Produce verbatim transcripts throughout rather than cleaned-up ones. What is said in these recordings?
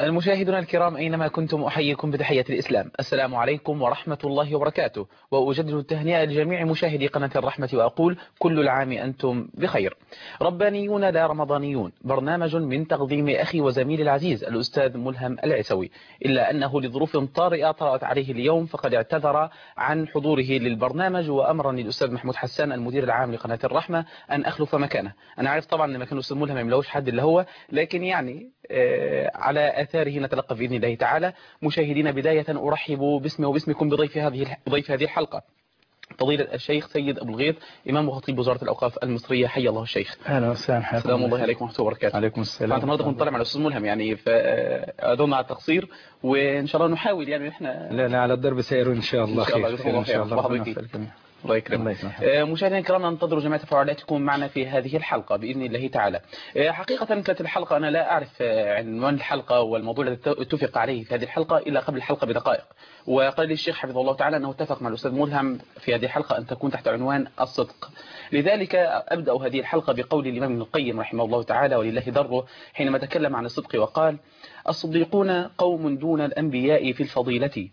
المشاهدون الكرام أينما كنتم أحييكم بتحية الإسلام. السلام عليكم ورحمة الله وبركاته، وأجدد التهنئة لجميع مشاهدي قناة الرحمة وأقول كل العام أنتم بخير. ربانيون لا رمضانيون، برنامج من تقديم أخي وزميلي العزيز الأستاذ ملهم العيسوي، إلا أنه لظروف طارئة طرأت عليه اليوم فقد اعتذر عن حضوره للبرنامج، وأمرني الأستاذ محمود حسان المدير العام لقناة الرحمة أن أخلف مكانه. أنا عارف طبعا أن مكان الأستاذ ملهم ما يملوش حد اللي هو، لكن يعني آه على آثاره نتلقى بإذن الله تعالى. مشاهدين، بداية أرحب باسمي وباسمكم بضيف هذه ضيف هذه الحلقة، فضيلة الشيخ سيد أبو الغيط، إمام وخطيب وزارة الأوقاف المصرية. حيا الله الشيخ. أهلا وسهلا. السلام الله عليكم ورحمة الله وبركاته. عليكم السلام. فأنت النهارده كنت طالع مع الأستاذ ملهم يعني، فأدوم على التقصير، وإن شاء الله نحاول يعني إحنا لا لا على الدرب سير إن شاء الله. إن شاء الله خير إن شاء الله. الله يكرمك. مشاهدينا الكرام، ننتظر جميع تفاعلاتكم معنا في هذه الحلقة بإذن الله تعالى. حقيقة كانت الحلقة، أنا لا أعرف عنوان الحلقة والموضوع الذي اتفق عليه في هذه الحلقة إلا قبل الحلقة بدقائق، وقال لي الشيخ حفظه الله تعالى أنه اتفق مع الأستاذ ملهم في هذه الحلقة أن تكون تحت عنوان الصدق. لذلك أبدأ هذه الحلقة بقول الإمام ابن القيم رحمه الله تعالى ولله دره حينما تكلم عن الصدق وقال: الصديقون قوم دون الأنبياء في الفضيلة،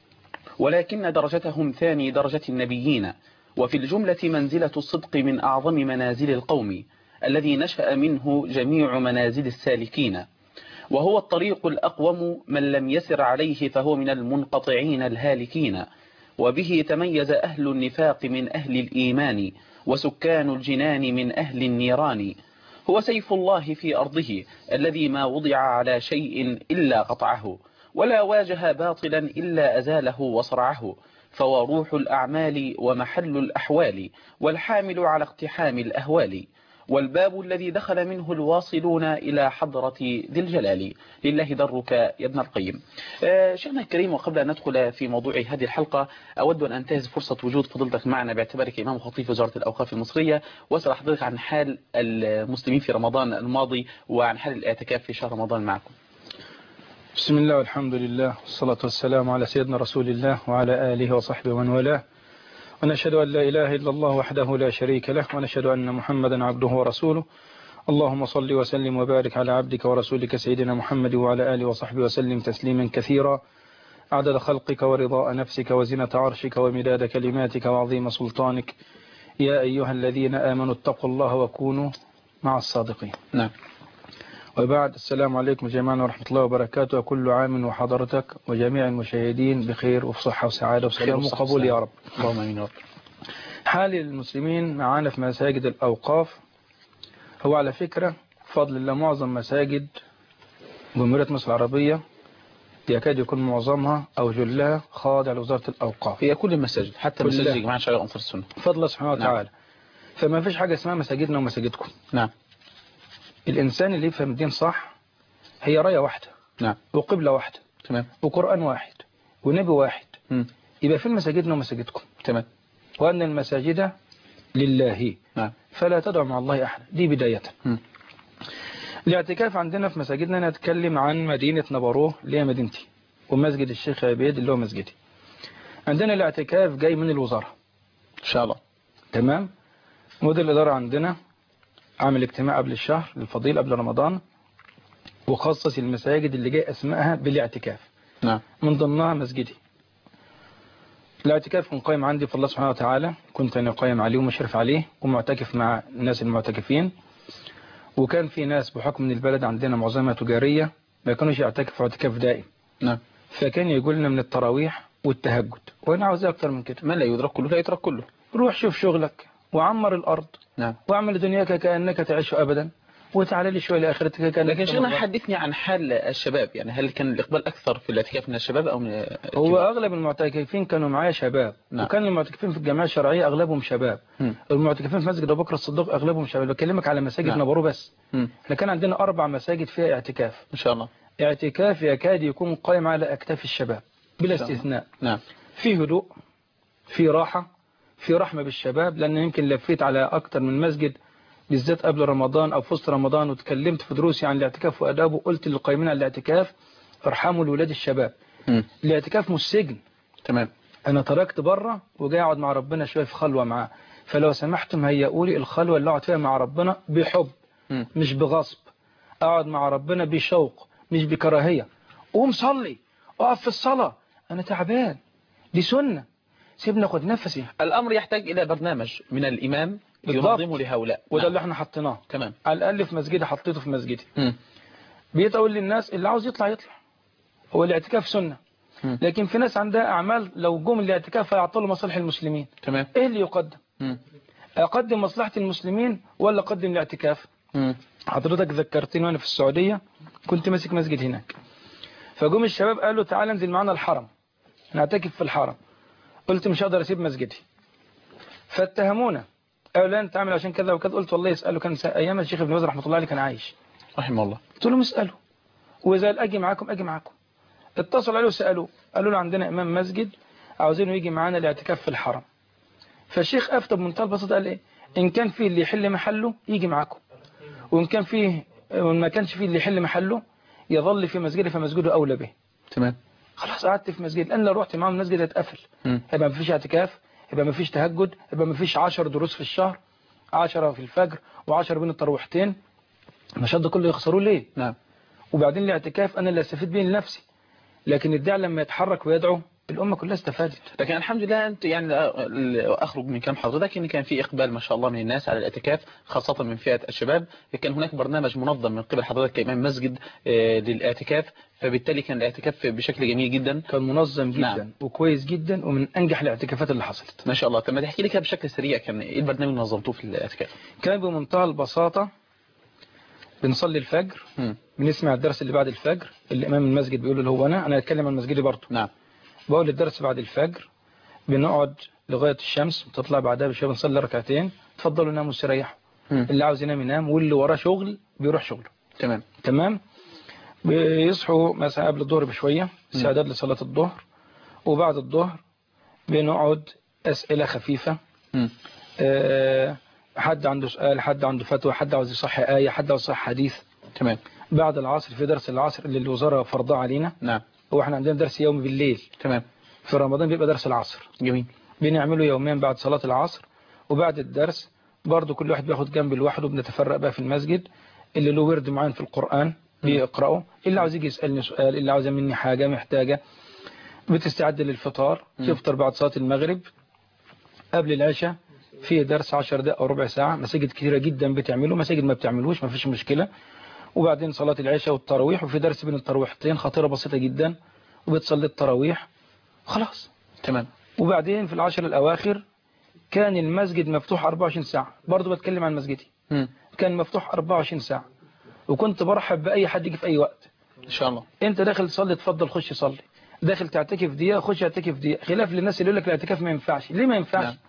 ولكن درجتهم ثاني درجة النبيين، وفي الجملة منزلة الصدق من أعظم منازل القوم، الذي نشأ منه جميع منازل السالكين، وهو الطريق الأقوم، من لم يسر عليه فهو من المنقطعين الهالكين، وبه تميز أهل النفاق من أهل الإيمان، وسكان الجنان من أهل النيران. هو سيف الله في أرضه، الذي ما وضع على شيء إلا قطعه، ولا واجه باطلا إلا أزاله وصرعه، فهو روح الأعمال ومحل الأحوال، والحامل على اقتحام الأهوال، والباب الذي دخل منه الواصلون إلى حضرة ذي الجلال. لله درك يا ابن القيم. آه شيخنا الكريم، وقبل أن ندخل في موضوع هذه الحلقة أود أن أنتهز فرصة وجود فضيلتك معنا باعتبارك إمام وخطيب وزارة الأوقاف المصرية، وأسأل حضرتك عن حال المسلمين في رمضان الماضي وعن حال الاعتكاف في شهر رمضان معكم. بسم الله والحمد لله والصلاة والسلام على سيدنا رسول الله وعلى آله وصحبه ومن والاه، ونشهد أن لا إله إلا الله وحده لا شريك له، ونشهد أن محمدا عبده ورسوله. اللهم صل وسلم وبارك على عبدك ورسولك سيدنا محمد وعلى آله وصحبه وسلم تسليما كثيرا، عدد خلقك ورضاء نفسك وزنة عرشك ومداد كلماتك وعظيم سلطانك. يا أيها الذين آمنوا اتقوا الله وكونوا مع الصادقين. نعم. وبعد، السلام عليكم جميعا ورحمة الله وبركاته، وكل عام وحضرتك وجميع المشاهدين بخير وفي صحة وسعادة وسلام وقبول يا رب. اللهم امين يا رب. حال المسلمين معانا في مساجد الأوقاف هو على فكرة بفضل الله معظم مساجد جمهورية مصر العربية يكاد يكون معظمها أو جلها خاضع لوزارة الأوقاف. هي كل المساجد، حتى مساجد جماعة شرعية أنصار السنة بفضل الله سبحانه وتعالى. نعم. فما فيش حاجة اسمها مساجدنا ومساجدكم. نعم. الإنسان اللي يفهم الدين صح، هي راية واحدة. نعم. وقبلة واحدة. تمام. وقرآن واحد ونبي واحد. م. يبقى في مساجدنا ومساجدكم. تمام. وأن المساجد لله. نعم. فلا تدعو مع الله أحد. دي بداية. م. الاعتكاف عندنا في مساجدنا نتكلم عن مدينة نبروه اللي هي مدينتي، ومسجد الشيخ عبيد اللي هو مسجدي. عندنا الاعتكاف جاي من الوزارة إن شاء الله. تمام. مدير الإدارة عندنا عامل اجتماع قبل الشهر للفضيل قبل رمضان، وخصص المساجد اللي جاي أسمائها بالاعتكاف. نعم. من ضمنها مسجدي. الاعتكاف كان قائم عندي في الله سبحانه وتعالى، كنت أنا قائم عليه ومشرف عليه ومعتكف مع الناس المعتكفين. وكان في ناس بحكم من البلد عندنا معظمها تجارية ما كانوش يعتكفوا اعتكاف دائم. نعم. فكان يقول لنا من التراويح والتهجد، وأنا عاوز أكتر من كده. ما لا يدرك كله لا يترك كله. روح شوف شغلك وعمر الأرض. نعم. واعمل دنياك كأنك تعيش أبدا، وتعالى لي شوية لآخرتك كأنك. لكن شيخنا حدثني عن حال الشباب، يعني هل كان الإقبال أكثر في الاعتكاف من الشباب أو من الكبار؟ هو أغلب المعتكفين كانوا معايا شباب. نعم. وكان المعتكفين في الجمعية الشرعية أغلبهم شباب. م. المعتكفين في مسجد أبو بكر الصديق أغلبهم شباب. بكلمك على مساجد نعم. نبرو بس. م. احنا كان عندنا أربع مساجد فيها اعتكاف إن شاء الله. اعتكاف يكاد يكون قائم على أكتاف الشباب بلا استثناء. نعم. في هدوء، في راحة، في رحمة بالشباب، لأن يمكن لفيت على أكتر من مسجد بالذات قبل رمضان أو في وسط رمضان، وتكلمت في دروسي عن الاعتكاف وأدابه، وقلت للقائمين على الاعتكاف ارحموا الولاد الشباب. م. الاعتكاف مش سجن. تمام. أنا تركت بره وجاي أقعد مع ربنا شوية في خلوة معاه، فلو سمحتم هيقوا لي الخلوة اللي أقعد فيها مع ربنا بحب م. مش بغصب. أقعد مع ربنا بشوق مش بكراهية. قوم صلي، اقف في الصلاة، انا تعبان، دي سنة، سيبني اخد نفسي. الامر يحتاج الى برنامج من الامام بالضبط. ينظمه لهؤلاء. وده نعم. اللي احنا حطيناه تمام. على الاقل في مسجدي، حطيته في مسجدي. مم. بقيت اقول للناس اللي عاوز يطلع يطلع، هو الاعتكاف سنة. مم. لكن في ناس عندها اعمال لو جم الاعتكاف هيعطلوا مصالح المسلمين. تمام. ايه اللي يقدم؟ مم. اقدم مصلحة المسلمين ولا اقدم الاعتكاف؟ مم. حضرتك ذكرتني وانا في السعودية كنت ماسك مسجد هناك، فجم الشباب قالوا تعال انزل معنا الحرم نعتكف في الحرم. قلت مش هقدر اسيب مسجدي، فاتهمونا قالوا لا انت عامل عشان كذا وكذا. قلت والله يسالوا، كان ايام الشيخ ابن باز رحمه الله عليه كان عايش، رحمه الله. قلت لهم اسالوا، واذا قال اجي معاكم اجي معاكم. اتصلوا عليه وسالوه، قالوا له عندنا امام مسجد عاوزينه يجي معانا الاعتكاف في الحرم. فالشيخ افتى بمنتهى البساطه قال ايه، ان كان فيه اللي يحل محله يجي معاكم، وان كان فيه وان ما كانش فيه اللي يحل محله يظل في مسجده فمسجده اولى به. تمام. خلاص قعدت في مسجد، لان لو رحت معاهم المسجد هيتقفل، هيبقى ما فيش اعتكاف، هيبقى ما فيش تهجد، هيبقى ما فيش عشر دروس في الشهر، عشرة في الفجر وعشرة بين الترويحتين، النشاط ده كله يخسروه ليه؟ نعم. وبعدين الاعتكاف انا اللي استفيد بيه لنفسي، لكن الداعي لما يتحرك ويدعو الامه كلها استفادت. لكن الحمد لله انت يعني اخرج من كلام حضرتك ان كان في اقبال ما شاء الله من الناس على الاعتكاف خاصه من فئه الشباب، كان هناك برنامج منظم من قبل حضرتك كامام مسجد للاعتكاف، فبالتالي كان الاعتكاف بشكل جميل جدا، كان منظم جدا. نعم. وكويس جدا ومن انجح الاعتكافات اللي حصلت ما شاء الله. طب ما تحكي لي كده بشكل سريع كان ايه البرنامج اللي نظمتوه في الاعتكاف؟ كان بمنتهى البساطه بنصلي الفجر، م. بنسمع الدرس اللي بعد الفجر اللي امام المسجد بيقول اللي هو انا انا اتكلم عن مسجدي برضه. نعم. بقول الدرس بعد الفجر، بنقعد لغاية الشمس بتطلع، بعدها بشوية بنصلي ركعتين، تفضلوا ناموا واستريحوا، اللي عاوز ينام ينام، واللي وراه شغل بيروح شغله. تمام. تمام. بيصحوا مثلا قبل الظهر بشوية استعداد لصلاة الظهر، وبعد الظهر بنقعد أسئلة خفيفة، أه حد عنده سؤال، حد عنده فتوى، حد عاوز يصح آية، حد عاوز يصح حديث. تمام. بعد العصر في درس العصر اللي الوزارة فرضاه علينا. نعم. هو احنا عندنا درس يومي بالليل. تمام. في رمضان بيبقى درس العصر. جميل. بنعمله يومين بعد صلاة العصر، وبعد الدرس برضو كل واحد بياخد جنب لوحده، بنتفرق بقى في المسجد، اللي له ورد معين في القرآن بيقرأه، اللي عاوز يجي يسألني سؤال، اللي عاوز مني حاجة محتاجة. بتستعد للفطار، تفطر بعد صلاة المغرب. قبل العشاء في درس عشر دقائق أو ربع ساعة، مساجد كثيرة جدا بتعمله، مساجد ما بتعملوش ما فيش مشكلة. وبعدين صلاة العشاء والتراويح، وفي درس بين التراويحتين خطيرة بسيطة جدا، وبتصلي التراويح خلاص. تمام. وبعدين في العشر الأواخر كان المسجد مفتوح أربعة وعشرين ساعة، برضو بتكلم عن مسجدي. م. كان مفتوح أربعة وعشرين ساعة، وكنت برحب بأي حد يجي في أي وقت إن شاء الله. أنت داخل تصلي تفضل خش صلي، داخل تعتكف دقيقة خش اعتكف دقيقة، خلاف للناس اللي يقول لك الاعتكاف ما ينفعش. ليه ما ينفعش؟ نعم.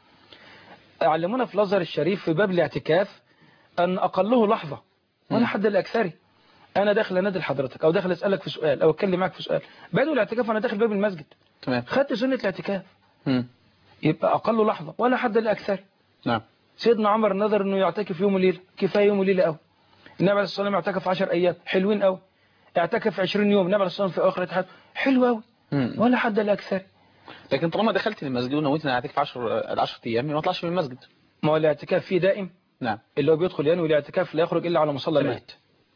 علمونا في الأزهر الشريف في باب الاعتكاف أن أقله لحظة وأنا حد الأكثري. أنا داخل أنادي لحضرتك أو داخل أسألك في سؤال أو أتكلم معك في سؤال، بدو الاعتكاف وأنا داخل باب المسجد. تمام. خدت سنة الاعتكاف. م. يبقى أقل لحظة ولا حد الأكثر. نعم. سيدنا عمر نظر إنه يعتكف يوم وليلة، كفاية يوم وليلة أوي. النبي عليه الصلاة والسلام اعتكف عشر أيام حلوين أوي. اعتكف عشرين يوم النبي عليه الصلاة والسلام في آخر حياته حلو أوي، ولا حد الأكثر. لكن طالما دخلت المسجد ونويت إني أعتكف عشر العشر أيام ما اطلعش من المسجد. ما هو الاعتكاف فيه دائم. نعم. اللي هو بيدخل ينوي الاعتكاف لا يخرج إلا على مصلى الميت،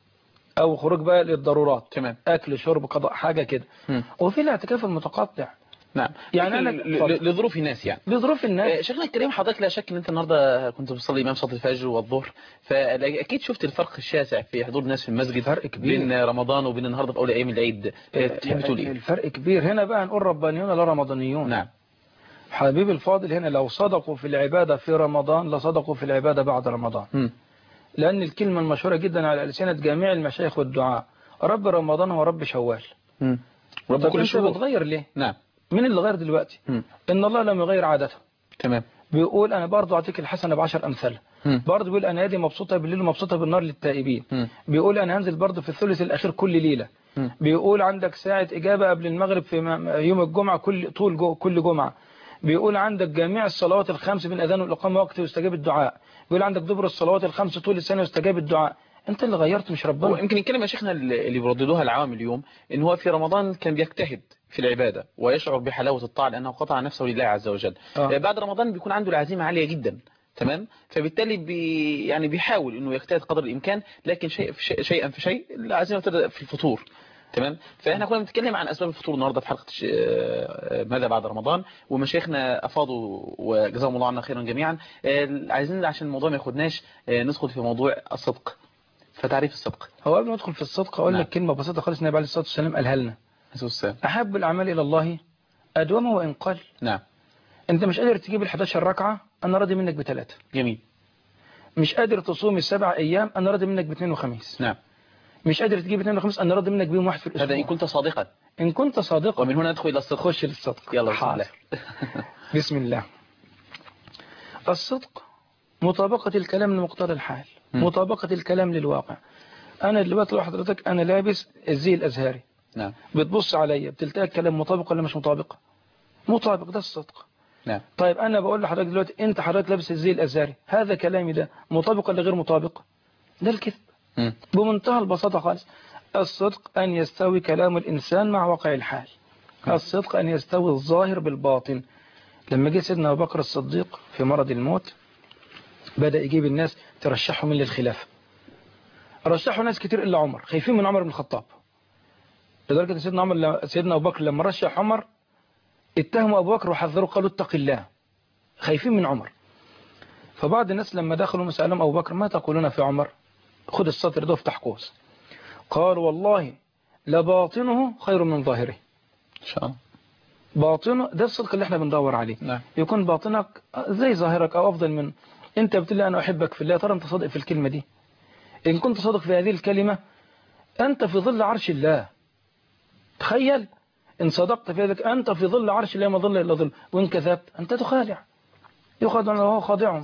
أو خروج بقى للضرورات. تمام. أكل شرب قضاء حاجة كده. وفي الاعتكاف المتقطع. نعم. يعني أنا لظروف الناس يعني لظروف الناس. شيخنا الكريم حضرتك لا شك ان انت النهارده كنت بتصلي امام صلاه الفجر والظهر، فاكيد شفت الفرق الشاسع في حضور الناس في المسجد. فرق كبير بين رمضان وبين النهارده في اول ايام العيد. تحب تقول ايه؟ الفرق كبير. هنا بقى نقول ربانيون لا رمضانيون. نعم. حبيبي الفاضل هنا لو صدقوا في العبادة في رمضان لصدقوا في العبادة بعد رمضان. م. لأن الكلمة المشهورة جدا على ألسنة جميع المشايخ والدعاء رب رمضان هو رب شوال. م. رب كل شيء بتغير ليه؟ نعم. مين اللي غير دلوقتي؟ م. إن الله لم يغير عادته. تمام. بيقول أنا برضو أعطيك الحسنة بعشر أمثالها. برضو بيقول أنا يدي مبسوطة بالليل ومبسوطة بالنار للتائبين. م. بيقول أنا هنزل برضو في الثلث الأخير كل ليلة. م. بيقول عندك ساعة إجابة قبل المغرب في يوم الجمعة كل طول جو كل جمعة. بيقول عندك جميع الصلوات الخمس بين أذان والإقامة وقت يستجاب الدعاء. بيقول عندك دبر الصلوات الخمس طول السنة يستجاب الدعاء. انت اللي غيرت مش ربنا. ويمكن الكلمة يا شيخنا اللي بيرددوها العوام اليوم ان هو في رمضان كان بيجتهد في العبادة ويشعر بحلاوة الطاعة لأنه قطع نفسه لله عز وجل. آه. بعد رمضان بيكون عنده العزيمة عالية جدا. تمام. فبالتالي بي يعني بيحاول انه يجتهد قدر الامكان، لكن شيء في شيء شيئا في شيء العزيمة تبدأ في الفطور. تمام. فاحنا كنا بنتكلم عن اسباب الفطور النهارده في حلقه ماذا بعد رمضان، ومشايخنا افاضوا وجزاهم الله عنا خيرا جميعا. عايزين عشان الموضوع ما ياخدناش ندخل في موضوع الصدق. فتعريف الصدق. هو قبل ما ادخل في الصدق اقول نعم. لك كلمه بسيطه خالص. النبي عليه الصلاه والسلام قالها لنا: السلام. احب الاعمال الى الله ادومه وان قل. نعم. انت مش قادر تجيب ال حداشر ركعه، انا راضي منك بثلاثه. جميل. مش قادر تصوم السبع ايام، انا راضي منك باثنين وخميس. نعم. مش قادر تجيب اثنين وخميس، انا راضي منك بيوم واحد في الاسبوع. هذا ان كنت صادقا. ان كنت صادقا. ومن هنا ندخل الى الصدق. خش للصدق. يلا بسم الله. بسم الله. الصدق مطابقة الكلام لمقتضى الحال، م. مطابقة الكلام للواقع. انا دلوقتي لو حضرتك انا لابس الزي الازهري، نعم، بتبص عليا بتلتقى الكلام مطابق ولا مش مطابق؟ مطابق، ده الصدق. نعم. طيب انا بقول لحضرتك دلوقتي انت حضرتك لابس الزي الازهري، هذا كلامي ده مطابق ولا غير مطابق؟ ده الكذب. م. بمنتهى البساطة خالص. الصدق ان يستوي كلام الانسان مع واقع الحال. م. الصدق ان يستوي الظاهر بالباطن. لما جه سيدنا ابو بكر الصديق في مرض الموت بدأ يجيب الناس ترشحهم للخلافة. رشحوا ناس كتير إلا عمر، خايفين من عمر بن الخطاب. لدرجة سيدنا عمر سيدنا أبو بكر لما رشح عمر اتهموا أبو بكر وحذروا قالوا اتق الله، خايفين من عمر. فبعض الناس لما دخلوا مسألهم أبو بكر ما تقولون في عمر؟ خد السطر ده وافتح قوس. قال والله لباطنه خير من ظاهره. إن شاء الله. باطنه ده الصدق اللي احنا بندور عليه. نعم. يكون باطنك زي ظاهرك أو أفضل منه. انت بتقول لي انا احبك في الله، ترى انت صادق في الكلمة دي؟ ان كنت صادق في هذه الكلمة انت في ظل عرش الله. تخيل ان صدقت في ذلك انت في ظل عرش الله ما ظل الا ظل، وان كذبت انت تخادع، يخادع وهو خادع.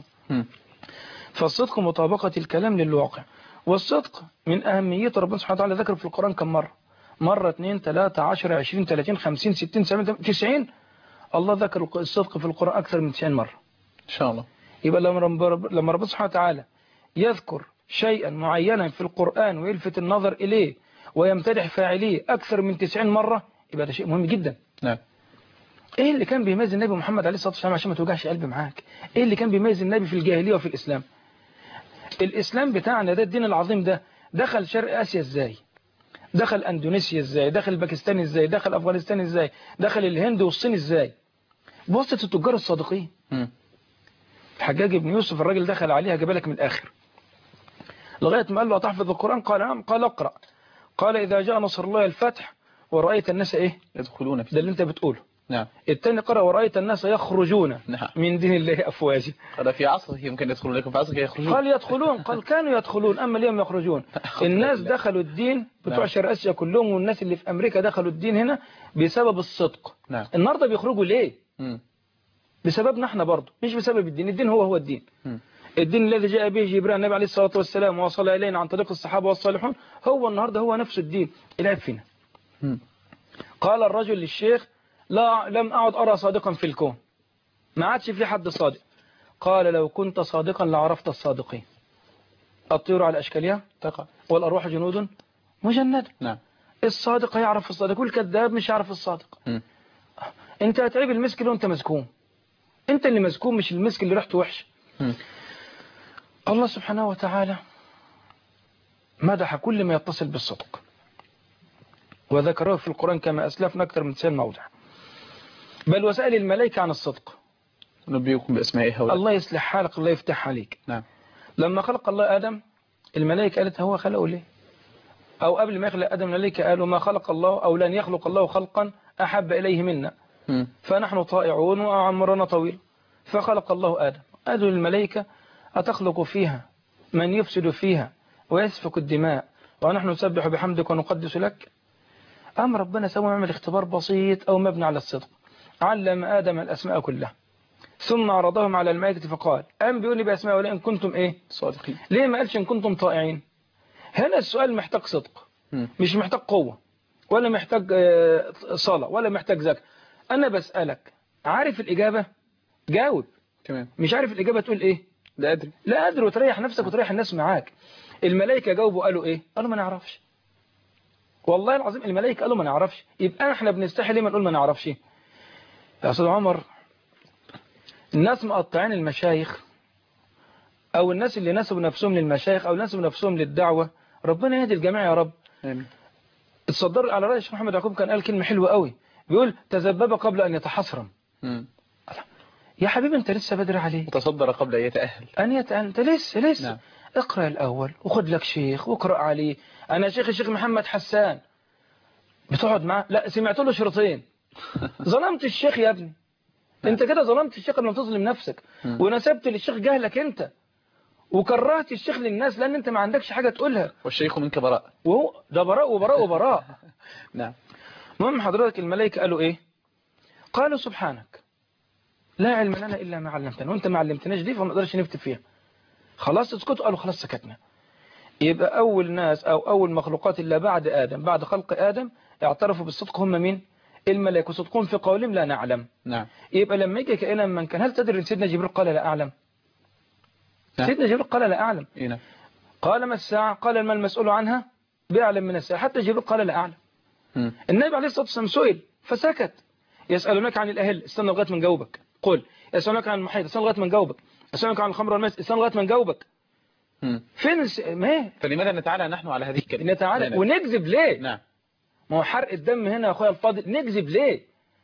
فالصدق مطابقة الكلام للواقع. والصدق من اهميته ربنا سبحانه وتعالى ذكر في القرآن كم مرة؟ مرة اثنين ثلاثة عشر عشرين ثلاثين خمسين ستين سبعين تسعين. الله ذكر الصدق في القرآن اكثر من تسعين مرة. ان شاء الله. يبقى لما ربنا سبحانه وتعالى يذكر شيئا معينا في القرآن ويلفت النظر إليه ويمتدح فاعليه أكثر من تسعين مرة، يبقى ده شيء مهم جدا. نعم. إيه اللي كان بيميز النبي محمد عليه الصلاة والسلام عشان ما توجعش قلبي معاك؟ إيه اللي كان بيميز النبي في الجاهلية وفي الإسلام؟ الإسلام بتاعنا ده الدين العظيم ده دخل شرق آسيا إزاي؟ دخل أندونيسيا إزاي؟ دخل باكستان إزاي؟ دخل أفغانستان إزاي؟ دخل الهند والصين إزاي؟ بواسطة التجار الصادقين. م. الحجاج بن يوسف الراجل دخل عليها جبلك من الآخر لغاية ما قال له أتحفظ القرآن؟ قال نعم. قال اقرأ. قال إذا جاء نصر الله الفتح ورأيت الناس إيه يدخلون في ده اللي أنت بتقوله. نعم. الثاني قرأ ورأيت الناس يخرجون نعم. من دين الله أفواجا. قال في عصره يمكن يدخلون لكم في عصرك يخرجون. قال يدخلون. قال كانوا يدخلون أما اليوم يخرجون. الناس دخلوا الدين بتوع نعم. شرق آسيا كلهم والناس اللي في أمريكا دخلوا الدين هنا بسبب الصدق. نعم. النهارده بيخرجوا ليه؟ م. بسببنا احنا برضه، مش بسبب الدين. الدين هو هو الدين. م. الدين الذي جاء به جبريل النبي عليه الصلاة والسلام ووصل إلينا عن طريق الصحابة والصالحون هو النهاردة هو نفس الدين. العيب فينا. م. قال الرجل للشيخ لا لم أعد أرى صادقا في الكون، ما عادش في حد صادق. قال لو كنت صادقا لعرفت الصادقين. الطيور على أشكالها تقع والأرواح جنود مجندة. نعم. الصادق هيعرف الصادق والكذاب مش يعرف الصادق. م. انت هتعيب المسك اللي انت مزكوم، انت اللي مزكوم مش المسك اللي ريحته وحش. م. الله سبحانه وتعالى مدح كل ما يتصل بالصدق وذكره في القرآن كما أسلفنا أكثر من تسعين موضع، بل وسأل الملائكة عن الصدق. نبيكم بأسمائها. الله يصلح حالك، الله يفتح عليك. نعم. لما خلق الله آدم الملائكة قالت هو خلقه ليه؟ أو قبل ما يخلق آدم الملائكة قالوا ما خلق الله أو لن يخلق الله خلقا أحب إليه منا م. فنحن طائعون وعمرنا طويل. فخلق الله آدم. قالوا للملائكة أتخلق فيها من يفسد فيها ويسفك الدماء ونحن نسبح بحمدك ونقدس لك؟ أم ربنا سوى يعمل اختبار بسيط أو مبني على الصدق. علم آدم الأسماء كلها ثم عرضهم على الملائكة فقال أم بيقول لي بأسماء ولا إن كنتم إيه صادقين؟ ليه ما قالش إن كنتم طائعين؟ هنا السؤال محتاج صدق، م. مش محتاج قوة ولا محتاج صلاة ولا محتاج زكاة. أنا بسألك عارف الإجابة جاوب. تمام. مش عارف الإجابة تقول إيه؟ لا أدري. لا أدري وتريح نفسك وتريح الناس معاك. الملائكة جاوبوا قالوا إيه؟ قالوا ما نعرفش. والله العظيم الملائكة قالوا ما نعرفش. يبقى احنا بنستحي ليه ما نقول ما نعرفش؟ يا أستاذ عمر الناس مقطعين المشايخ أو الناس اللي نسبوا نفسهم للمشايخ أو نسبوا نفسهم للدعوة، ربنا يهدي الجميع يا رب. آمين. اتصدر على رأي الشيخ محمد يعقوب كان قال كلمة حلوة قوي، بيقول تذبب قبل أن يتحصرم. مم. يا حبيبي أنت لسه بدري عليه، تصدر قبل أن يتأهل. أن يتأهل أنت لسه لسه نعم. اقرأ الأول وخد لك شيخ واقرأ عليه. أنا شيخ الشيخ محمد حسان بتقعد معاه، لا سمعت له شريطين ظلمت الشيخ يا ابني. انت كده ظلمت الشيخ لما تظلم نفسك، ونسبت للشيخ جهلك انت، وكرهت الشيخ للناس لان انت ما عندكش حاجة تقولها. والشيخ منك براء. وهو ده براء وبراء وبراء. نعم. المهم حضرتك الملائكة قالوا ايه؟ قالوا سبحانك لا علم لنا الا ما علمتنا، وانت ما علمتناش دي فما نقدرش نكتب فيها. خلاص اسكتوا. قالوا خلاص سكتنا. يبقى اول ناس او اول مخلوقات اللي بعد ادم، بعد خلق ادم اعترفوا بالصدق هم مين؟ الملائكة. صدقهم في قولهم لا نعلم. نعم. يبقى لما يجي كائنا من كان، هل تدري ان سيدنا جبريل قال لا اعلم؟ نعم. سيدنا جبريل قال لا اعلم. نعم. قال ما الساعة؟ قال ما المسؤول عنها بأعلم من الساعة. حتى جبريل قال لا اعلم. م. النبي عليه الصلاة والسلام سئل فسكت. يسألونك عن الأهل، استنى لغاية من جاوبك. قل يسألونك عن المحيط، استنى لغاية من جاوبك. يسألونك عن الخمر والميسر، استنى لغاية من جاوبك. م. فين الس... ما هي؟ فلماذا نتعالى نحن على هذه الكلمة؟ نتعالى ونكذب ليه؟ نعم. ما هو حرق الدم هنا يا اخويا الفاضل، نكذب ليه؟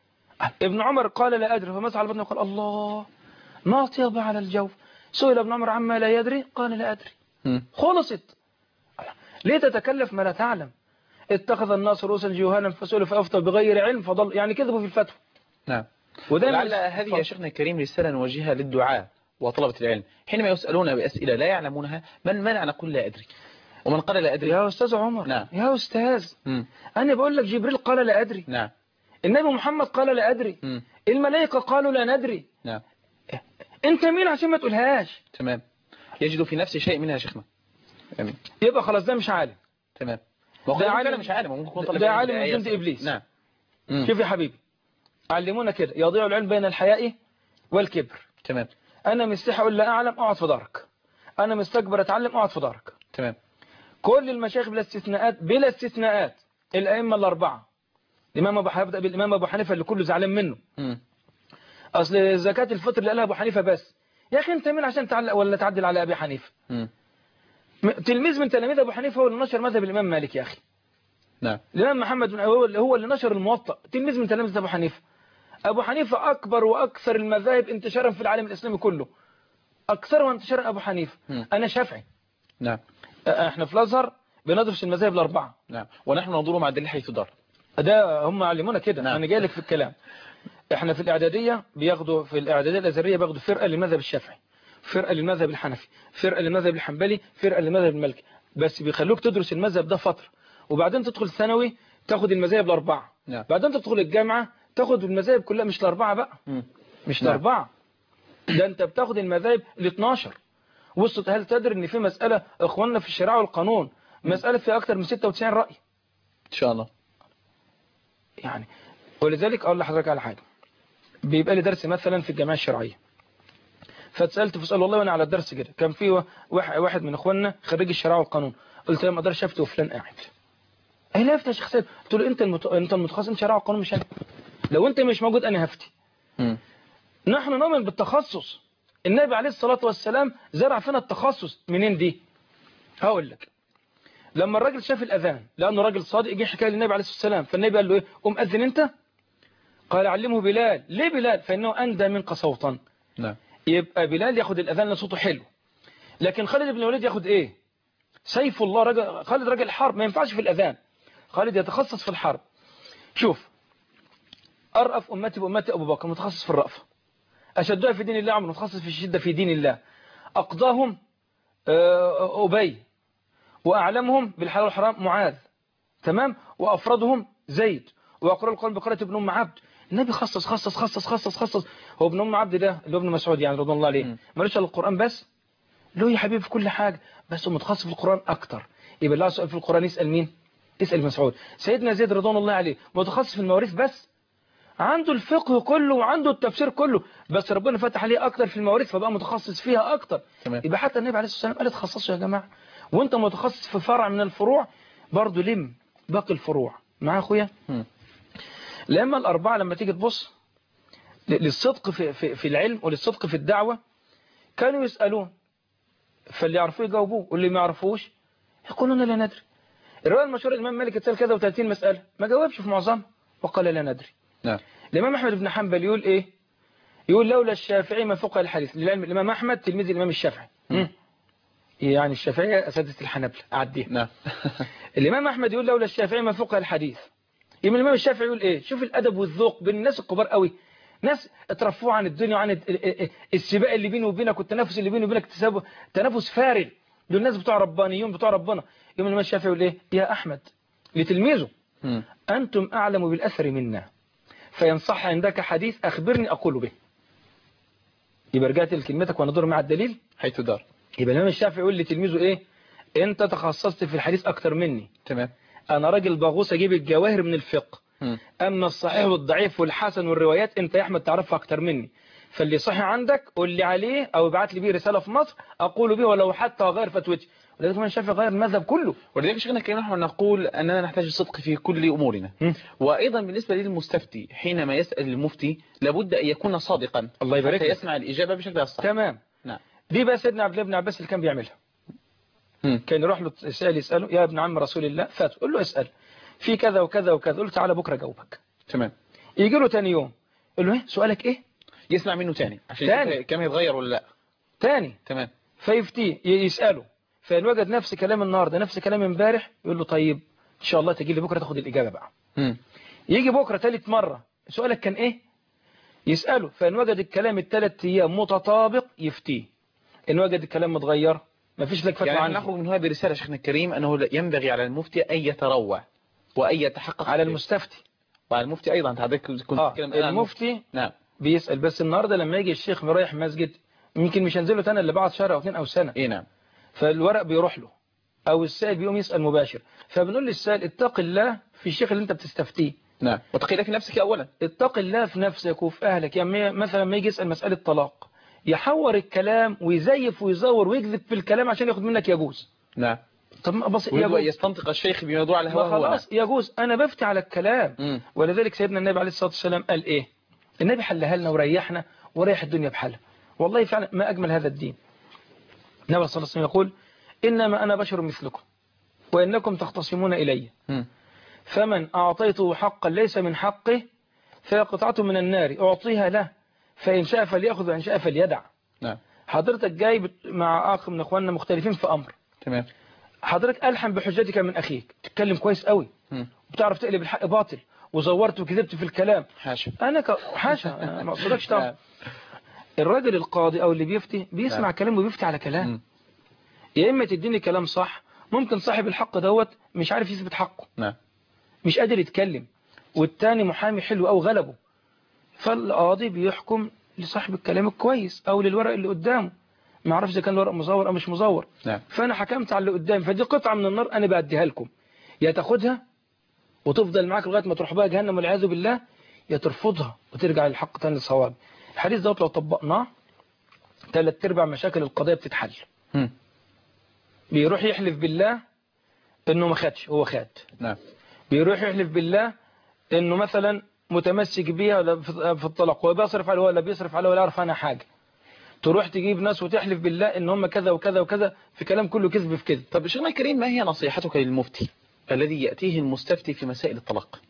ابن عمر قال لا أدري، فمسح على بطنه وقال الله ما طيب على الجوف. سئل ابن عمر عما لا يدري قال لا أدري. م. خلصت. ليه تتكلف ما لا تعلم؟ اتخذ الناس رؤوسا جهانا فسئلوا فأفتوا بغير علم فضل، يعني كذبوا في الفتوى. نعم. ولعل هذه يا شيخنا الكريم رسالة نوجهها للدعاء وطلبة العلم حينما يسألون بأسئلة لا يعلمونها. من منع نقول لا أدري، ومن قال لا أدري؟ يا أستاذ عمر. نعم. يا أستاذ م. أنا بقول لك جبريل قال لا أدري. نعم. النبي محمد قال لا أدري. م. الملائكة قالوا لا ندري. نعم. انت مين عشان ما تقولهاش؟ تمام. يجد في نفسه شيء منها يا شيخنا. امين. يبقى خلاص ده مش عالم. تمام. ده عالم مش عالم، ممكن يكون طالب ده عالم من جند ابليس. نعم. شوف يا حبيبي، علمونا كده يضيع العلم بين الحياء والكبر. تمام. انا مستحي اقول لا اعلم، اقعد في دارك. انا مستكبر اتعلم، اقعد في دارك. تمام. كل المشايخ بلا استثناءات بلا استثناءات الائمه الاربعه، الامام ابو حنيفه، بالامام ابو حنيفه اللي كله زعلان منه. امم اصل زكاه الفطر اللي قالها ابو حنيفه بس. يا اخي انت مين عشان تعلق ولا تعدل على ابي حنيفه؟ امم تلميذ من تلاميذ ابو حنيفه هو اللي نشر مذهب الامام مالك يا اخي. نعم. الامام محمد بن هو هو اللي نشر الموطأ، تلميذ من تلاميذ ابو حنيفه. ابو حنيفه اكبر واكثر المذاهب انتشارا في العالم الاسلامي كله، اكثرها انتشارا ابو حنيفه. م. انا شافعي. نعم. احنا في الازهر بندرس المذاهب الاربعه. نعم. ونحن ننظر مع الدليل حيث دار. ده هم علمونا كده. نعم. انا جاي لك في الكلام. احنا في الاعداديه بياخدوا، في الاعداديه الازهريه بياخدوا فرقه للمذهب الشافعي، فرقه للمذهب الحنفي، فرقه للمذهب الحنبلي، فرقه للمذهب المالكي، بس بيخلوك تدرس المذهب ده فتره، وبعدين تدخل ثانوي تاخد المذاهب الاربعه. نعم. بعدين تدخل الجامعه تاخد المذاهب كلها، مش الاربعه بقى. م. مش نعم. الاربعه، ده انت بتاخد المذاهب ال اتناشر. وصلت؟ هل تدري ان في مساله اخواننا في الشريعه والقانون مساله فيها اكثر من ستة وتسعين راي ان شاء الله يعني. ولذلك اقول لحضرتك على حاجه، بيبقى لي درس مثلا في الجمعيه الشرعيه، فاتسالت في سؤال والله وانا على الدرس كده، كان في واحد من اخواننا خريج الشريعه والقانون، قلت له ما اقدرش افتي وفلان قاعد. اي لا افتي يا شيخ سيد. قلت له انت المت... انت المتخصص، انت شريعه والقانون مش انا، لو انت مش موجود انا هفتي. م. نحن نؤمن بالتخصص. النبي عليه الصلاه والسلام زرع فينا التخصص. منين دي؟ هقول لك. لما الراجل شاف الاذان لانه راجل صادق، جه حكى للنبي عليه الصلاه والسلام، فالنبي قال له ايه؟ قم اذن انت. قال علمه بلال. ليه بلال؟ فانه اندى منك صوتا. نعم. يبقى بلال ياخد الاذان اللي صوته حلو، لكن خالد بن الوليد ياخد ايه؟ سيف الله. رجل خالد راجل حرب، ما ينفعش في الاذان. خالد يتخصص في الحرب. شوف، ارأف امتي بامتي ابو بكر، متخصص في الرأفه. اشدها في دين الله عمر، متخصص في الشده في دين الله. اقضاهم ابي، واعلمهم بالحلال والحرام معاذ، تمام، وافرادهم زيد، واقرأ القرآن بقراءة ابن ام عبد. النبي خصص خصص خصص خصص خصص. هو ابن ام عبد ده اللي هو ابن مسعود يعني رضي الله عليه، مالوش الا القرآن بس؟ له يا حبيبي في كل حاجة، بس هو متخصص في القرآن اكتر. يبقى الله سؤال في القرآن يسأل مين؟ يسأل مسعود. سيدنا زيد رضوان الله عليه متخصص في المواريث بس، عنده الفقه كله وعنده التفسير كله، بس ربنا فتح عليه اكتر في المواريث فبقى متخصص فيها اكتر. تمام. يبقى حتى النبي عليه الصلاة والسلام قال تخصصوا يا جماعة، وانت متخصص في فرع من الفروع برضه لم باقي الفروع. معايا اخويا؟ لما الاربعه لما تيجي تبص للصدق في, في, في العلم وللصدق في الدعوة كانوا يسألون، فاللي يعرفوه يجاوبوه، واللي ما يعرفوش يقولون لا ندري. الرواية المشهورة الإمام مالك اتسأل كذا وثلاثين مسألة ما جاوبش في معظمها وقال لا ندري. نعم. الإمام أحمد بن حنبل يقول إيه؟ يقول لولا الشافعي ما فقه الحديث. للعلم الإمام أحمد تلميذ الإمام الشافعي. يعني الشافعية أساتذة الحنبلة أعديها. نعم. الإمام أحمد يقول لولا الشافعي ما فقه الحديث. يبقى الإمام الشافعي يقول إيه؟ شوف الأدب والذوق بين الناس الكبار قوي، ناس اترفعوا عن الدنيا وعن السباق اللي بينه وبينك والتنافس اللي بينه وبينك تنافس فارغ. دول الناس بتوع ربانيون بتوع ربنا. يوم الإمام الشافعي يقول إيه؟ يا أحمد لتلميذه أنتم أعلم بالأثر منا، فإن صح عندك حديث أخبرني أقول به. يبقى رجعت لكلمتك وندور مع الدليل حيث دار. يبقى الإمام الشافعي يقول لتلميذه إيه؟ أنت تخصصت في الحديث أكتر مني. تمام. أنا راجل باغوص أجيب الجواهر من الفقه. م. أما الصحيح والضعيف والحسن والروايات أنت يا أحمد تعرفها أكتر مني، فاللي صحيح عندك قول لي عليه أو ابعت لي بيه رسالة في مصر أقول به ولو حتى غير فتوتي. ولذلك الإمام الشافعي غير المذهب كله. ولذلك شيخنا الكريم نحن نقول أننا نحتاج الصدق في كل أمورنا. م. وأيضا بالنسبة للمستفتي حينما يسأل المفتي لابد أن يكون صادقا. الله يبارك حتى يسمع الإجابة بشكل صح. تمام. نعم. دي بقى سيدنا عبد الله بن عباس اللي كان بيعملها. م. كان يروح له يسأل يسأله يا ابن عم رسول الله فات قول له اسأل في كذا وكذا وكذا، قول له تعالى بكرة جاوبك. تمام. يجي له تاني يوم يقول له ايه سؤالك ايه؟ يسمع منه تاني عشان تاني كم يتغير ولا لا. تاني. تمام. فيفتيه يسأله فإن وجد نفس كلام النهارده نفس كلام امبارح يقول له طيب ان شاء الله تجي لي بكرة تاخد الإجابة بقى. م. يجي بكرة ثالث مرة سؤالك كان ايه؟ يسأله فإن وجد الكلام الثلاث ايام متطابق يفتيه، إن وجد الكلام متغير ما فيش لك فتوى يعني عنه. نخرج من هذه الرسالة شيخنا الكريم أنه ينبغي على المفتي أن يتروع وأن يتحقق على المستفتي وعلى المفتي أيضا. حضرتك كنت آه. المفتي نعم بيسأل بس النهارده لما يجي الشيخ رايح مسجد يمكن مش هنزله تاني اللي بعد شهر أو اثنين أو سنة. إيه نعم. فالورق بيروح له أو السائل بيقوم يسأل مباشر، فبنقول للسائل اتق الله في الشيخ اللي أنت بتستفتيه. نعم. واتقي الله في نفسك أولا. اتق الله في نفسك وفي أهلك. يعني مثلا ما يجي يسأل مسألة طلاق يحور الكلام ويزيف ويزور ويكذب في الكلام عشان ياخد منك يجوز. نعم. طب بسيط يجوز يستنطق الشيخ بما يدور على هواه. خلاص يجوز أنا بفتي على الكلام. م. ولذلك سيدنا النبي عليه الصلاة والسلام قال إيه؟ النبي حلها لنا وريحنا وريح الدنيا بحالها. والله فعلا ما أجمل هذا الدين. النبي صلى الله عليه وسلم يقول إنما أنا بشر مثلكم وإنكم تختصمون إلي، م. فمن أعطيته حقا ليس من حقه فهي قطعة من النار أعطيها له فإن شاء فليأخذ وإن شاء فليدع. نعم. حضرتك جاي مع أخ من أخواننا مختلفين في أمر. تمام. حضرتك ألحم بحجتك من أخيك تتكلم كويس قوي م. وبتعرف تقلب الحق باطل وزورت وكذبت في الكلام. حاشا. أنا ك... حاشا أنا ما أقصدكش طبعا. الراجل القاضي أو اللي بيفتي بيسمع نعم. كلام وبيفتي على كلام. م. يا إما تديني كلام صح ممكن صاحب الحق دوت مش عارف يثبت حقه. نعم. مش قادر يتكلم والتاني محامي حلو أو غلبه، فالقاضي بيحكم لصاحب الكلام الكويس أو للورق اللي قدامه ما عرفش إذا كان الورق مزور أو مش مزور. نعم. فأنا حكمت على اللي قدامي فدي قطعة من النار أنا بأديها لكم، يا تاخدها وتفضل معاك لغاية ما تروح بقى جهنم والعياذ بالله، يا ترفضها وترجع للحق تاني للصواب. الحديث دوت لو طبقناه ثلاث ارباع مشاكل القضية بتتحل. م. بيروح يحلف بالله إنه ما خدش هو خد. نعم. بيروح يحلف بالله إنه مثلا متمسك بيها في الطلاق وبيصرف عليه ولا بيصرف عليه ولا يعرف عنها حاجة. تروح تجيب ناس وتحلف بالله إن هم كذا وكذا وكذا في كلام كله كذب في كذب. طب شيخنا الكريم ما هي نصيحتك للمفتي الذي يأتيه المستفتي في مسائل الطلاق؟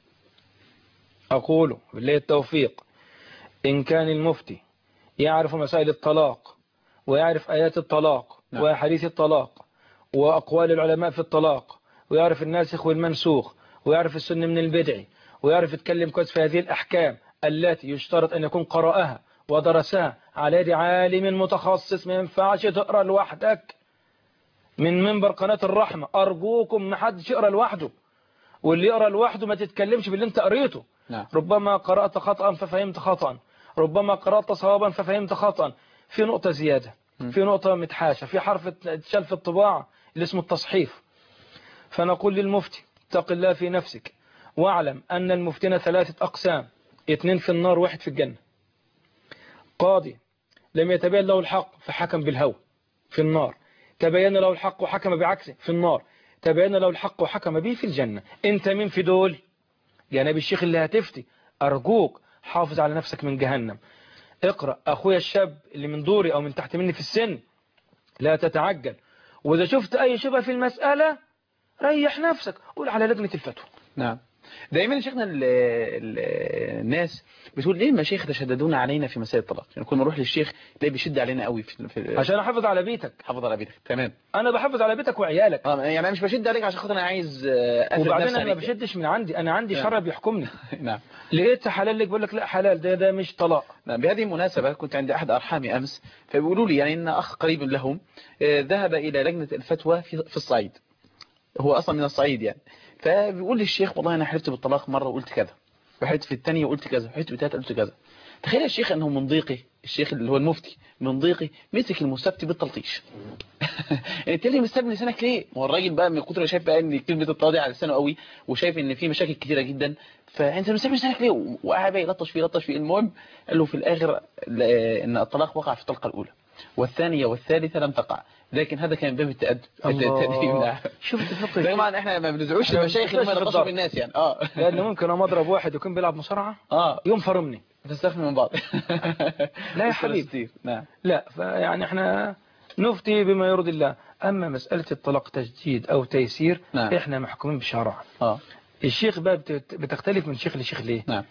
أقول بالله التوفيق إن كان المفتي يعرف مسائل الطلاق ويعرف آيات الطلاق نعم. وحديث الطلاق وأقوال العلماء في الطلاق ويعرف الناسخ والمنسوخ ويعرف السنة من البدع ويعرف يتكلم كويس في هذه الأحكام التي يشترط أن يكون قرأها ودرسها على يد عالم متخصص. ما ينفعش تقرأ لوحدك من منبر قناة الرحمة. أرجوكم ما حدش يقرأ لوحده، واللي يقرأ لوحده ما تتكلمش باللي انت قريته. نعم. ربما قرأت خطأ ففهمت خطأ، ربما قرأت صوابا ففهمت خطأ. في نقطة زيادة م. في نقطة متحاشة، في حرف اتشال في الطباعة اللي اسمه التصحيف. فنقول للمفتي اتق الله في نفسك واعلم أن المفتين ثلاثة أقسام، اثنين في النار واحد في الجنة. قاضي لم يتبين له الحق فحكم بالهوى في النار، تبين له الحق وحكم بعكسه في النار، تبين له الحق وحكم به في الجنة. انت مين في دول؟ يا نبي الشيخ اللي هتفتي أرجوك حافظ على نفسك من جهنم. اقرأ أخويا الشاب اللي من دوري أو من تحت مني في السن، لا تتعجل، وإذا شفت أي شبهة في المسألة ريح نفسك، قول على لجنة الفتوى. نعم. دائما شيخنا ال ال الناس بتقول ليه المشايخ تشددون علينا في مسائل الطلاق؟ يعني كنا نروح للشيخ تلاقيه بيشد علينا قوي في, في عشان احافظ على بيتك. حافظ على بيتك. تمام. انا بحافظ على بيتك وعيالك. اه يعني انا مش بشد عليك عشان خاطر انا عايز افرض وبعدين نفسي انا ما عليك. بشدش من عندي، انا عندي شرع بيحكمني. نعم. لقيت حلال لك بقول لك لا حلال، ده ده مش طلاق. نعم. بهذه المناسبة كنت عند احد ارحامي امس، فبيقولوا لي يعني ان اخ قريب لهم ذهب الى لجنة الفتوى في في الصعيد، هو اصلا من الصعيد يعني، فبيقول لي الشيخ والله انا حلفت بالطلاق مرة وقلت كذا، وحلفت في الثانية وقلت كذا، وحلفت في الثالثة قلت كذا. تخيل الشيخ انه من ضيقي، الشيخ اللي هو المفتي من ضيقي مسك المستفتي بالتلطيش. انت اللي مستبني لسانك ليه؟ ما هو الراجل بقى من كتر ما شايف بقى ان كلمه التواضع على لسانه قوي، وشايف ان في مشاكل كتيره جدا، فانت مستبني لسانك ليه؟ وقاعد بقى يلطش فيه يلطش فيه. المهم قال له في الاخر ان الطلاق وقع في الطلقه الاولى والثانيه والثالثه لم تقع، لكن هذا كان باب التأدب. الله. شفت الفقه. طبعا احنا ما بنزعوش المشايخ اللي هم يلطشوا بالناس يعني. اه لان ممكن انا اضرب واحد يكون بيلعب مصارعه اه يوم فرمني تستخدم من بعض. لا يا حبيبي. نعم. لا فيعني احنا نفتي بما يرضي الله. اما مساله الطلاق تجديد او تيسير، نعم. احنا محكومين بشرع. اه الشيخ بقى بتختلف من شيخ لشيخ ليه؟ نعم.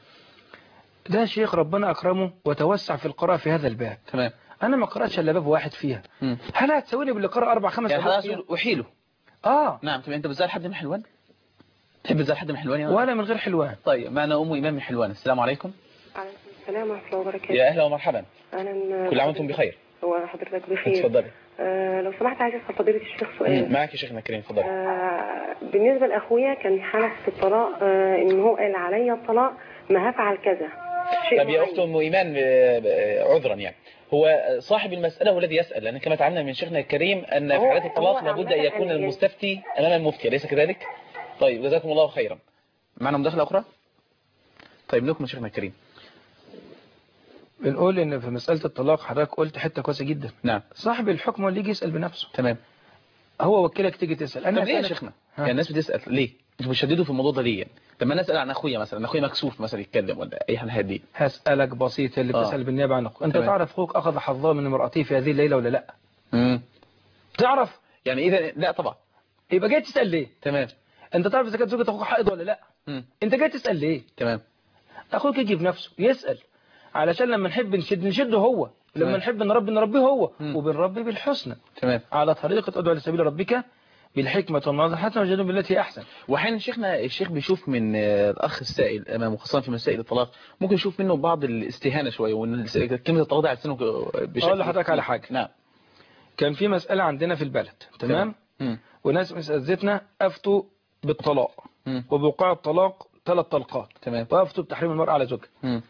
ده شيخ ربنا اكرمه وتوسع في القراءه في هذا الباب. تمام. انا ما قراتش الا باب واحد فيها. م. هل هتسويني باللي قرأ اربع خمس يعني ابواب حضرتك وحيله؟ اه نعم. طب انت بتزعل حد من حلوان؟ تحب تزعل حد من حلوان يا ولا من غير حلوان؟ طيب معنا ام ايمان من حلوان. السلام عليكم. عليكم السلام ورحمه الله وبركاته. يا اهلا ومرحبا. اهلا. كل عام وانتم بخير. هو حضرتك بخير. اتفضلي. آه لو سمحت عايز اسال فضيله الشيخ سؤال. معك يا شيخنا الكريم اتفضلي. آه بالنسبه لاخويا كان حلف في الطلاق، آه ان هو قال عليا الطلاق ما هفعل كذا. طب يا اخت ام ايمان عذرا يعني هو صاحب المسألة هو الذي يسأل، لأن كما تعلمنا من شيخنا الكريم أن في حالات الطلاق لابد أن يكون المستفتي أمام المفتي، أليس كذلك؟ طيب جزاكم الله خيرا. معنا مداخلة أخرى؟ طيب نكمل شيخنا الكريم. بنقول ان في مسألة الطلاق حضرتك قلت حتة كويسة جدا. نعم. صاحب الحكم هو اللي يجي يسأل بنفسه. تمام. هو وكيلك تيجي تسأل. انا ليه يا شيخنا؟ يعني الناس بتسأل ليه؟ مش بتشددوا في الموضوع ده ليه يعني؟ لما انا اسال عن اخويا مثلا، اخويا مكسوف مثلا يتكلم ولا اي حاجه دي. هسألك بسيط اللي بتسأل بالنيابة عن اخوك. انت تمام. تعرف اخوك اخذ حظه من امرأته في هذه الليلة ولا لا؟ امم تعرف؟ يعني اذا لا طبعا. يبقى جاي تسأل ليه؟ تمام. انت تعرف اذا كانت زوجة اخوك حائض ولا لا؟ مم. انت جاي تسأل ليه؟ تمام. اخوك يجي بنفسه يسأل علشان لما نحب نشد نشده هو، لما تمام. نحب نربي نربيه هو، مم. وبنربي بالحسنى. تمام. على طريقة ادعو لسبيل ربك بالحكمة والموعظة الحسنة وجادلهم بالتي احسن. واحيانا شيخنا الشيخ بيشوف من الاخ السائل امامه خاصه في مسائل الطلاق ممكن يشوف منه بعض الاستهانه شويه، وان كلمه الطلاق على لسانه بشكل. اقول لحضرتك على حاجه. نعم. كان في مساله عندنا في البلد، تمام؟ تمام. وناس من اساتذتنا افتوا بالطلاق مم. وبوقوع الطلاق ثلاث طلقات. تمام. وافتوا بتحريم المرأة على زوجها. مم.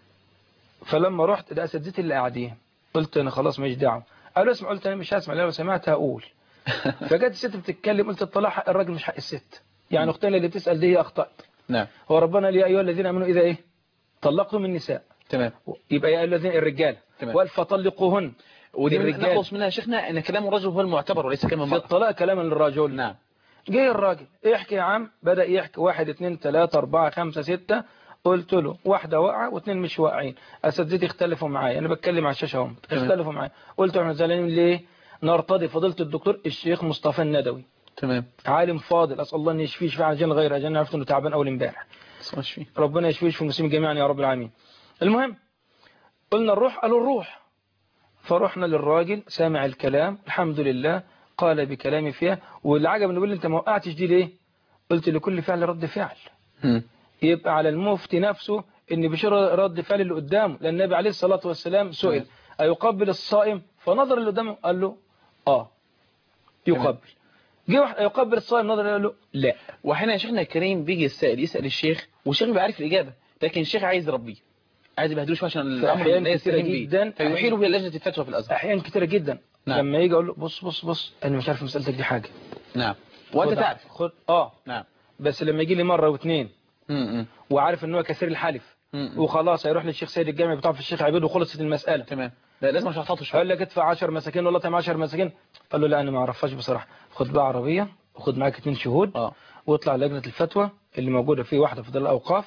فلما رحت ده اساتذتي اللي قاعدين قلت انا خلاص ماليش دعوه. قالوا اسمع، قلت انا مش هسمع، لو سمعت هقول. فجت الست بتتكلم قلت الطلاق حق الراجل مش حق الست. يعني اختنا اللي بتسال دي هي اخطات. نعم. هو ربنا يا ايها الذين امنوا اذا ايه طلقتم النساء. تمام. يبقى يا ايها الذين الرجال وقال فطلقوهن. ودي نخلص منها يا شيخنا ان كلام الرجل هو المعتبر وليس كلام المرأة. في الطلاق كلام للرجل. نعم. جه الراجل احكي يا عم، بدأ يحكي واحد اثنين ثلاثة أربعة خمسة ستة. قلت له واحدة واقعة واثنين مش واقعين. اساتذتي اختلفوا معايا، انا بتكلم على الشاشة اهم، اختلفوا معايا. قلت احنا زعلانين ليه؟ نرتضي فضيلة الدكتور الشيخ مصطفى الندوي. تمام. عالم فاضل، اسال الله ان يشفيه يشفيه عن جن غير اجل. عرفت انه تعبان اول امبارح. ربنا يشفيه في المسلمين جميعا يا رب العالمين. المهم قلنا نروح، قالوا نروح. فرحنا للراجل سامع الكلام الحمد لله، قال بكلامي فيها. والعجب انه بيقول لي انت ما وقعتش دي ليه؟ قلت لكل فعل رد فعل. م. يبقى على المفتي نفسه ان بشر رد فعل اللي قدامه، لان النبي عليه الصلاه والسلام سئل ايقبل الصائم؟ فنظر اللي قدامه قال له اه يقبل. جه واحد يقبل الصائم، نظر قال له لا. واحيانا يا شيخنا الكريم بيجي السائل يسال الشيخ والشيخ بيبقى عارف الاجابه، لكن الشيخ عايز يربيه، عايز يبهدله شويه عشان الامر كثيره جدا فيحيله الى لجنه الفتوى في الازهر. احيانا كثيره جدا. نعم. لما يجي اقول له بص بص بص انا مش عارف مسالتك دي حاجه. نعم. وانت تعرف. خد اه نعم. بس لما يجي لي مره واثنين وعارف ان هو كثير الحلف م-م. وخلاص هيروح للشيخ سيد الجامع بتاع في الشيخ عبيد وخلصت المساله. تمام. لا لازم اشحطه شويه. قال لك ادفع عشر مساكين ولا طعم عشر مساكين. قال له لا انا ما اعرفهاش بصراحه. خد بقى عربيه وخد معاك اثنين شهود اه واطلع لجنه الفتوى اللي موجوده في واحده في دار الاوقاف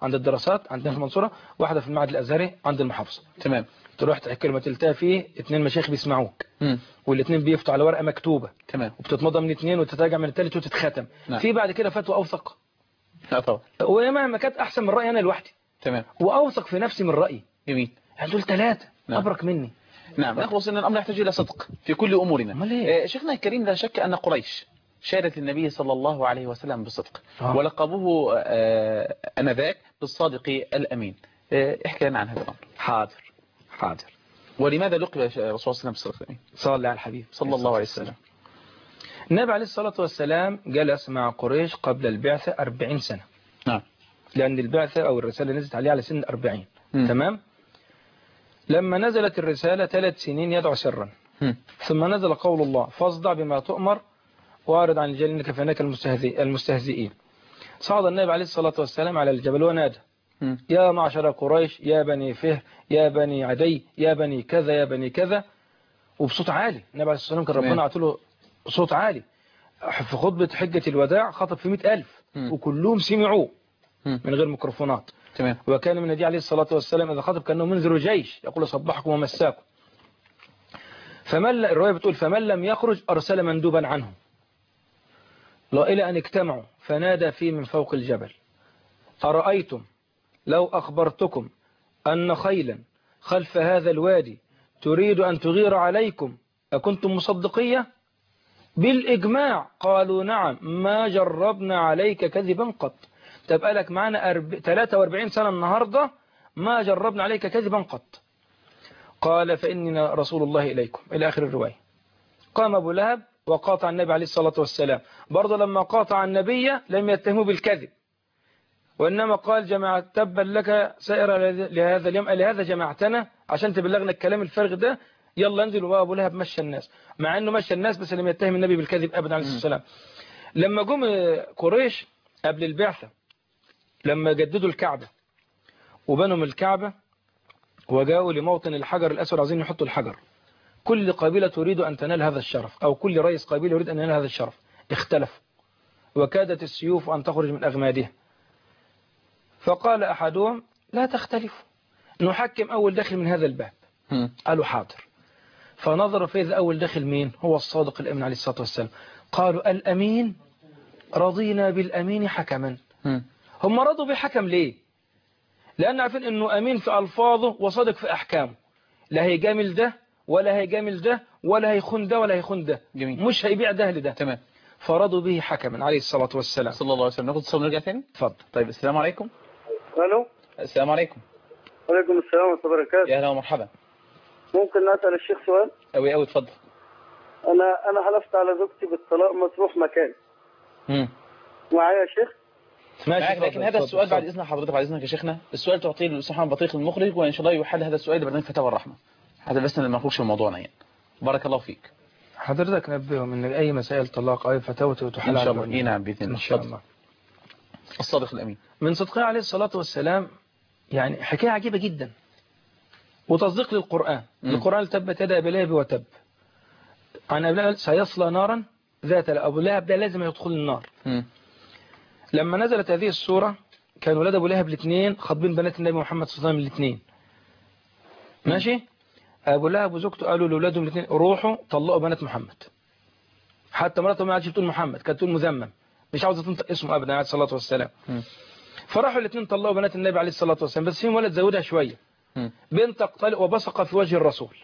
عند الدراسات عندنا في المنصورة، واحدة في المعهد الأزهري عند المحافظة. تمام. تروح تحكي لما تلتقى فيه اثنين مشايخ بيسمعوك، والاثنين بيفتوا على ورقة مكتوبة. تمام. وبتتمضى من اثنين وتتراجع من الثالث وتتختم. نعم. في بعد كده فتوى أوثق. لا طبعا. وما كانت أحسن من رأيي أنا لوحدي. تمام. وأوثق في نفسي من رأيي. جميل. يعني دول ثلاثة. نعم. أبرك مني. نعم. نخلص أن الأمر يحتاج إلى صدق في كل أمورنا. آه شيخنا الكريم، لا شك أن قريش شارت النبي صلى الله عليه وسلم بالصدق، آه. ولقبوه آه أنذاك بالصادق الأمين. آه احكي لنا عن هذا الأمر. حاضر حاضر. ولماذا لقب الرسول صلى الله عليه وسلم بالصدق الأمين؟ صلى على الحبيب صلى الله عليه وسلم. النبي عليه الصلاة والسلام جلس مع قريش قبل البعثة أربعين سنة. نعم. لأن البعثة أو الرسالة نزلت عليه على سن أربعين. م. تمام. لما نزلت الرسالة ثلاث سنين يدعو سرا. م. ثم نزل قول الله فاصدع بما تؤمر وأعرض عن الجاهلين كفيناك المستهزئين. صعد النبي عليه الصلاة والسلام على الجبل ونادى م. يا معشر قريش، يا بني فهر، يا بني عدي، يا بني كذا، يا بني كذا، وبصوت عالي. النبي عليه الصلاة والسلام كان ربنا عطله صوت عالي. في خطبة حجة الوداع خطب في مئة ألف م. وكلهم سمعوه من غير ميكروفونات. تمام. وكان من النبي عليه الصلاة والسلام إذا خطب كأنه منذر جيش يقول صبحكم ومساكم. فمن الرواية بتقول فمن لم يخرج أرسل مندوبا عنه لا إلى أن اجتمعوا فنادى فيه من فوق الجبل أرأيتم لو أخبرتكم أن خيلا خلف هذا الوادي تريد أن تغير عليكم أكنتم مصدقية؟ بالإجماع قالوا نعم ما جربنا عليك كذبا قط. تبقى لك معنا أرب... ثلاثة وأربعين سنة النهاردة ما جربنا عليك كذبا قط. قال فإننا رسول الله إليكم إلى آخر الرواية. قام أبو لهب وقاطع النبي عليه الصلاة والسلام. برضه لما قاطع النبي لم يتهموا بالكذب، وإنما قال جماعة تبا لك سائر لهذا اليوم، لهذا جماعتنا عشان تبلغنا الكلام الفارغ ده، يلا انزل. وابو لهب مشى الناس، مع انه مشى الناس بس لم يتهم النبي بالكذب ابدا عليه الصلاه والسلام. لما جم قريش قبل البعثه، لما جددوا الكعبه وبنوا من الكعبه وجاءوا لموطن الحجر الاسود عايزين يحطوا الحجر، كل قبيله تريد ان تنال هذا الشرف، او كل رئيس قبيله يريد ان ينال هذا الشرف. اختلفوا وكادت السيوف ان تخرج من اغمادها. فقال احدهم لا تختلفوا، نحكم اول داخل من هذا الباب. قالوا حاضر. فنظروا فإذا أول داخل مين؟ هو الصادق الأمين عليه الصلاة والسلام. قالوا الأمين رضينا بالأمين حكما. هم رضوا بحكم ليه؟ لأن عارفين أنه أمين في ألفاظه وصادق في أحكامه، لا هيجامل ده ولا هيجامل ده ولا هيخون ده ولا هيخون ده. جميل. مش هيبيع ده لده. تمام. فرضوا به حكما عليه الصلاة والسلام صلى الله عليه وسلم. ناخد اتصال ونرجع ثاني. اتفضل. طيب السلام عليكم. الو. السلام عليكم. وعليكم السلام ورحمة الله وبركاته. يا اهلا ومرحبا. ممكن أسأل الشيخ سؤال؟ أوي أوي اتفضل. أنا أنا حلفت على زوجتي بالطلاق مطروح مكان. امم. معايا يا شيخ؟ ماشي. لكن هذا السؤال بعد إذن حضرتك، بعد إذنك يا شيخنا، السؤال تعطيه للأستاذ محمد بطيخ المخرج، وإن شاء الله يحل هذا السؤال لبرنامج فتاوى الرحمة. هذا بس لما نخرجش من موضوعنا يعني. بارك الله فيك. حضرتك نبههم ان اي مسائل طلاق او فتاوى تحل ان شاء الله. اي نعم باذن الله. ان شاء الله. الصادق الامين. من صدقه عليه الصلاه والسلام يعني حكايه عجيبه جدا، وتصديق للقران. م. القران تبت يدا ابي لهب وتب، عن ابي لهب سيصلى نارا ذات ابو لهب ده لازم يدخل النار. م. لما نزلت هذه السوره كان ولاد ابو لهب الاثنين خاطبين بنات النبي محمد صلى الله عليه وسلم الاثنين. ماشي. أبو لهب وزوجته قالوا لأولادهم الاثنين روحوا طلقوا بنات محمد. حتى مراته ما عادش بتقول محمد، كانت تقول مذمم، مش عاوزة تنطق اسمه أبدا عليه الصلاة والسلام. م. فراحوا الاثنين طلقوا بنات النبي عليه الصلاة والسلام، بس فيهم ولد زودها شوية. م. بنت اقتلق وبصق في وجه الرسول.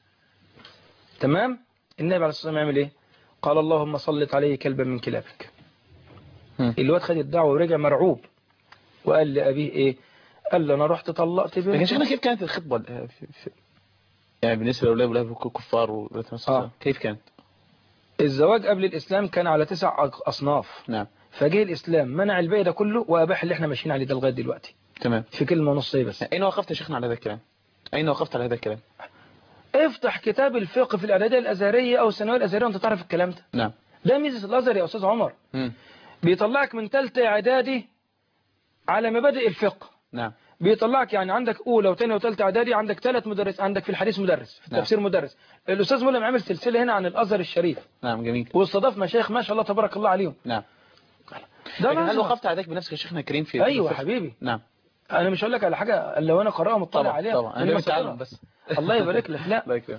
تمام. النبي عليه الصلاة والسلام يعمل ايه؟ قال اللهم صلت عليه كلبا من كلابك. م. الواد خد الدعوة ورجع مرعوب وقال لأبيه ايه؟ قال له انا رحت طلقت بنت. لكن شيخنا كيف كانت الخطبة في في يعني بالنسبة لأولاد ولاد كفار وبنات آه. كيف كانت؟ الزواج قبل الإسلام كان على تسع أصناف. نعم. فجاء الإسلام منع الباقي ده كله وأباح اللي احنا ماشيين عليه ده لغاية دلوقتي. تمام. في كلمة ونص بس. أين وقفت يا شيخنا على هذا الكلام؟ أين وقفت على هذا الكلام؟ افتح كتاب الفقه في الإعدادية الأزهرية أو الثانوية الأزهرية وأنت تعرف الكلام ده. نعم. ده ميزة الأزهر يا أستاذ عمر. م. بيطلعك من ثالثة إعدادي على مبادئ الفقه. نعم. بيطلعك يعني عندك أولى وثانية وثالثة إعدادي، عندك ثلاث مدرس، عندك في الحديث مدرس، في التفسير نعم. مدرس. الأستاذ مولم عامل سلسلة هنا عن الأزهر الشريف. نعم جميل. واستضاف مشايخ ما شاء الله تبارك الله عليهم. نعم. ده لكن هل وقفت على ذلك بنفسك يا شيخنا الكريم في أيوة حبيبي. نعم. انا مش هقول لك على حاجه الا وانا قراءه مطلع عليها طبعا انا بتعلم بس. الله يبارك لك. لا الله يكرمك.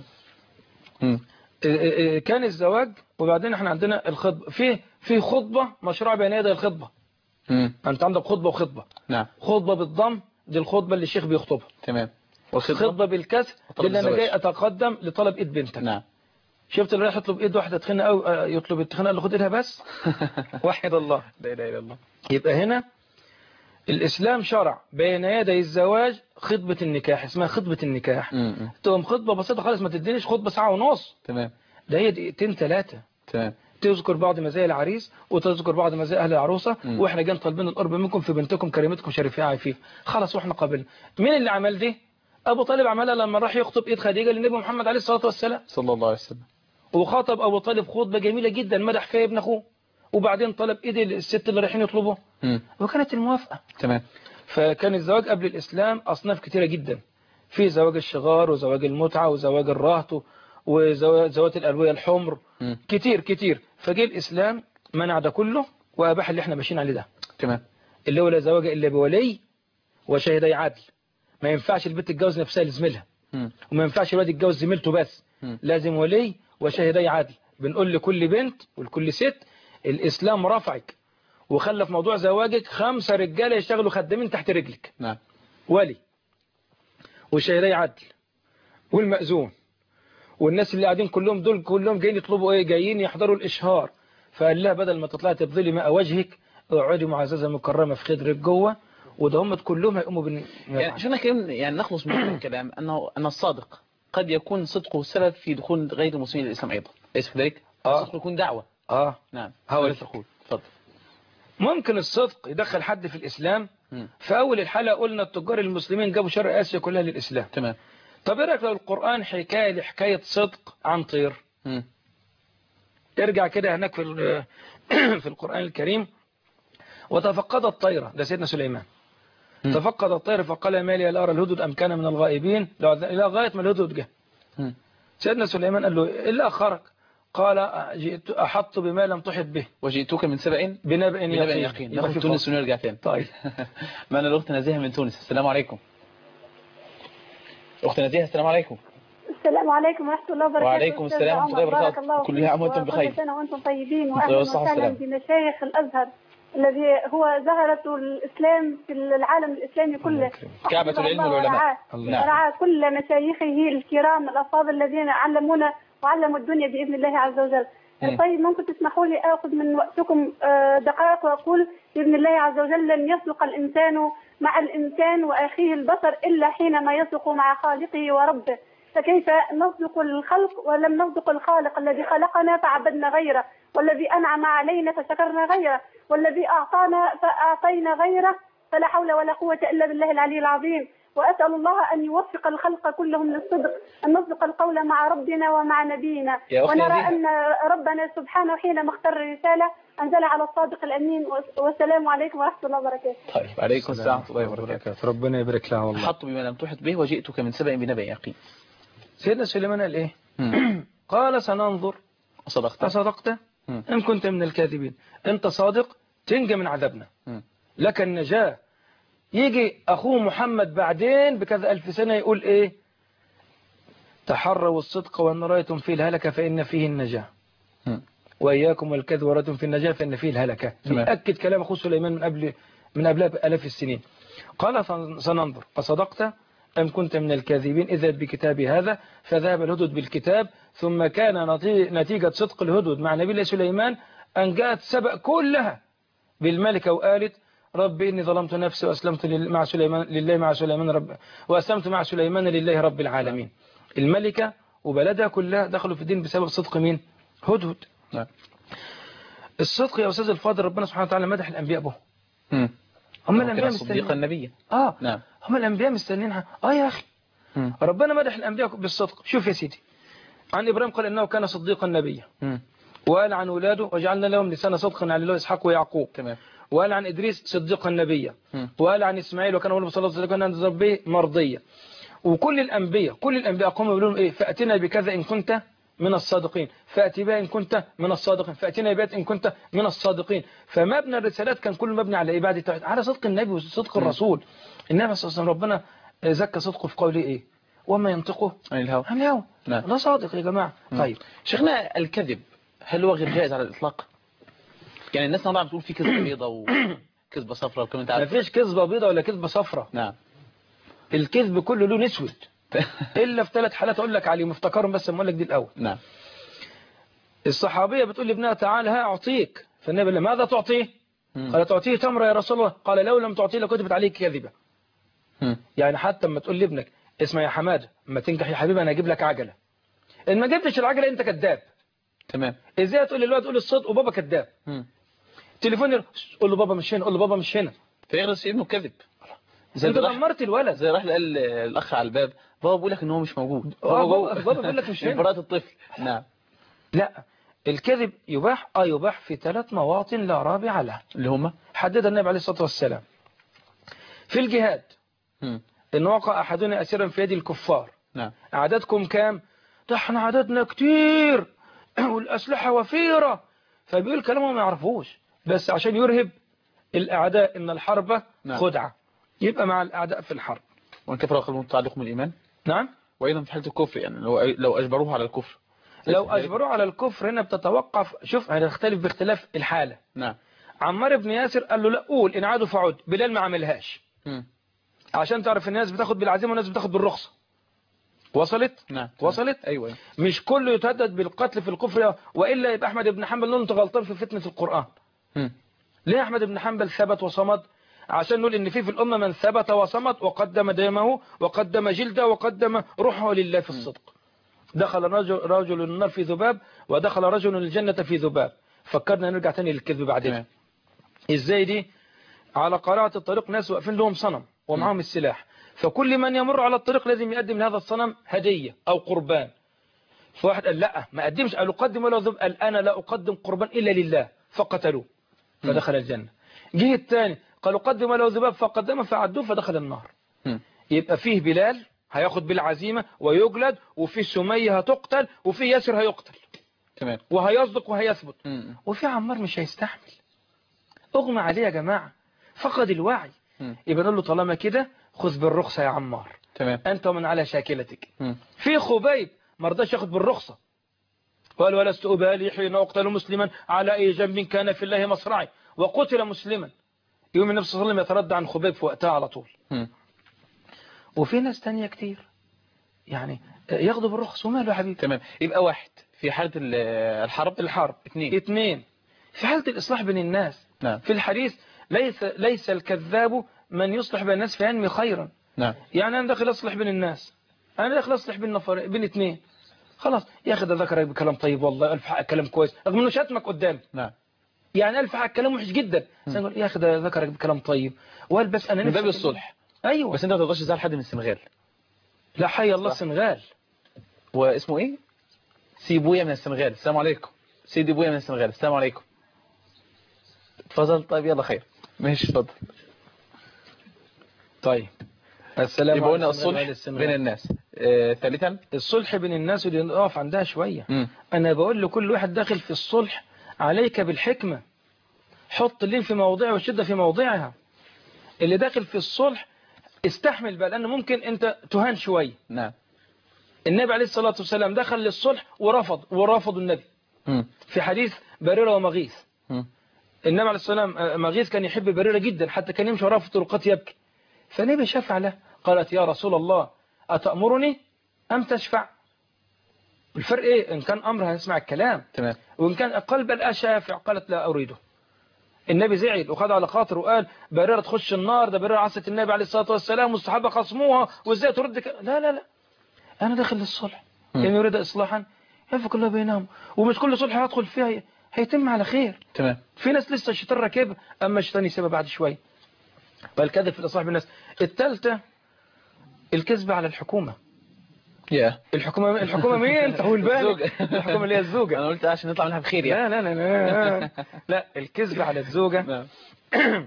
كان الزواج وبعدين احنا عندنا الخطبه، في في خطبه مشروع بين يدي الخطبه. امم انت عندك خطبه وخطبه. نعم. خطبه بالضم دي الخطبه اللي الشيخ بيخطبها. تمام. والخطبه بالكسر دي اللي انا جاي اتقدم لطلب ايد بنتك. نعم. شفت اللي رايح يطلب ايد واحده تخينه قوي يطلب التخينه اللي خد ايدها بس. وحد الله. لا اله الا الله. يبقى هنا الإسلام شرع بين يدي الزواج خطبة النكاح، اسمها خطبة النكاح. تقوم خطبة بسيطة خالص، ما تدينيش خطبة ساعة ونص. تمام. ده هي دقيقتين ثلاثة. تمام. تذكر بعض مزايا العريس وتذكر بعض مزايا أهل العروسة، مم. واحنا جايين طالبين القرب منكم في بنتكم كريمتكم شريفة عفيف. خلاص واحنا قابلنا. مين اللي عمل دي؟ أبو طالب عملها لما راح يخطب إيد خديجة للنبي محمد عليه الصلاة والسلام صلى الله عليه وسلم. وخاطب أبو طالب خطبة جميلة جدا مدح فيها ابن أخوه، وبعدين طلب إيد الست اللي رايحين يطلبوا، وكانت الموافقة. تمام. فكان الزواج قبل الإسلام أصناف كتيرة جدا، في زواج الشغار وزواج المتعة وزواج الرهط وزواج الألوية الحمر، م. كتير كتير. فجاء الإسلام منع ده كله وأباح اللي احنا ماشيين عليه ده. تمام. اللي هو لا زواج إلا بولي وشهدي عدل. ما ينفعش البنت تتجوز نفسها لزميلها، وما ينفعش الواد يتجوز زميلته بس، م. لازم ولي وشهدي عدل. بنقول لكل بنت ولكل ست الإسلام رفعك وخلى في موضوع زواجك خمسة رجالة يشتغلوا خدامين تحت رجلك. نعم. ولي وشهدي عدل والمأذون والناس اللي قاعدين كلهم دول كلهم جايين يطلبوا ايه؟ جايين يحضروا الإشهار. فقال لها بدل ما تطلعي تبذلي ماء وجهك اقعدي معززة مكرمة في خدرك جوه، وده هم كلهم هيقوموا بال يعني شو كلام يعني نخلص من هذا الكلام انه ان الصادق قد يكون صدقه سبب في دخول غير المسلمين للإسلام ايضا، ليس كذلك؟ آه. الصدق يكون دعوة. اه نعم. هقول تقول اتفضل. ممكن الصدق يدخل حد في الإسلام. م. في أول الحلقة قلنا التجار المسلمين جابوا شرق آسيا كلها للإسلام. تمام. طب ايه رايك لو القرآن حكاية لحكاية صدق عن طير؟ م. ارجع كده هناك في في القرآن الكريم. وتفقد الطيرة، ده سيدنا سليمان. م. تفقد الطير فقال ما لي لا أرى الهدد أم كان من الغائبين، إلى غاية ما الهدد جه. م. سيدنا سليمان قال له إلا أخرك؟ قال جئت أحط بما لم تحط به وجئتك من سبأ بنبأ يقين, يقين. ناخذ تونس ونرجع ثاني. طيب. معنا الأخت نزيهة من تونس. السلام عليكم. أخت نزيهة السلام عليكم. السلام عليكم ورحمة الله وبركاته. وعليكم السلام ورحمة الله وبركاته. كل عام وأنتم بخير. كل سنة وأنتم طيبين، وأهلا وسهلا بمشايخ الأزهر الذي هو زهرة الإسلام في العالم الإسلامي كله، كعبة العلم والعلماء. ورعاة كل مشايخه الكرام الأفاضل الذين علمونا وعلموا الدنيا بإذن الله عز وجل. طيب ممكن تسمحوا لي آخذ من وقتكم دقائق وأقول بإذن الله عز وجل لن يصدق الإنسان مع الإنسان وأخيه البشر إلا حينما يصدق مع خالقه وربه، فكيف نصدق الخلق ولم نصدق الخالق الذي خلقنا فعبدنا غيره، والذي أنعم علينا فشكرنا غيره، والذي أعطانا فأعطينا غيره، فلا حول ولا قوة إلا بالله العلي العظيم. وأسأل الله أن يوفق الخلق كلهم للصدق، أن نصدق القول مع ربنا ومع نبينا، ونرى أن ربنا سبحانه حينما اختار الرسالة أنزل على الصادق الأمين. والسلام عليكم ورحمة الله وبركاته. طيب عليكم السلام ورحمة الله وبركاته. ربنا يبارك لها والله. حط بما لم تحط به وجئتك من سبأ بنبأ يقين. سيدنا سليمان قال إيه؟ قال سننظر صدقت أصدقت إن كنت من الكاذبين. أنت صادق تنجى من عذابنا، لك النجاة. يجي أخوه محمد بعدين بكذا ألف سنة يقول إيه؟ تحروا الصدق وإن رأيتم فيه الهلكة فإن فيه النجاة، وإياكم والكذب ورأيتم فيه النجاة فإن فيه الهلكة. يأكد كلام أخوه سليمان من قبل من قبلها بآلاف السنين. قال سننظر أصدقت أم كنت من الكاذبين اذهب بكتابي هذا. فذهب الهدد بالكتاب، ثم كان نتيجة صدق الهدد مع نبي الله سليمان أن جاءت سبأ كلها بالملكة وقالت رب إني ظلمت نفسي وأسلمت مع سليمان لله مع سليمان رب وأسلمت مع سليمان لله رب العالمين. الملكة وبلدها كلها دخلوا في الدين بسبب صدق مين؟ هدهد. نعم. الصدق يا أستاذ الفاضل ربنا سبحانه وتعالى مدح الأنبياء به. هم الأنبياء مستنين النبي. آه نعم. هم الأنبياء مستنينها. آه يا أخي. مم. ربنا مدح الأنبياء بالصدق. شوف يا سيدي، عن إبراهيم قال إنه كان صديقا نبيا، وقال عن ولاده وجعلنا لهم لسان صدق على الله إسحاق ويعقوب. تمام. وقال عن إدريس صديقا نبيا، وقال عن إسماعيل وكان أول صلى الله عليه وسلم عند ربه مرضية. وكل الأنبياء كل الأنبياء قاموا يقولون إيه؟ فأتنا بكذا إن كنت من الصادقين، فأتي بها إن كنت من الصادقين، فأتينا بها إن كنت من الصادقين. فمبنى الرسالات كان كله مبني على إبادة التوحيد، على صدق النبي وصدق الرسول. النبي صلى الله عليه وسلم ربنا زكى صدقه في قوله إيه؟ وما ينطقه عن الهوى. عن الهوى. نعم. لا صادق يا جماعة. مم. طيب شيخنا، الكذب هل هو غير جائز على الإطلاق؟ يعني الناس نضع بتقول في كذبة بيضة وكذبة صفراء وكما انت ما عارف. فيش كذبة بيضة ولا كذبة صفراء. نعم. الكذب كله له نسود إلا في ثلاث حالات أقول لك عليهم، افتكرهم بس أقول لك دي الأول. نعم. الصحابية بتقول لابنها تعال ها أعطيك، فالنبي قال ماذا تعطيه؟ مم. قال تعطيه تمرة يا رسول الله. قال لو لم تعطيه لكتبت عليك كذبة. مم. يعني حتى لما تقول لابنك اسمع يا حماد اما تنجح يا حبيبي أنا أجيب لك عجلة، إن ما جبتش العجلة أنت كذاب. تمام. إزاي تقول للواد تقول الصدق وبابا كذاب؟ مم. تليفون ير- قول له بابا مش هنا، قول له بابا مش هنا. فيغرس ابنه كذب. زي انت راح- دمرت الولد. زي راح قال الأخ على الباب بابا بيقول لك إن هو مش موجود. آه، بابا بابا- جوه. بابا بيقول لك مش هنا. براءة الطفل. نعم. لا الكذب يباح اه يباح في ثلاث مواطن لا رابع له، اللي هم. حددها النبي عليه الصلاة والسلام. في الجهاد مم. إن وقع أحدنا أسيرا في يد الكفار. نعم. عددكم كام؟ ده احنا عددنا كتير والأسلحة وفيرة، فبيقول كلامهم ما يعرفوش بس عشان يرهب الأعداء إن الحرب نعم. خدعة، يبقى مع الأعداء في الحرب. وإن كفر قلبه متعلق بالإيمان. نعم. وأيضا في حالة الكفر، يعني لو لو أجبروه على الكفر. لو أجبروه على الكفر هنا بتتوقف، شوف هنختلف باختلاف الحالة. نعم. عمار بن ياسر قال له لا قول إن عادوا فعود، بلال ما عملهاش. مم. عشان تعرف الناس بتاخد بالعزيمة والناس بتاخد بالرخصة. وصلت؟ نعم. وصلت؟ أيوة. مش كله يتهدد بالقتل في الكفر، وإلا يبقى أحمد بن حنبل نقول أنت غلطان في فتنة القرآن. مم. ليه أحمد بن حنبل ثبت وصمد؟ عشان نقول إن في في الأمة من ثبت وصمد وقدم دمه وقدم جلده وقدم روحه لله في الصدق. دخل رجل, رجل النار في ذباب ودخل رجل الجنة في ذباب. فكرنا نرجع تاني للكذب بعدين. تمام. إزاي دي؟ على قارعة الطريق ناس واقفين لهم صنم ومعهم السلاح، فكل من يمر على الطريق لازم يقدم لهذا الصنم هدية أو قربان. فواحد قال لا ما قدمش، قال قدم ولا ذب، قال أنا لا أقدم قربان إلا لله، فقتلوه فدخل الجنة. جه الثاني قالوا قدم ولا ذباب فقدمه فعدوه فدخل النار. م. يبقى فيه بلال هياخد بالعزيمة ويجلد، وفي سمية هتقتل، وفي ياسر هيقتل تمام. وهيصدق وهيثبت، م. وفي عمار مش هيستحمل، اغمى عليه يا جماعة، فقد الوعي. م. يبقى نقول له طالما كده خذ بالرخصة يا عمار، تمام. أنت ومن على شاكلتك. م. في خبيب ما رضاش ياخد بالرخصة، قال ولست أبالي حين أقتل مسلما على أي جنب كان في الله مصرعي، وقتل مسلما. يوم النبي صلى الله عليه وسلم يتردى عن خبيب في وقتها على طول. م. وفي ناس تانية كتير يعني ياخدوا بالرخص وماله يا حبيبي. تمام. يبقى واحد في حالة الحرب الحرب. اثنين اثنين في حالة الإصلاح بين الناس. نعم. في الحديث ليس ليس الكذاب من يصلح بين الناس فينمي خيرا. نعم. يعني أنا داخل أصلح بين الناس، أنا داخل أصلح بين نفر بين اثنين، خلاص يا أخي ده ذكرك بكلام طيب والله ألف حق كلام كويس رغم إنه شتمك قدامي. نعم. يعني ألف حق كلام وحش جدا، نقول يا أخي ده ذكرك بكلام طيب وقال بس أنا من نفسي باب الصلح. أيوة. بس أنت ما تقدرش تزعل حد من السنغال. لا حي الله السنغال. واسمه إيه؟ سيبويا من السنغال. السلام عليكم. سيدي بويا من السنغال. السلام عليكم. اتفضل. طيب يلا خير. ماشي اتفضل. طيب السلام يبقى قلنا عليكم. الصلح بين الناس. آه، ثالثا الصلح بين الناس اللي نقف عندها شوية. م. أنا بقول لكل واحد داخل في الصلح عليك بالحكمة، حط اللين في موضعه والشدة في موضعها. اللي داخل في الصلح استحمل بقى، لأنه ممكن أنت تهان شوية. نعم. النبي عليه الصلاة والسلام دخل للصلح ورفض ورفض النبي. م. في حديث بريرة ومغيث. م. النبي عليه الصلاة والسلام مغيث كان يحب بريرة جدا حتى كان يمشي وراها في الطرقات يبكي، فالنبي شفع له، قالت يا رسول الله أتأمرني أم تشفع؟ الفرق إيه؟ إن كان أمر هنسمع الكلام، تمام. وإن كان قلب الأشافع قالت لا أريده. النبي زعل وخد على خاطره وقال بريرة تخش النار، ده بريرة عصت النبي عليه الصلاة والسلام والصحابة خصموها وإزاي ترد ك... لا لا لا أنا داخل للصلح، إن يعني يريد إصلاحا يفك الله بينهم، ومش كل صلح هيدخل فيها هيتم على خير. تمام. في ناس لسه الشيطان راكبها، أما الشيطان يسيبها بعد شوية. والكذب في الإصلاح بالناس. الثالثة الكذب على الحكومة. يا yeah. الحكومة الحكومة مين انت هو البالغ؟ الحكومة اللي هي الزوجة. انا قلت عشان نطلع منها بخير يعني. لا لا لا لا لا الكذب على الزوجة. نعم.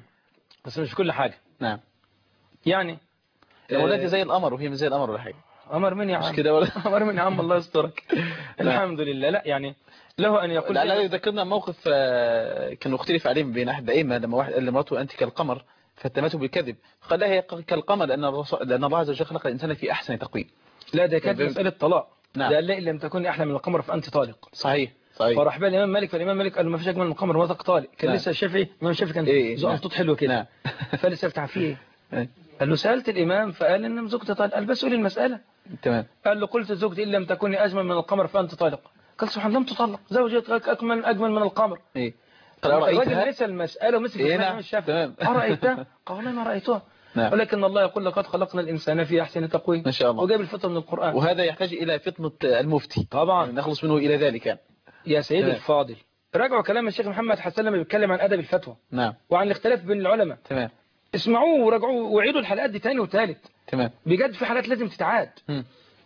بس مش كل حاجة. نعم. يعني الولاد زي القمر وهي مش زي القمر ولا حاجة. أمر من يا عم مش كده ولا أمر من يا عم الله يسترك. الحمد لله. لا يعني له أن يقول. لا لا يذكرنا موقف كان مختلف عليه بين أحد الأئمة لما واحد قال لمراته أنت كالقمر فاتهمته بالكذب قال لها هي كالقمر لأن لأن الله عز وجل خلق الإنسان في أحسن تقويم. لا ده كانت مسألة طلاق. نعم. ده قال لي إن لم تكن أحلى من القمر فأنت طالق. صحيح صحيح. فراح بقى الإمام مالك فالإمام مالك قال له ما فيش أجمل من القمر ما طالق. كان نعم. لسه الشافعي الإمام الشافعي كان إيه ذو أنطوط حلوة كده. نعم. فلسه بتاع فيه إيه؟ قال له سألت الإمام فقال إن زوجتي طالق. قال بس قولي المسألة. تمام. قال له قلت زوجتي إن لم تكوني أجمل من القمر فأنت طالق. قال سبحان لم تطلق زوجتك أجمل أجمل من القمر. إيه. قال أرأيتها؟ الراجل نسى المسألة ومسك إيه الإمام الشافعي. أرأيتها؟ قال والله ما رأيتها. نعم. ولكن الله يقول لقد خلقنا الإنسان في أحسن تقويم. ما شاء الله. وجاب الفطر من القرآن. وهذا يحتاج إلى فطنة المفتي طبعا يعني نخلص منه إلى ذلك. يا سيدي تمام. الفاضل راجعوا كلام الشيخ محمد حسن لما بيتكلم عن أدب الفتوى. نعم. وعن الاختلاف بين العلماء. تمام. اسمعوه وراجعوه وعيدوا الحلقات دي تاني وتالت. تمام. بجد في حالات لازم تتعاد. م.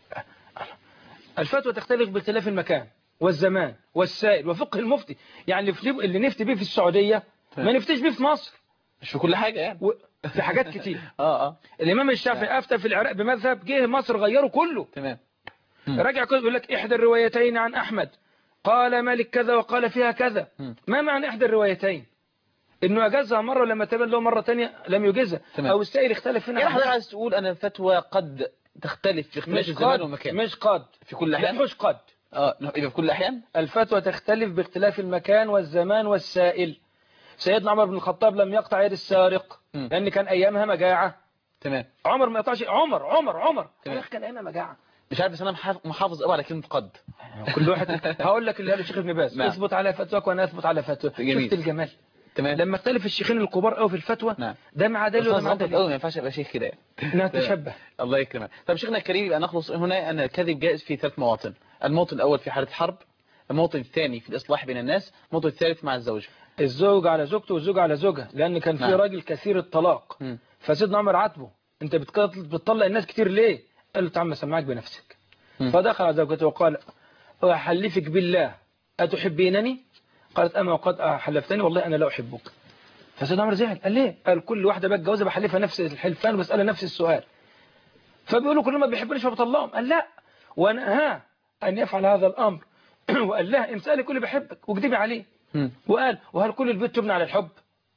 الفتوى تختلف باختلاف المكان والزمان والسائل وفقه المفتي. يعني اللي نفتي بيه في السعودية ما نفتيش بيه في مصر. مش في كل حاجة يعني. و... في حاجات كتير. اه اه. الإمام الشافعي أفتى في العراق بمذهب جه مصر غيره كله. تمام. راجع كله يقول لك إحدى الروايتين عن أحمد قال مالك كذا وقال فيها كذا. م. ما معنى إحدى الروايتين؟ إنه أجازها مرة لما تبين له مرة تانية لم يجزها. أو السائل اختلف هنا. يعني حضرتك عايز تقول أن الفتوى قد تختلف في اختلاف الزمان والمكان. مش قد في كل الأحيان. مش قد اه يبقى في كل الأحيان. الفتوى تختلف باختلاف المكان والزمان والسائل. سيدنا عمر بن الخطاب لم يقطع يد السارق م. لأن كان أيامها مجاعة. تمام. عمر ما يقطعش. عمر عمر عمر تمام. كان أيامها مجاعة. مش عارف بس أنا محافظ قوي على كلمة قد. كل واحد هقول لك اللي قاله الشيخ ابن باز. نعم. اثبت على فتواك وانا اثبت على فتوى. شفت الجمال. تمام. لما اختلف الشيخين الكبار قوي في الفتوى. نعم. ده مع دليل وده مع دليل. ما ينفعش ابقى شيخ كده يعني. نتشبه. الله يكرمك. طب شيخنا الكريم يبقى نخلص هنا أن الكذب جائز في ثلاث مواطن. الموطن الأول في حالة حرب، الموطن الثاني في الإصلاح بين الناس، الموطن الثالث مع الزوجة. الزوج على زوجته والزوج على زوجها لأن كان في نعم. راجل كثير الطلاق. م. فسيدنا عمر عاتبه انت بتطلق الناس كتير ليه؟ قال له تعال سمعك بنفسك. م. فدخل على زوجته وقال أحلفك بالله أتحبينني؟ قالت أما وقد حلفتني والله أنا لا أحبك. فسيدنا عمر زعل. قال ليه؟ قال كل واحدة بتجوزها بحلفها نفس الحلفان وبسألها نفس السؤال. فبيقولوا كل ما بيحبنيش فبطلقهم. قال لا وأنهاه أن يفعل هذا الأمر. وقال لها إن سألي كل بحبك واكذبي عليه. م. وقال وهل كل البيت تبنى على الحب؟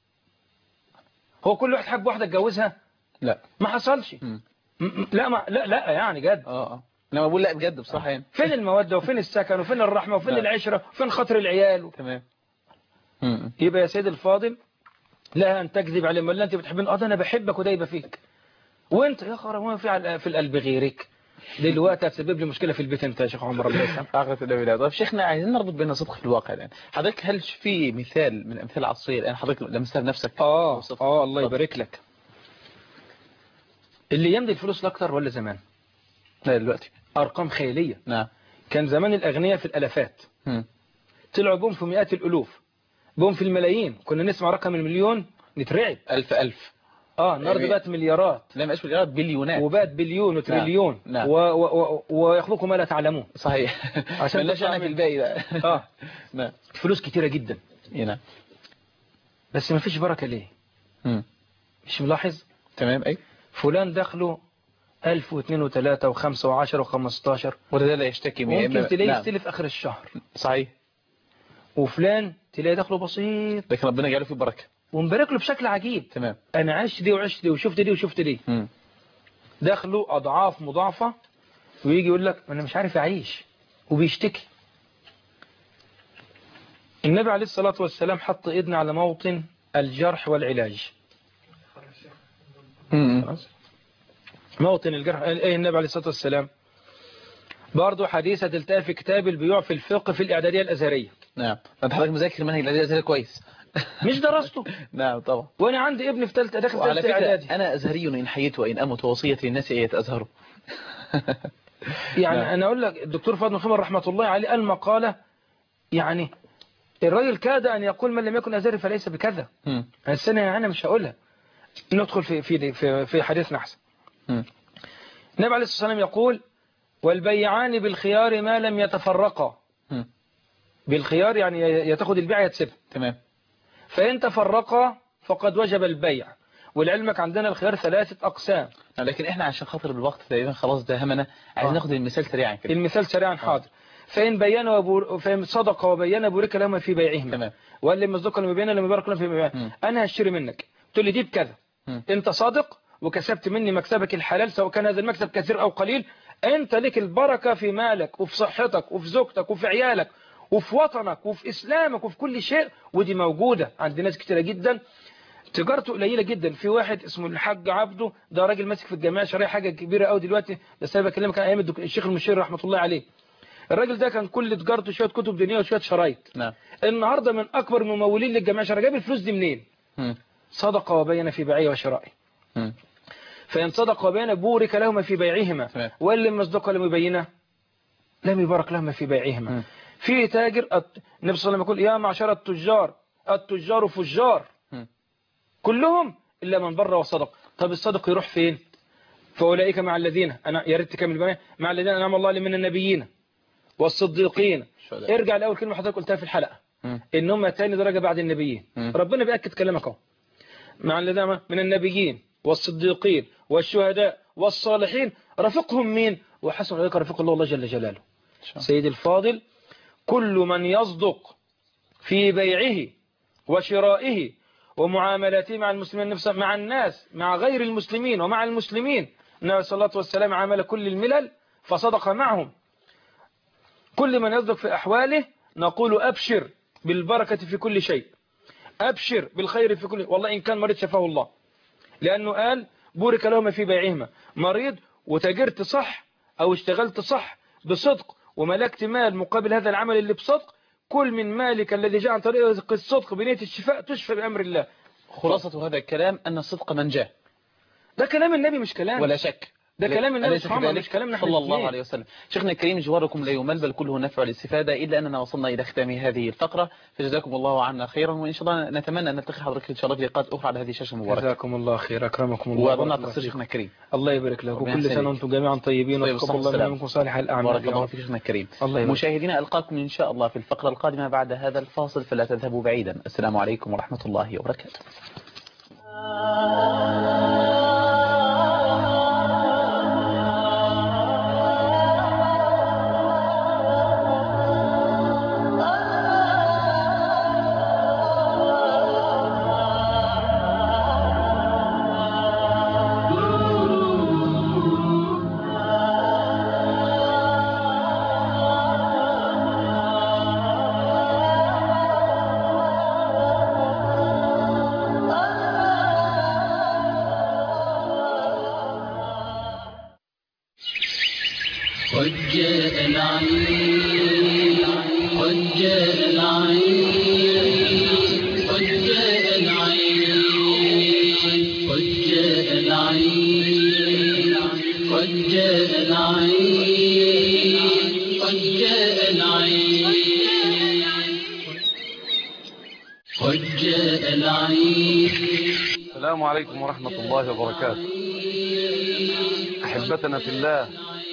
هو كل واحد حب واحدة اتجوزها؟ لا ما حصلش. م. لا ما لا لا يعني جد. اه اه لما بقول لا بجد بصراحة يعني. فين المودة وفين السكن وفين الرحمة وفين لا. العشرة وفين خاطر العيال و... تمام. يبقى يا سيد الفاضل لا أن تكذب عليه ولا أنت بتحبني. اه ده أنا بحبك وده يبقى فيك وأنت يا خرا ما في في القلب غيرك. دلوقتي هتسبب لي مشكلة في البيت أنت يا شيخ عمر الله يسامحك. عقدة الأولاد. طب شيخنا عايزين نربط بين الصدق في الواقع الآن. حضرتك هل في مثال من أمثلة عصرية الآن حضرتك لمستها بنفسك؟ آه آه الله يبارك لك. اللي يمضي الفلوس الأكتر ولا زمان؟ لا دلوقتي. أرقام خيالية. نعم. كان زمان الأغنياء في الألفات. م. طلعوا بهم في مئات الألوف. بهم في الملايين. كنا نسمع رقم المليون نترعب. ألف ألف. اه النهارده بقت مليارات. لا ما مليارات بليونات. وبقت بليون وتريليون. نعم. نعم. و... و... ويخلقوا ما لا تعلمون. صحيح. عشان لا شأن في الباقي بقى. اه نعم. فلوس كتيرة جدا. نعم. بس ما فيش بركة ليه؟ امم مش ملاحظ؟ تمام اي. فلان دخله ألف واثنين وثلاثة وخمسة وعشرة وخمستاشر. وده لا يشتكي من ممكن تلاقيه نعم. يستلف آخر الشهر. صحيح. وفلان تلاقيه دخله بسيط. لكن ربنا جعله فيه بركة. ومبارك له بشكل عجيب. تمام. أنا عشت دي وعشت دي وشفت دي وشفت دي. امم دخله أضعاف مضاعفة ويجي يقول لك أنا مش عارف أعيش وبيشتكي. النبي عليه الصلاة والسلام حط إيدنا على موطن الجرح والعلاج. امم موطن الجرح. ايه النبي عليه الصلاة والسلام برضه حديثة تلتقى في كتاب البيوع في الفقه في الإعدادية الأزهرية. نعم. انت حضرتك مذاكر المنهج الإعدادي الأزهري كويس. مش درسته. نعم طبعا. وانا عندي ابن في ثالثه داخل ثالثه اعدادي. انا ازهري ان حييت وان امت وصيه للناس ان يتازهروا. يعني نعم. انا اقول لك الدكتور فاضل خمر رحمه الله عليه قال مقاله يعني الراجل كاد ان يقول من لم يكن ازهري فليس بكذا. السنه انا مش هقولها. ندخل في في في, في حديثنا احسن. النبي عليه الصلاه والسلام يقول والبيعان بالخيار ما لم يتفرقا. بالخيار يعني يتاخد البيع يتسبها. تمام. فإن تفرقا فقد وجب البيع ولعلمك عندنا الخيار ثلاثة أقسام. لكن إحنا عشان خاطر الوقت تقريبا خلاص داهمنا، عايزين ناخد المثال سريعا كده. المثال سريعا حاضر. فإن بين وبور... فإن صدق وبين بورك لهما في بيعهما. تمام. وقال لي مصدق لما بين لما بارك لهم في بيعهما. أنا هشتري منك، تقول لي دي بكذا، م. أنت صادق وكسبت مني مكسبك الحلال، سواء كان هذا المكسب كثير أو قليل، أنت لك البركة في مالك وفي صحتك وفي زوجتك وفي عيالك وفي وطنك وفي إسلامك وفي كل شيء. ودي موجودة عند ناس كتيرة جدا، تجارته قليلة جدا. في واحد اسمه الحاج عبده، ده راجل ماسك في الجمعية الشرعية حاجة كبيرة قوي دلوقتي، بس انا بكلمك عن ايام الشيخ المشير رحمة الله عليه. الراجل ده كان كل تجارته شوية كتب دينية وشوية شرايط. نعم. النهاردة من أكبر الممولين للجمعية الشرعية. جاب الفلوس دي منين؟ م. صدق وبين في بيعه وشرائه. فإن صدق وبين بورك لهما في بيعهما، واللي مصدق لم يبينه لم يبارك لهما في بيعهما. م. في تاجر النبي صلى الله عليه وسلم يقول يا معشر التجار التجار فجار م. كلهم إلا من بر وصدق. طب الصدق يروح فين؟ فأولئك مع الذين أنا يا ريت تكمل بقى، مع الذين أنعم الله عليهم من النبيين والصديقين. ارجع لأول كلمة حضرتك قلتها في الحلقة، م. إن هم تاني درجة بعد النبيين. م. ربنا بيأكد كلامك اهو، مع الذين من النبيين والصديقين والشهداء والصالحين رفقهم مين؟ وحسن أولئك رفيق الله الله جل جلاله. سيدي الفاضل، كل من يصدق في بيعه وشرائه ومعاملاته مع المسلمين نفسه، مع الناس، مع غير المسلمين ومع المسلمين، النبي صلى الله عليه وسلم عامل كل الملل فصدق معهم. كل من يصدق في أحواله نقول أبشر بالبركة في كل شيء، أبشر بالخير في كل، والله إن كان مريض شفاه الله، لأنه قال بورك لهما في بيعهما. مريض وتاجرت صح أو اشتغلت صح بصدق وملكت مال مقابل هذا العمل اللي بصدق، كل من مالك الذي جاء عن طريق الصدق بنية الشفاء تشفى بأمر الله. خلاصة هذا الكلام أن الصدق منجاه. ده كلام النبي مش كلام ولا شك، ده كلام النبي مش كلامنا صلى الله عليه وسلم. شيخنا الكريم جواركم لا يمل بل كله نفع والاستفادة، إلا أننا وصلنا إلى ختام هذه الفقرة، فجزاكم الله عنا خيرا، وإن شاء الله نتمنى أن نلتقي حضرتك إن شاء الله في لقاءات أخرى على هذه الشاشة المباركة. جزاكم الله خير، أكرمكم الله. وأظن تقصير شيخنا الكريم. الله يبارك لك، وكل سنة وأنتم جميعا طيبين، وتقبل الله منكم صالح الأعمال. بارك الله فيك شيخنا الكريم. مشاهدينا ألقاكم إن شاء الله في الفقرة القادمة بعد هذا الفاصل، فلا تذهبوا بعيدا. السلام عليكم ورحمة الله وبركاته. قد جاء العيد قد جاء العيد قد جاء العيد قد جاء العيد قد جاء العيد قد جاء العيد قد جاء العيد. السلام عليكم ورحمة الله وبركاته. أحبتنا في الله،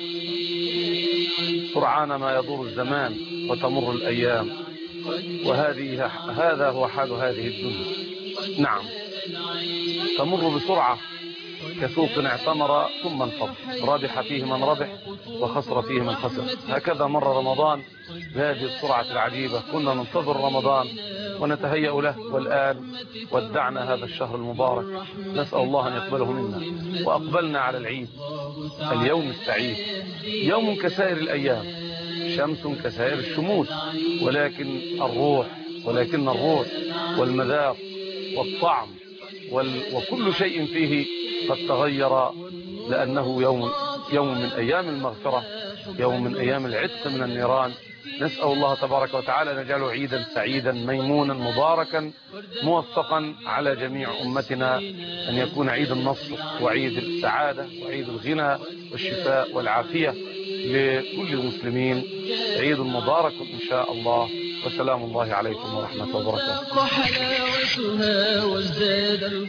سرعان ما يدور الزمان وتمر الأيام، وهذه هذا هو حال هذه الدنيا. نعم، تمر بسرعة كسوق اعتمر ثم انفض، ربح فيه من ربح وخسر فيه من خسر. هكذا مر رمضان بهذه السرعة العجيبة. كنا ننتظر رمضان ونتهيأ له، والآن ودعنا هذا الشهر المبارك، نسأل الله أن يقبله منا، وأقبلنا على العيد، اليوم السعيد، يوم كسائر الأيام، شمس كسائر الشموس، ولكن الروح ولكن الروح والمذاق والطعم وكل شيء فيه قد تغير، لأنه يوم يوم من أيام المغفرة، يوم من أيام العتق من النيران. نسأل الله تبارك وتعالى أن يجعله عيدا سعيدا ميمونا مباركا موفقا على جميع أمتنا، أن يكون عيد النصر وعيد السعادة وعيد الغنى والشفاء والعافية لكل المسلمين. عيد مبارك إن شاء الله، وسلام الله عليكم ورحمة وبركاته. وحلاوتها وازداد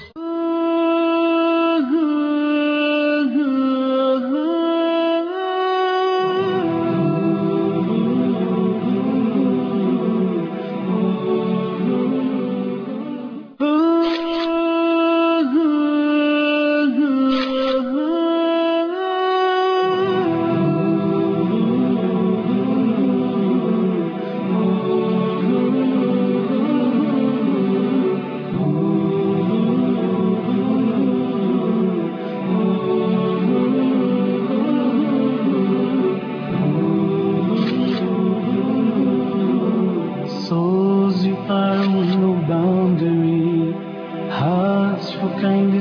Oh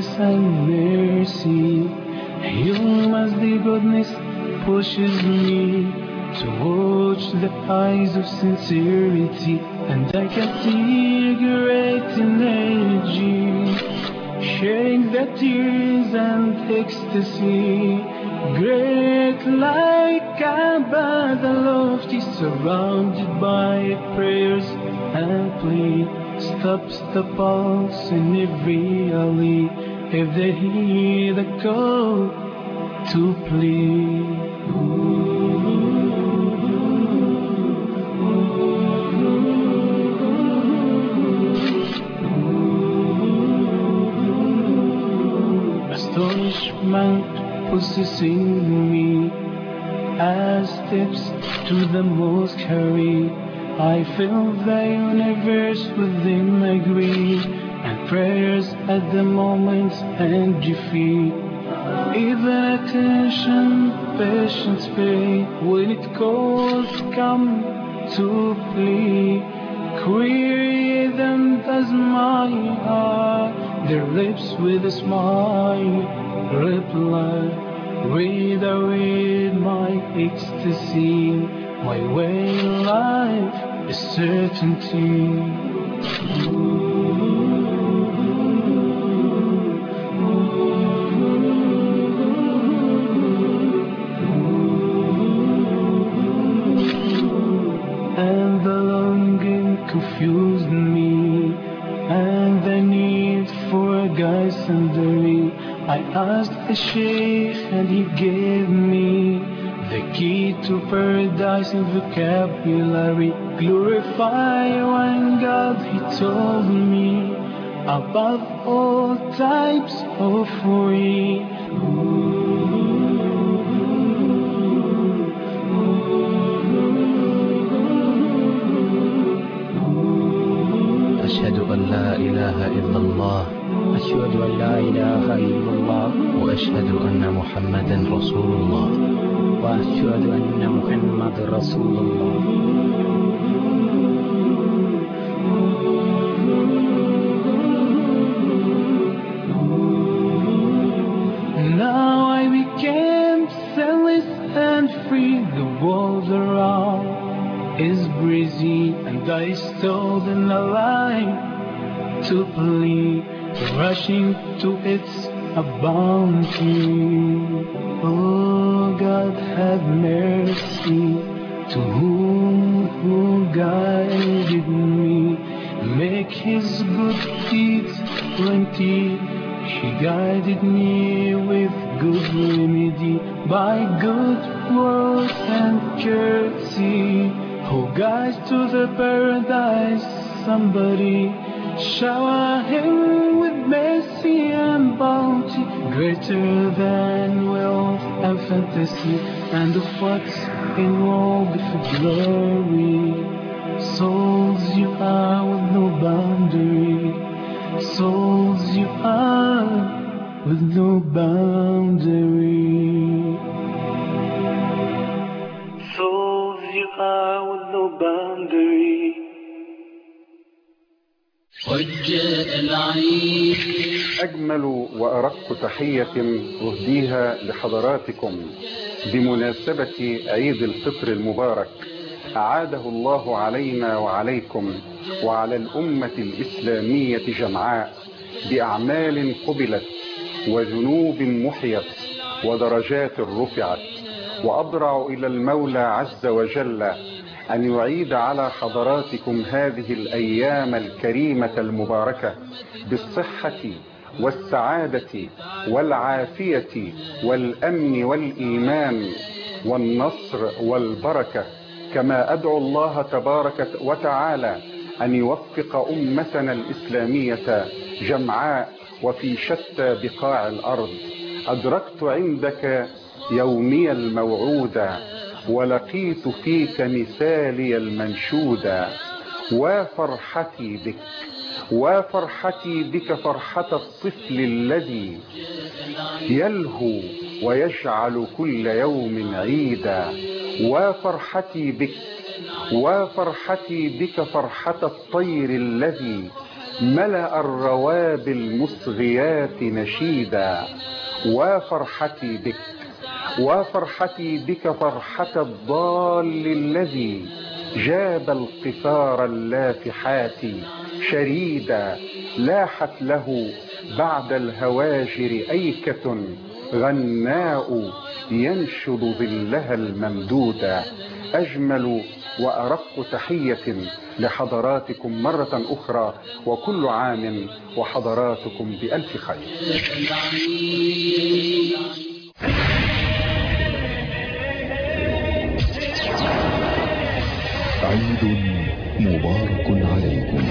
grace and mercy. Hume as the goodness pushes me towards the eyes of sincerity, and I can see great energy, sharing the tears and ecstasy. Great like Kaaba, the lofty, surrounded by prayers and plea, stops the pulse in every alley if they hear the call to plead. Astonishment possessing me as steps to the mosque hurry. I feel the universe within agree, and prayers at the moment and defeat. Even attention, patience pay when it calls come to plea. Query them as my heart, their lips with a smile reply. Read I read my ecstasy, my way in life is certainty. And the longing confused me, and the need for a guise under me. I asked the Sheikh and he gave me the key to paradise and vocabulary. Glorify one God, he told me, above all types of free. أشهد أن لا إله إلا الله أشهد أن لا إله إلا الله وأشهد أن محمدا رسول الله وأشهد أن محمد رسول الله. Now I became selfish and free. The world around is breezy, and I stood in a line to plead, rushing to its bounty. Oh God, have mercy to whom who guided me. Make his good deeds plenty. He guided me with good remedy, by good words and courtesy. Who guides to the paradise somebody, shower him with mercy and bounty, greater than wealth and fantasy, and of what's involved for glory. Souls you are with no boundary, souls you are with no boundary. Souls you are with no boundary. قد جاء العيد. أجمل وأرق تحية أهديها لحضراتكم بمناسبة عيد الفطر المبارك، أعاده الله علينا وعليكم وعلى الأمة الإسلامية جمعاء بأعمال قبلت وذنوب محيت ودرجات رفعت. وأضرع إلى المولى عز وجل أن يعيد على حضراتكم هذه الأيام الكريمة المباركة بالصحة والسعادة والعافية والأمن والإيمان والنصر والبركة. كما أدعو الله تبارك وتعالى أن يوفق أمتنا الإسلامية جمعاء وفي شتى بقاع الأرض. أدركت عندك يومي الموعود، ولقيت فيك مثالي المنشودا. وفرحتي بك وفرحتي بك فرحة الطفل الذي يلهو ويجعل كل يوم عيدا. وفرحتي بك وفرحتي بك فرحة الطير الذي ملأ الرواب المصغيات نشيدا. وفرحتي بك وفرحتي بك فرحة الضال الذي جاب القفار اللافحات شريدا. لاحت له بعد الهواجر أيكة غناء ينشد ظلها الممدودا. أجمل وأرق تحية لحضراتكم مرة أخرى، وكل عام وحضراتكم بألف خير. عيد مبارك عليكم.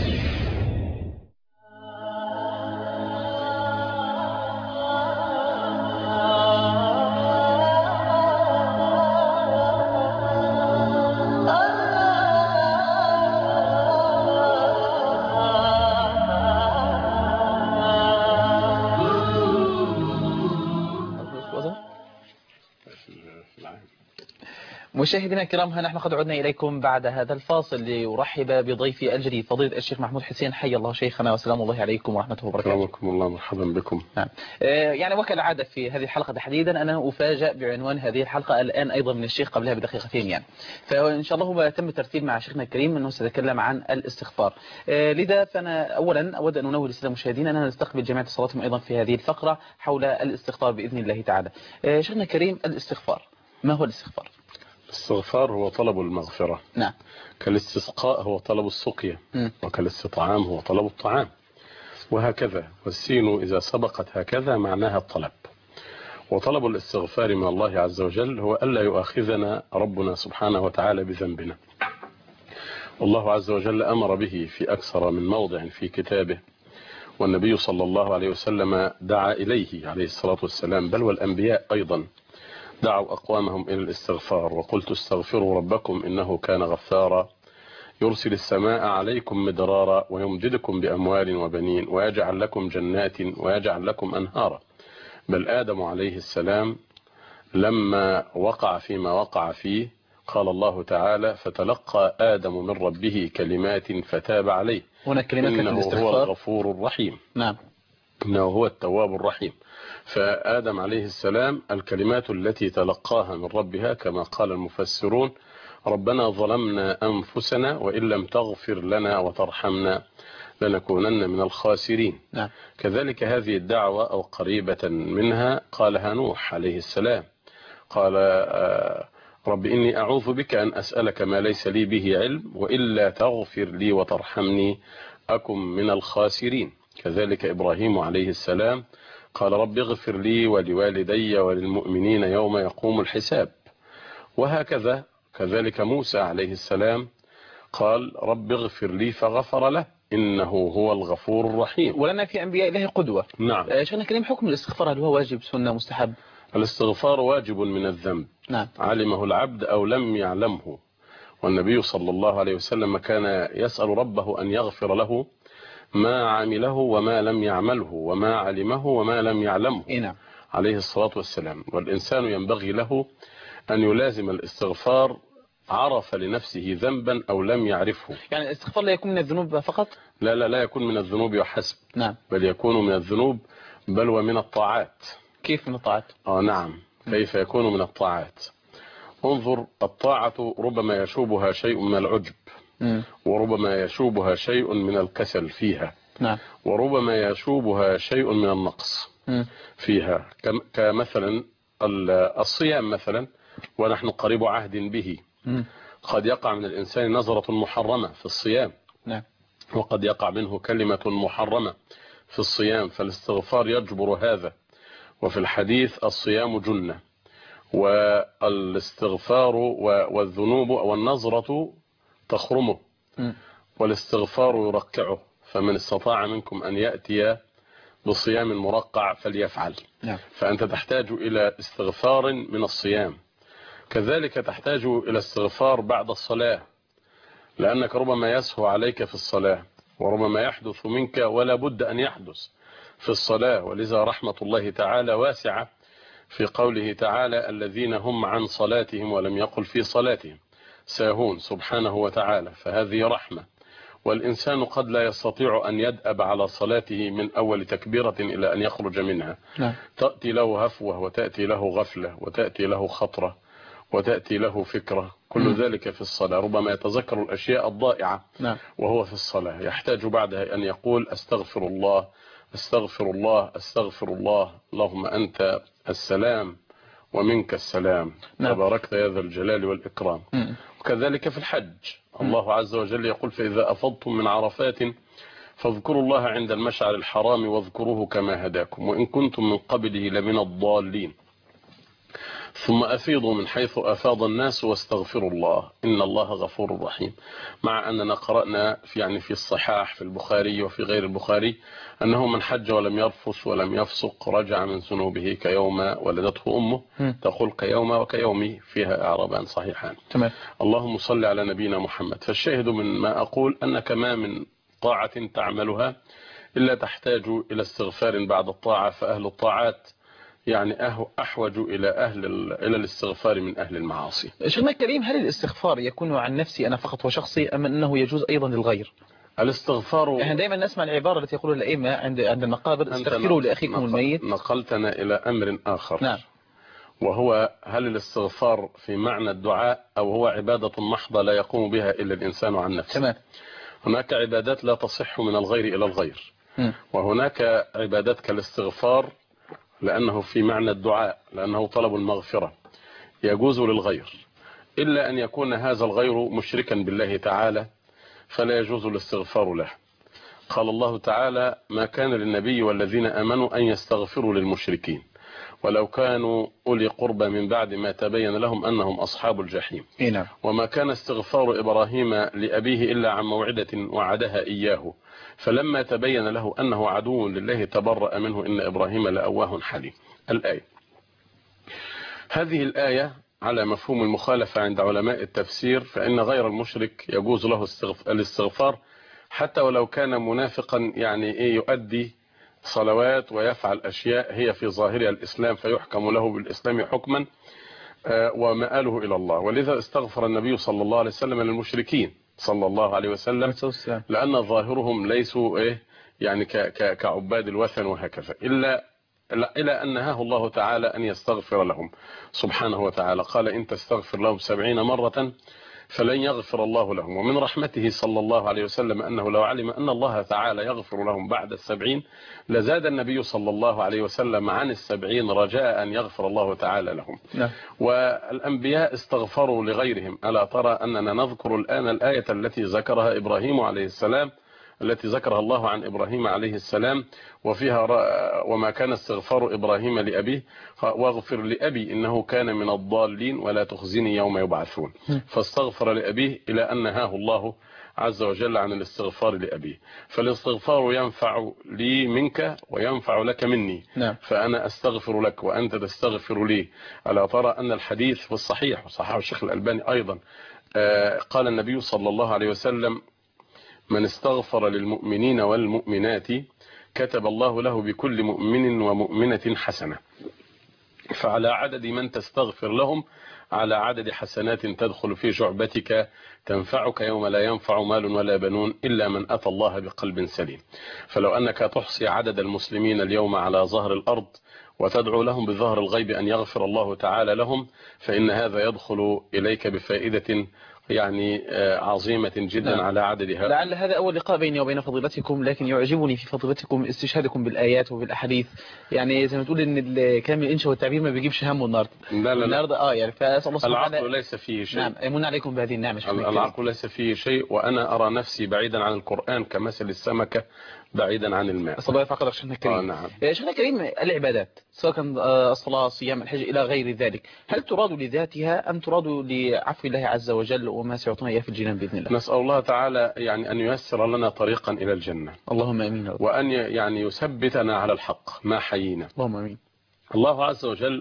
مشاهدينا الكرام، ها نحن قد عدنا إليكم بعد هذا الفاصل لأرحب بضيفي الجديد فضيلة الشيخ محمود حسين. حي الله شيخنا وسلام الله عليكم ورحمته وبركاته. سلامكم الله، مرحبا بكم. نعم. يعني وكالعادة في هذه الحلقة تحديدا أنا أفاجأ بعنوان هذه الحلقة الآن أيضا من الشيخ قبلها بدقيقتين، يعني فإن شاء الله هو تم الترتيب مع شيخنا الكريم أنه سيتكلم عن الاستغفار. لذا فأنا أولا أود أن أنوه للسادة المشاهدين أننا نستقبل جميع اتصالاتهم أيضا في هذه الفقرة حول الاستغفار بإذن الله تعالى. شيخنا الكريم، الاستغفار، ما هو الاستغفار؟ الاستغفار هو طلب المغفرة. نعم. كالاستسقاء هو طلب السقيا، م. وكالاستطعام هو طلب الطعام، وهكذا. والسين إذا سبقت هكذا معناها الطلب. وطلب الاستغفار من الله عز وجل هو ألا يؤاخذنا ربنا سبحانه وتعالى بذنبنا. والله عز وجل أمر به في أكثر من موضع في كتابه، والنبي صلى الله عليه وسلم دعا إليه عليه الصلاة والسلام، بل والأنبياء أيضا دعوا أقوامهم إلى الاستغفار. وقلت استغفروا ربكم إنه كان غفارا يرسل السماء عليكم مدرارا ويمددكم بأموال وبنين ويجعل لكم جنات ويجعل لكم أنهارا. بل آدم عليه السلام لما وقع فيما وقع فيه قال الله تعالى: فتلقى آدم من ربه كلمات فتاب عليه إنه هو الغفور الرحيم. نعم. إنه هو التواب الرحيم. فآدم عليه السلام الكلمات التي تلقاها من ربها كما قال المفسرون: ربنا ظلمنا أنفسنا وإن لم تغفر لنا وترحمنا لنكونن من الخاسرين. نعم. كذلك هذه الدعوة أو قريبة منها قالها نوح عليه السلام، قال: رب إني أعوذ بك أن أسألك ما ليس لي به علم وإلا تغفر لي وترحمني أكن من الخاسرين. كذلك إبراهيم عليه السلام قال: رب اغفر لي ولوالدي وللمؤمنين يوم يقوم الحساب. وهكذا كذلك موسى عليه السلام قال: رب اغفر لي فغفر له إنه هو الغفور الرحيم. ولنا في أنبياء الله قدوة. نعم. شيخنا الكريم، حكم الاستغفار هل هو واجب سنة مستحب؟ الاستغفار واجب من الذنب. نعم. علمه العبد أو لم يعلمه. والنبي صلى الله عليه وسلم كان يسأل ربه أن يغفر له ما عمله وما لم يعمله وما علمه وما لم يعلمه. نعم. عليه الصلاة والسلام. والإنسان ينبغي له أن يلازم الاستغفار عرف لنفسه ذنبا أو لم يعرفه. يعني الاستغفار لا يكون من الذنوب فقط؟ لا لا لا يكون من الذنوب وحسب. نعم. بل يكون من الذنوب بل ومن الطاعات. كيف من الطاعات؟ آه نعم. كيف يكون من الطاعات؟ انظر، الطاعة ربما يشوبها شيء من العجب، م. وربما يشوبها شيء من الكسل فيها. نعم. وربما يشوبها شيء من النقص م. فيها، كمثلا الصيام مثلا، ونحن قريب عهد به. م. قد يقع من الإنسان نظرة محرمة في الصيام. نعم. وقد يقع منه كلمة محرمة في الصيام، فالاستغفار يجبر هذا. وفي الحديث: الصيام جنة، والاستغفار والذنوب والنظرة تخرمه، م. والاستغفار يرقعه. فمن استطاع منكم أن يأتي بصيام مرقع فليفعل. نعم. فأنت تحتاج إلى استغفار من الصيام. كذلك تحتاج إلى استغفار بعد الصلاة، لأنك ربما يسهو عليك في الصلاة، وربما يحدث منك ولا بد أن يحدث في الصلاة. ولذا رحمة الله تعالى واسعة في قوله تعالى: الذين هم عن صلاتهم، ولم يقل في صلاتهم، ساهون سبحانه وتعالى. فهذه رحمة. والإنسان قد لا يستطيع أن يدأب على صلاته من أول تكبيرة إلى أن يخرج منها. نعم. تأتي له هفوة وتأتي له غفلة وتأتي له خطرة وتأتي له فكرة، كل م. ذلك في الصلاة. ربما يتذكر الأشياء الضائعة نعم. وهو في الصلاة، يحتاج بعدها أن يقول أستغفر الله أستغفر الله أستغفر الله، اللهم أنت السلام ومنك السلام. نعم. تباركت يا ذا الجلال والإكرام. م. وكذلك في الحج الله عز وجل يقول فإذا أفضتم من عرفات فاذكروا الله عند المشعر الحرام واذكروه كما هداكم وإن كنتم من قبله لمن الضالين ثم أفيضوا من حيث أفاض الناس واستغفروا الله إن الله غفور رحيم. مع أننا قرأنا في يعني في الصحاح في البخاري وفي غير البخاري أنه من حج ولم يرفث ولم يفسق رجع من ذنوبه كيوم ولدته أمه. م. تقول كيوم وكيومي فيها إعرابان صحيحان. تمام. اللهم صل على نبينا محمد. فالشاهد من ما أقول أنك ما من طاعة تعملها إلا تحتاج إلى استغفار بعد الطاعة، فأهل الطاعات يعني أحوج إلى أهل إلى الاستغفار من أهل المعاصي. شيخنا الكريم، هل الاستغفار يكون عن نفسي أنا فقط وشخصي أم أنه يجوز أيضا للغير؟ الاستغفار يعني دائما نسمع العبارة التي يقولها الأئمة عند عند المقابر استغفروا لأخيكم الميت. نقلتنا إلى أمر آخر. نعم. وهو هل الاستغفار في معنى الدعاء أو هو عبادة محضة لا يقوم بها إلا الإنسان عن نفسه؟ تمام. هناك عبادات لا تصح من الغير إلى الغير. م. وهناك عبادات كالاستغفار لأنه في معنى الدعاء لأنه طلب المغفرة يجوز للغير، إلا أن يكون هذا الغير مشركا بالله تعالى فلا يجوز الاستغفار له. قال الله تعالى ما كان للنبي والذين آمنوا أن يستغفروا للمشركين ولو كانوا أولي قربى من بعد ما تبين لهم أنهم أصحاب الجحيم. نعم. وما كان استغفار إبراهيم لأبيه إلا عن موعدة وعدها إياه فلما تبين له أنه عدو لله تبرأ منه إن إبراهيم لأواه حليم. الآية هذه الآية على مفهوم المخالفة عند علماء التفسير، فإن غير المشرك يجوز له الاستغفار حتى ولو كان منافقا، يعني إيه يؤدي صلوات ويفعل أشياء هي في ظاهرها الإسلام فيحكم له بالإسلام حكما ومآله إلى الله. ولذا استغفر النبي صلى الله عليه وسلم للمشركين صلى الله عليه وسلم لأن ظاهرهم ليسوا إيه يعني كعباد الوثن وهكذا، إلا إلى أن نهاه الله تعالى أن يستغفر لهم سبحانه وتعالى. قال إن تستغفر لهم سبعين مرة فلن يغفر الله لهم. ومن رحمته صلى الله عليه وسلم أنه لو علم أن الله تعالى يغفر لهم بعد السبعين لزاد النبي صلى الله عليه وسلم عن السبعين رجاء أن يغفر الله تعالى لهم. لا. والأنبياء استغفروا لغيرهم. ألا ترى أننا نذكر الآن الآية التي ذكرها إبراهيم عليه السلام التي ذكرها الله عن إبراهيم عليه السلام وفيها وما كان استغفار إبراهيم لأبيه واغفر لأبي إنه كان من الضالين ولا تخزني يوم يبعثون. فاستغفر لأبيه إلى أن نهاه الله عز وجل عن الاستغفار لأبيه. فالاستغفار ينفع لي منك وينفع لك مني. نعم. فأنا أستغفر لك وأنت تستغفر لي. ألا ترى أن الحديث في الصحيح وصححه الشيخ الألباني أيضا قال النبي صلى الله عليه وسلم من استغفر للمؤمنين والمؤمنات كتب الله له بكل مؤمن ومؤمنة حسنة، فعلى عدد من تستغفر لهم على عدد حسنات تدخل في شعبتك تنفعك يوم لا ينفع مال ولا بنون إلا من أتى الله بقلب سليم. فلو أنك تحصي عدد المسلمين اليوم على ظهر الأرض وتدعو لهم بظهر الغيب أن يغفر الله تعالى لهم فإن هذا يدخل إليك بفائدة يعني عظيمة جدا. نعم. على عدد هؤلاء. لعل هذا أول لقاء بيني وبين فضيلتكم، لكن يعجبني في فضيلتكم استشهادكم بالآيات وبالأحاديث. يعني زي ما تقول إن الكلام الإنشاء والتعبير ما بيجيبش همه النهارده. لا لا النهارده اه يعني فأسأل الله سبحانه العقل ليس فيه شيء. نعم يمن عليكم بهذه النعمة. العقل ليس فيه شيء، وأنا أرى نفسي بعيدا عن القرآن كمثل السمكة بعيدا عن الماء. أسأل الله يفقدك شيخنا الكريم. آه نعم. شيخنا الكريم، العبادات سواء كان الصلاة الصيام الحج إلى غير ذلك هل تراد لذاتها أم تراد لعفو الله عز وجل وما سيعطينا إياه في الجنان بإذن الله؟ نسأل الله تعالى يعني أن ييسر لنا طريقا إلى الجنة. اللهم أمين. وأن يعني يثبتنا على الحق ما حيينا. اللهم أمين. الله عز وجل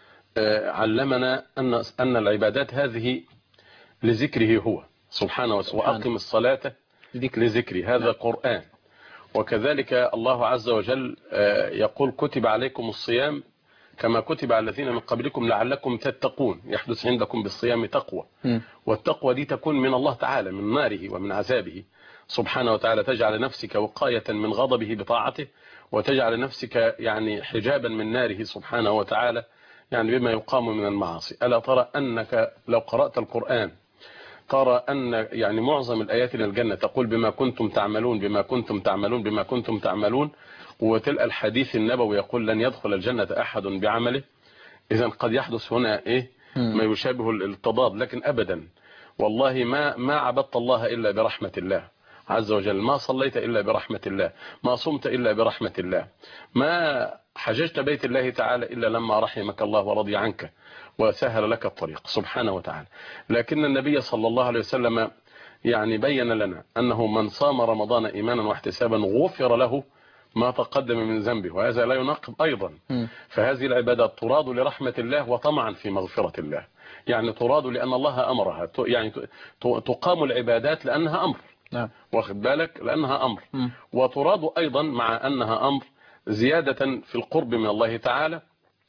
علمنا أن أن العبادات هذه لذكره هو سبحانه وأقم الصلاة لذكري. هذا قرآن. وكذلك الله عز وجل يقول كتب عليكم الصيام كما كتب على الذين من قبلكم لعلكم تتقون. يحدث عندكم بالصيام تقوى، والتقوى دي تكون من الله تعالى من ناره ومن عذابه. سبحانه وتعالى تجعل نفسك وقاية من غضبه بطاعته، وتجعل نفسك يعني حجابا من ناره سبحانه وتعالى يعني بما يقام من المعاصي. ألا ترى أنك لو قرأت القرآن ترى أن يعني معظم الآيات للجنة تقول بما كنتم تعملون بما كنتم تعملون بما كنتم تعملون، وتلقى الحديث النبوي يقول لن يدخل الجنة أحد بعمله. إذن قد يحدث هنا إيه ما يشابه التضاد، لكن أبدا والله ما ما عبدت الله إلا برحمة الله عز وجل، ما صليت إلا برحمة الله، ما صمت إلا برحمة الله، ما حججت بيت الله تعالى إلا لما رحمك الله ورضي عنك وسهل لك الطريق سبحانه وتعالى. لكن النبي صلى الله عليه وسلم يعني بين لنا أنه من صام رمضان إيمانا واحتسابا غفر له ما تقدم من ذنبه، وهذا لا يناقض أيضا. فهذه العبادات تراد لرحمة الله وطمعا في مغفرة الله، يعني تراد لأن الله أمرها، يعني تقام العبادات لأنها أمر، نعم. واخد بالك، لأنها أمر، وتراد أيضا مع أنها أمر زيادة في القرب من الله تعالى،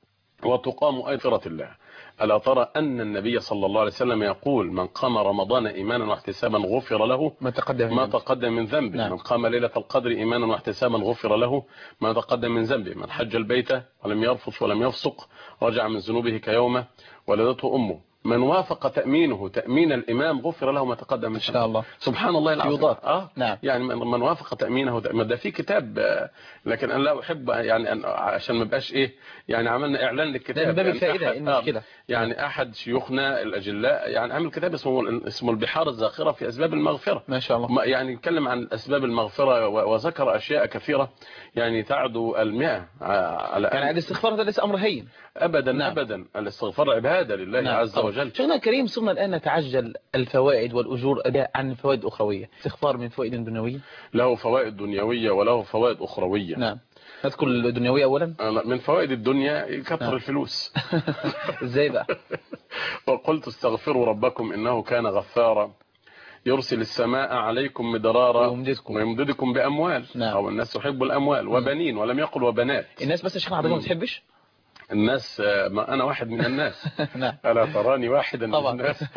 وتقام أيضا الله. ألا ترى أن النبي صلى الله عليه وسلم يقول من قام رمضان إيمانا واحتسابا غفر له ما تقدم ما تقدم من ذنبه. نعم. من قام ليلة القدر إيمانا واحتسابا غفر له ما تقدم من ذنبه. من حج البيت ولم يرفث ولم يفسق رجع من ذنوبه كيوم ولدته أمه. من وافق تأمينه تأمين الإمام غفر له ما تقدم من إن شاء الله. سبحان الله العظيم. آه نعم. يعني من وافق تأمينه ده في كتاب، لكن أنا لا أحب يعني أن عشان ما بقاش إيه يعني عملنا إعلان للكتاب. ده باب الفائدة إيه المشكلة؟ يعني أحد شيوخنا الأجلاء يعني عمل كتاب اسمه اسمه البحار الزاخرة في أسباب المغفرة. ما شاء الله. يعني يتكلم عن أسباب المغفرة وذكر أشياء كثيرة يعني تعدو المئة على يعني الاستغفار ده ليس أمر هين أبدا. نعم. أبدا الاستغفار عبادة لله. نعم. عز وجل. شيخنا الكريم صرنا الآن نتعجل الفوائد والأجور عن فوائد أخروية. استغفار من فوائد دنيوية؟ له فوائد دنيوية وله فوائد أخروية. نعم. نذكر الدنيوية أولا. من فوائد الدنيا كثر نعم. الفلوس. ازاي بقى؟ وقلت استغفروا ربكم إنه كان غفارا يرسل السماء عليكم مدرارا ويمددكم, ويمددكم بأموال. نعم. أو الناس تحب الأموال وبنين ولم يقل وبنات. الناس بس شيخنا عبد ما بتحبش؟ الناس ما أنا واحد من الناس. نعم. ألا تراني واحدا طبعا. من الناس.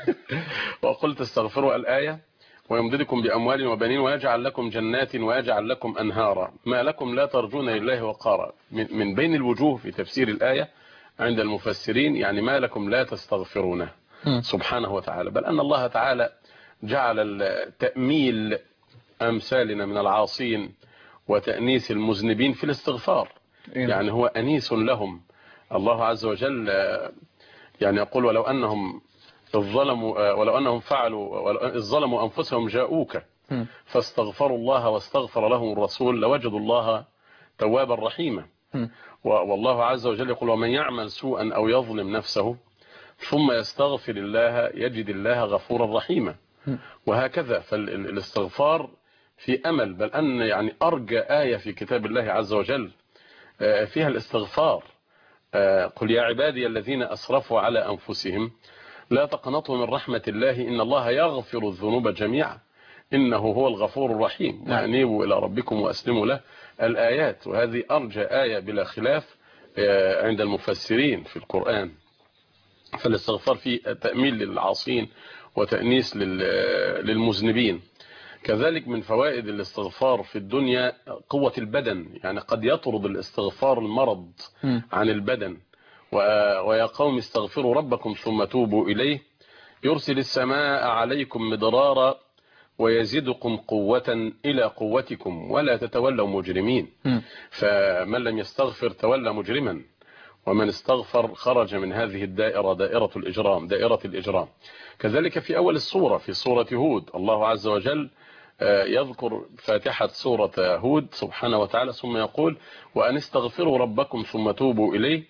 وقلت استغفروا الآية ويمددكم بأموال وبنين ويجعل لكم جنات ويجعل لكم أنهارا ما لكم لا ترجون لله وقارا. من بين الوجوه في تفسير الآية عند المفسرين يعني ما لكم لا تستغفرونه سبحانه وتعالى، بل أن الله تعالى جعل التأميل أمثالنا من العاصين وتأنيس المذنبين في الاستغفار. يعني هو أنيس لهم. الله عز وجل يعني يقول ولو أنهم الظلموا ولو أنهم فعلوا الظلموا أنفسهم جاءوك فاستغفروا الله واستغفر لهم الرسول لوجدوا الله توابا رحيما. والله عز وجل يقول ومن يعمل سوءا أو يظلم نفسه ثم يستغفر الله يجد الله غفورا رحيما. وهكذا فالاستغفار في أمل، بل أن يعني أرجى آية في كتاب الله عز وجل فيها الاستغفار. قل يا عبادي الذين أسرفوا على أنفسهم لا تقنطوا من رحمة الله إن الله يغفر الذنوب جميعا إنه هو الغفور الرحيم. وأنيبوا إلى ربكم وأسلموا له الآيات. وهذه أرجى آية بلا خلاف عند المفسرين في القرآن. فالاستغفار فيه تأميل للعاصين وتأنيس للمذنبين. كذلك من فوائد الاستغفار في الدنيا قوة البدن، يعني قد يطرد الاستغفار المرض عن البدن. ويا قوم استغفروا ربكم ثم توبوا إليه يرسل السماء عليكم مدرارا ويزدكم قوة إلى قوتكم ولا تتولوا مجرمين. فمن لم يستغفر تولى مجرما، ومن استغفر خرج من هذه الدائرة دائرة الإجرام دائرة الإجرام. كذلك في أول السورة في سورة هود الله عز وجل يذكر فاتحة سورة هود سبحانه وتعالى ثم يقول وأن استغفروا ربكم ثم توبوا إليه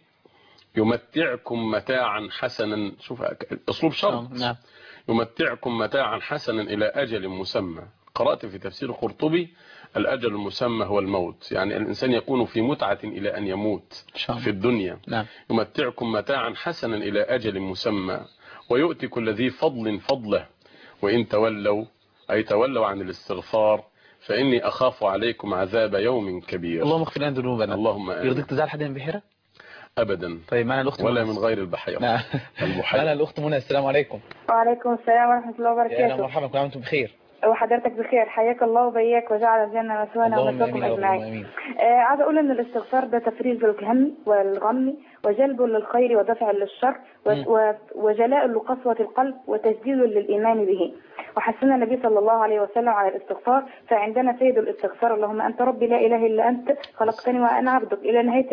يمتعكم متاعا حسنا. شوف أسلوب شرط. يمتعكم متاعا حسنا إلى أجل مسمى. قرأت في تفسير قرطبي الأجل المسمى هو الموت، يعني الإنسان يكون في متعة إلى أن يموت في الدنيا. نعم. يمتعكم متاعا حسنا إلى أجل مسمى ويؤتي كل ذي فضل فضله وإن تولوا أي تولوا عن الاستغفار فإني أخاف عليكم عذاب يوم كبير. اللهم اغفر لنا ذنوبنا. اللهم آمين. يرضيك تزعل حد من بحيرة؟ أبدا. طيب معنا الأخت ولا من غير البحيرة. نعم. معنا الأخت منى. السلام عليكم. وعليكم السلام ورحمة الله وبركاته. يا مرحبا، كل عام وانتم بخير. وحضرتك بخير، حياك الله وبياك وجعل الجنة مثوانا ومثواكم أجمعين. آه عايزة أقول إن الاستغفار ده تفريج الهم والغم وجلب للخير ودفع للشر وجلاء لقسوة القلب وتجديد للإيمان به. وحثنا النبي صلى الله عليه وسلم على الاستغفار، فعندنا سيد الاستغفار اللهم أنت ربي لا إله إلا أنت خلقتني وأنا عبدك إلى نهاية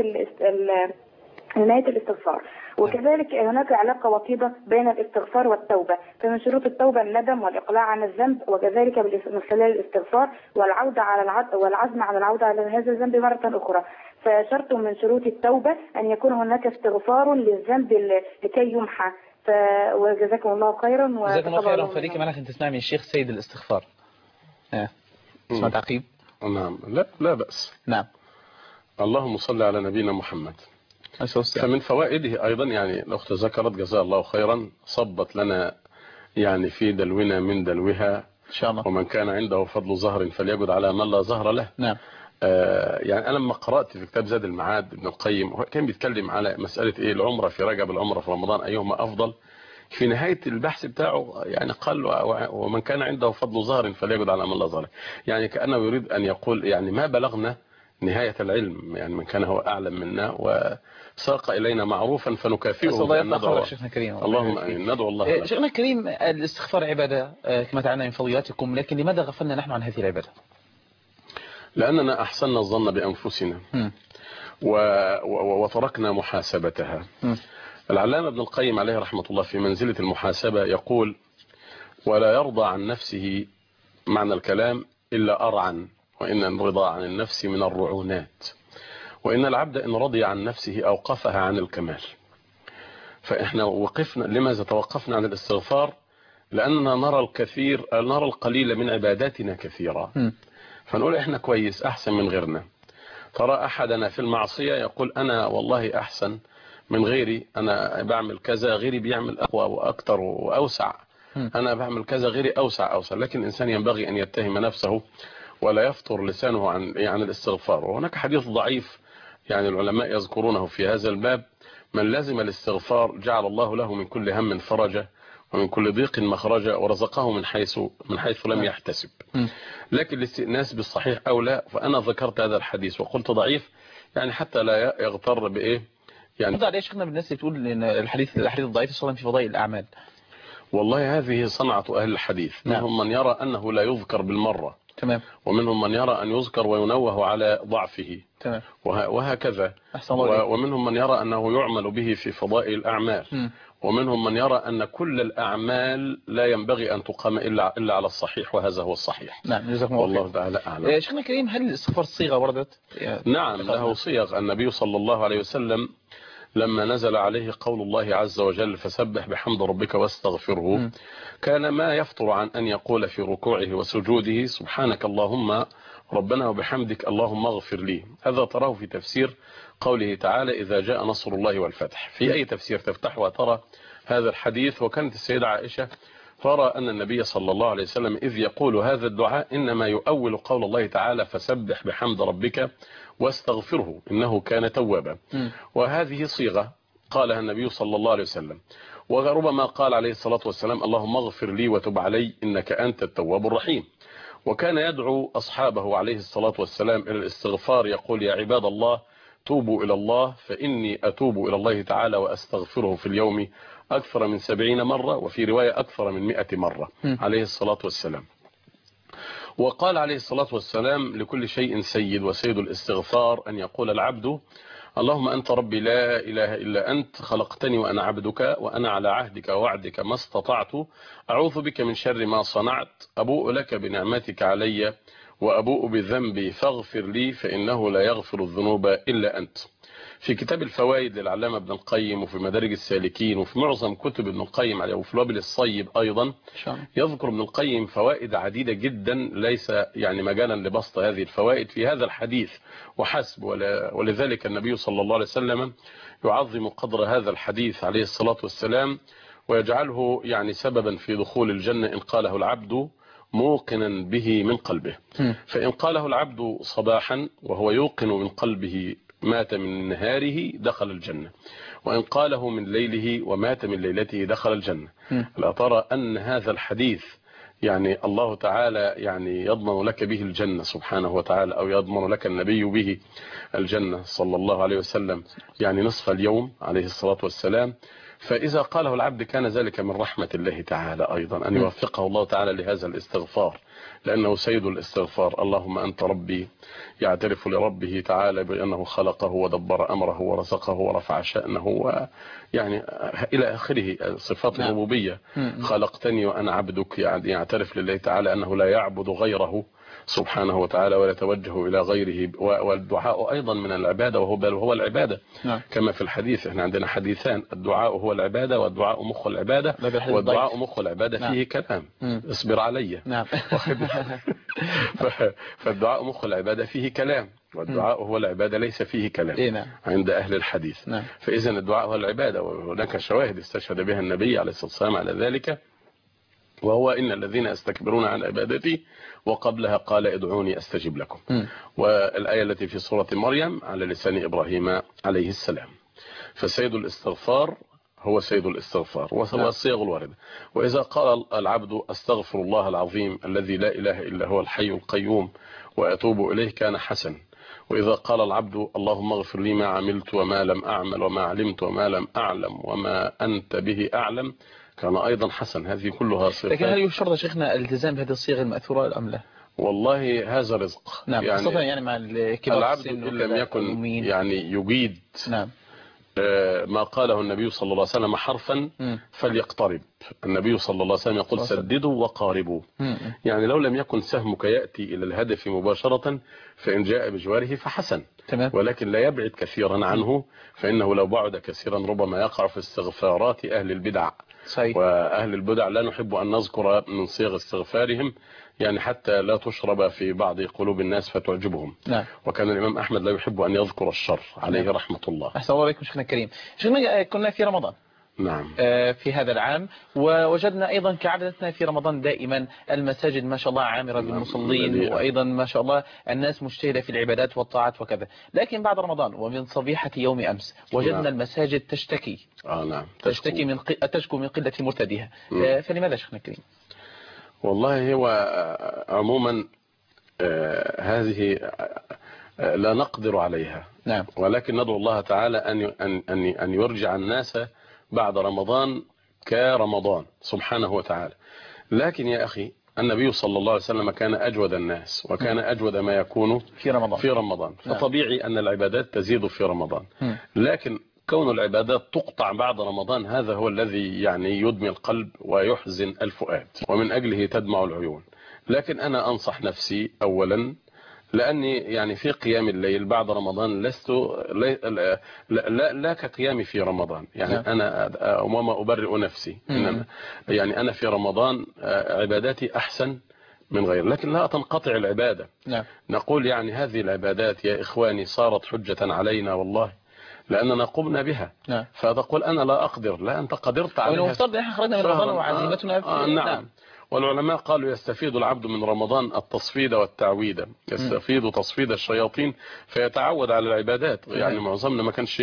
نهاية الاستغفار. وكذلك هناك علاقة وطيدة بين الاستغفار والتوبة، فمن شروط التوبة الندم والإقلاع عن الذنب، وكذلك من خلال الاستغفار والعودة على العد والعزم على العودة على هذا الذنب مرة أخرى. فشرط من شروط التوبة أن يكون هناك استغفار للذنب لكي يمحى. وجزاكم الله خيرا. جزاكم الله خيرا. فريق معنا أنت تسمع من الشيخ سيد الاستغفار. اه اسمع تعقيب. نعم. لا لا بأس. نعم. اللهم صل على نبينا محمد. فمن فوائده أيضا يعني الأخت ذكرت جزاها الله خيرا، صبت لنا يعني في دلونا من دلوها إن شاء الله. ومن كان عنده فضل زهر فليجد على من لا زهر له. نعم. آه يعني أنا لما قرأت في كتاب زاد المعاد ابن القيم كان بيتكلم على مسألة إيه العمرة في رجب العمرة في رمضان أيهما أفضل، في نهاية البحث بتاعه يعني قال ومن كان عنده فضل زهر فليجد على من لا زهر، يعني كأنه يريد أن يقول يعني ما بلغنا نهاية العلم، يعني من كان هو أعلم منا وساق إلينا معروفا فنكافئه بأن ندعو. اللهم آمين. ندعو الله. شيخنا الكريم، الاستغفار عبادة كما تعلمنا من فضيلاتكم، لكن لماذا غفلنا نحن عن هذه العبادة؟ لأننا أحسننا الظن بأنفسنا و... و... وتركنا محاسبتها. م. العلامة ابن القيم عليه رحمة الله في منزلة المحاسبة يقول: ولا يرضى عن نفسه معنى الكلام إلا أرعن، وإن الرضا عن النفس من الرعونات، وإن العبد إن رضي عن نفسه أوقفها عن الكمال. فإحنا وقفنا. لماذا توقفنا عن الاستغفار؟ لأننا نرى الكثير نرى القليل من عباداتنا كثيرة، فنقول إحنا كويس أحسن من غيرنا. ترى أحدنا في المعصية يقول أنا والله أحسن من غيري، أنا بعمل كذا غيري بيعمل أقوى وأكتر وأوسع، أنا بعمل كذا غيري أوسع أوسع. لكن الإنسان ينبغي أن يتهم نفسه ولا يفطر لسانه عن عن الاستغفار. وهناك حديث ضعيف يعني العلماء يذكرونه في هذا الباب: من لازم الاستغفار جعل الله له من كل هم فرجا ومن كل ضيق مخرجا ورزقه من حيث من حيث لم يحتسب. لكن الاستئناس بالصحيح أو لا، فأنا ذكرت هذا الحديث وقلت ضعيف يعني حتى لا يغتر بإيه يعني. هذا ليش شيخنا بالناس اللي بتقول ان الحديث الحديث الضعيف صلا في فضائل الأعمال؟ والله هذه صنعة أهل الحديث. نعم. منهم من يرى أنه لا يذكر بالمرة، تمام، ومنهم من يرى أن يذكر وينوه على ضعفه، تمام، وهكذا. ومنهم من يرى أنه يعمل به في فضائل الأعمال، م. ومنهم من يرى أن كل الأعمال لا ينبغي أن تقام إلا إلا على الصحيح، وهذا هو الصحيح. نعم، جزاكم الله والله تعالى أعلم. شيخنا الكريم، هل الاستغفار صيغة وردت؟ نعم، له صيغ. النبي صلى الله عليه وسلم لما نزل عليه قول الله عز وجل: فسبح بحمد ربك واستغفره، م. كان ما يفطر عن أن يقول في ركوعه وسجوده: سبحانك اللهم ربنا وبحمدك اللهم اغفر لي. هذا تراه في تفسير قوله تعالى: إذا جاء نصر الله والفتح. في أي تفسير تفتح وترى هذا الحديث. وكانت السيدة عائشة ترى أن النبي صلى الله عليه وسلم إذ يقول هذا الدعاء إنما يؤول قول الله تعالى: فسبح بحمد ربك واستغفره إنه كان توابا. وهذه صيغة قالها النبي صلى الله عليه وسلم. وربما قال عليه الصلاة والسلام: اللهم اغفر لي وتب علي إنك أنت التواب الرحيم. وكان يدعو أصحابه عليه الصلاة والسلام إلى الاستغفار، يقول: يا عباد الله توبوا إلى الله فإني أتوب إلى الله تعالى وأستغفره في اليوم أكثر من سبعين مرة، وفي رواية أكثر من مئة مرة عليه الصلاة والسلام. وقال عليه الصلاة والسلام: لكل شيء سيد، وسيد الاستغفار أن يقول العبد: اللهم أنت ربي لا إله إلا أنت خلقتني وأنا عبدك وأنا على عهدك ووعدك ما استطعت، أعوذ بك من شر ما صنعت، أبوء لك بنعمتك علي وأبوء بذنبي فاغفر لي فإنه لا يغفر الذنوب إلا أنت. في كتاب الفوائد للعلامة ابن القيم، وفي مدارج السالكين، وفي معظم كتب ابن القيم عليه، وفي الوابل الصيب أيضا يذكر ابن القيم فوائد عديدة جدا، ليس يعني مجالا لبسط هذه الفوائد في هذا الحديث وحسب. ولذلك النبي صلى الله عليه وسلم يعظم قدر هذا الحديث عليه الصلاة والسلام، ويجعله يعني سببا في دخول الجنة إن قاله العبد موقنا به من قلبه. فإن قاله العبد صباحا وهو يوقن من قلبه مات من نهاره دخل الجنة، وإن قاله من ليله ومات من ليلته دخل الجنة. لا ترى أن هذا الحديث يعني الله تعالى يعني يضمن لك به الجنة سبحانه وتعالى، أو يضمن لك النبي به الجنة صلى الله عليه وسلم يعني نصف اليوم عليه الصلاة والسلام. فإذا قاله العبد كان ذلك من رحمة الله تعالى أيضا أن يوفقه الله تعالى لهذا الاستغفار، لأنه سيد الاستغفار. اللهم أنت ربي، يعترف لربه تعالى بأنه خلقه ودبر أمره ورزقه ورفع شأنه ويعني إلى آخره صفات الربوبية. خلقتني وأنا عبدك، يعني يعترف لله تعالى أنه لا يعبد غيره سبحانه وتعالى ولا يتوجه إلى غيره. والدعاء أيضا من العبادة، وهو بل هو العبادة نعم. كما في الحديث، احنا عندنا حديثان: الدعاء هو العبادة، والدعاء مخ العبادة. والدعاء مخ العبادة نعم. فيه كلام مم. اصبر علي نعم. فالدعاء مخ العبادة فيه كلام، والدعاء هو العبادة ليس فيه كلام إيه نعم. عند أهل الحديث نعم. فإذا الدعاء هو العبادة، وهناك شواهد استشهد بها النبي عليه الصلاة والسلام على ذلك، وهو إن الذين يستكبرون عن عبادتي، وقبلها قال ادعوني أستجب لكم. م. والآية التي في سورة مريم على لسان إبراهيم عليه السلام. فسيد الاستغفار هو سيد الاستغفار والصيغ الواردة. وإذا قال العبد أستغفر الله العظيم الذي لا إله إلا هو الحي القيوم وأتوب إليه كان حسن. وإذا قال العبد اللهم اغفر لي ما عملت وما لم أعمل وما علمت وما لم أعلم وما أنت به أعلم كان أيضا حسن. هذه كلها صفات. لكن هل يشترط شيخنا الالتزام بهذه الصيغ المأثورة أم لا؟ والله هذا رزق نعم. يعني, يعني مع العبد إن لم يكن يعني يجيد نعم. ما قاله النبي صلى الله عليه وسلم حرفا م. فليقترب. النبي صلى الله عليه وسلم يقول سددوا وقاربوا. م. يعني لو لم يكن سهمك يأتي إلى الهدف مباشرة فإن جاء بجواره فحسن تمام. ولكن لا يبعد كثيرا عنه، فإنه لو بعد كثيرا ربما يقع في استغفارات أهل البدع صحيح. وأهل البدع لا نحب أن نذكر من صيغ استغفارهم يعني حتى لا تشرب في بعض قلوب الناس فتعجبهم نعم. وكان الإمام أحمد لا يحب أن يذكر الشر عليه نعم. رحمة الله. أحسن الله عليكم شيخنا الكريم. شيخنا كنا في رمضان نعم في هذا العام، ووجدنا أيضا كعادتنا في رمضان دائما المساجد ما شاء الله عامرة نعم. بالمصلين نعم. وأيضا ما شاء الله الناس مجتهدة في العبادات والطاعات وكذا. لكن بعد رمضان ومن صبيحة يوم أمس وجدنا نعم. المساجد تشتكي آه نعم. تشتكي من ق... تشكو من قلة مرتديها. نعم. فلماذا شيخنا الكريم؟ والله هو عموما آه هذه آه لا نقدر عليها نعم. ولكن ندعو الله تعالى أن أن أن يرجع الناس بعد رمضان كرمضان سبحانه وتعالى. لكن يا أخي النبي صلى الله عليه وسلم كان أجود الناس وكان أجود ما يكون في رمضان, في رمضان. فطبيعي أن العبادات تزيد في رمضان، لكن كون العبادات تقطع بعد رمضان هذا هو الذي يعني يدمي القلب ويحزن الفؤاد، ومن أجله تدمع العيون. لكن أنا أنصح نفسي أولا، لأني يعني في قيام الليل بعد رمضان لست لا, لا, لا, لا كقيامي في رمضان. يعني نعم. أنا وما أبرئ نفسي إنما يعني أنا في رمضان عباداتي أحسن من غير، لكن لا تنقطع العبادة نعم. نقول يعني هذه العبادات يا إخواني صارت حجة علينا والله، لأننا قمنا بها نعم. فتقول أنا لا أقدر، لا أنت قدرت عليها. ونفترض إحنا خرجنا من رمضان وعزيمتنا آه آه نعم. نعم. والعلماء قالوا يستفيد العبد من رمضان التصفيد والتعويد، يستفيد تصفيد الشياطين فيتعود على العبادات. يعني معظمنا ما كانش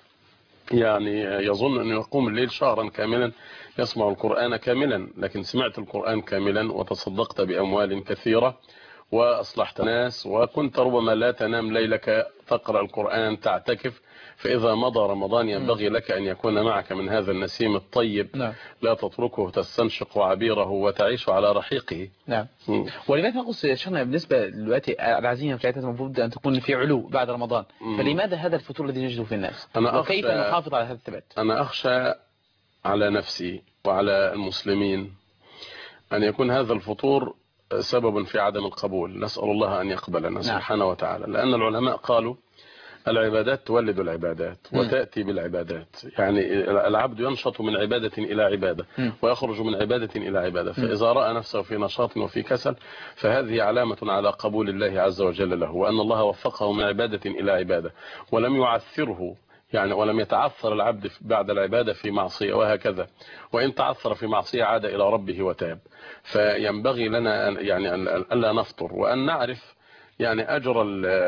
يعني يظن أن يقوم الليل شهرا كاملا يسمع القرآن كاملا، لكن سمعت القرآن كاملا وتصدقت بأموال كثيرة وأصلحت ناس، وكنت ربما لا تنام ليلك تقرأ القرآن تعتكف. فإذا مضى رمضان ينبغي لك أن يكون معك من هذا النسيم الطيب نعم. لا تتركه تستنشق عبيره وتعيش على رحيقه نعم. ولماذا نقول شيخنا بالنسبة دلوقتي العزيمة بتاعتها المفروض أن تكون في علو بعد رمضان، مم. فلماذا هذا الفتور الذي نجده في الناس؟ أنا وكيف نحافظ على هذا الثبات؟ أنا أخشى على نفسي وعلى المسلمين أن يكون هذا الفتور سبب في عدم القبول. نسأل الله أن يقبلنا نعم. سبحانه وتعالى، لأن العلماء قالوا العبادات تولد العبادات وتأتي بالعبادات. يعني العبد ينشط من عبادة إلى عبادة ويخرج من عبادة إلى عبادة، فإذا رأى نفسه في نشاط وفي كسل فهذه علامة على قبول الله عز وجل له، وأن الله وفقه من عبادة إلى عبادة ولم يعثره، يعني ولم يتعثر العبد بعد العبادة في معصية وهكذا، وإن تعثر في معصية عاد إلى ربه وتاب. فينبغي لنا يعني أن لا نفطر، وأن نعرف يعني أجر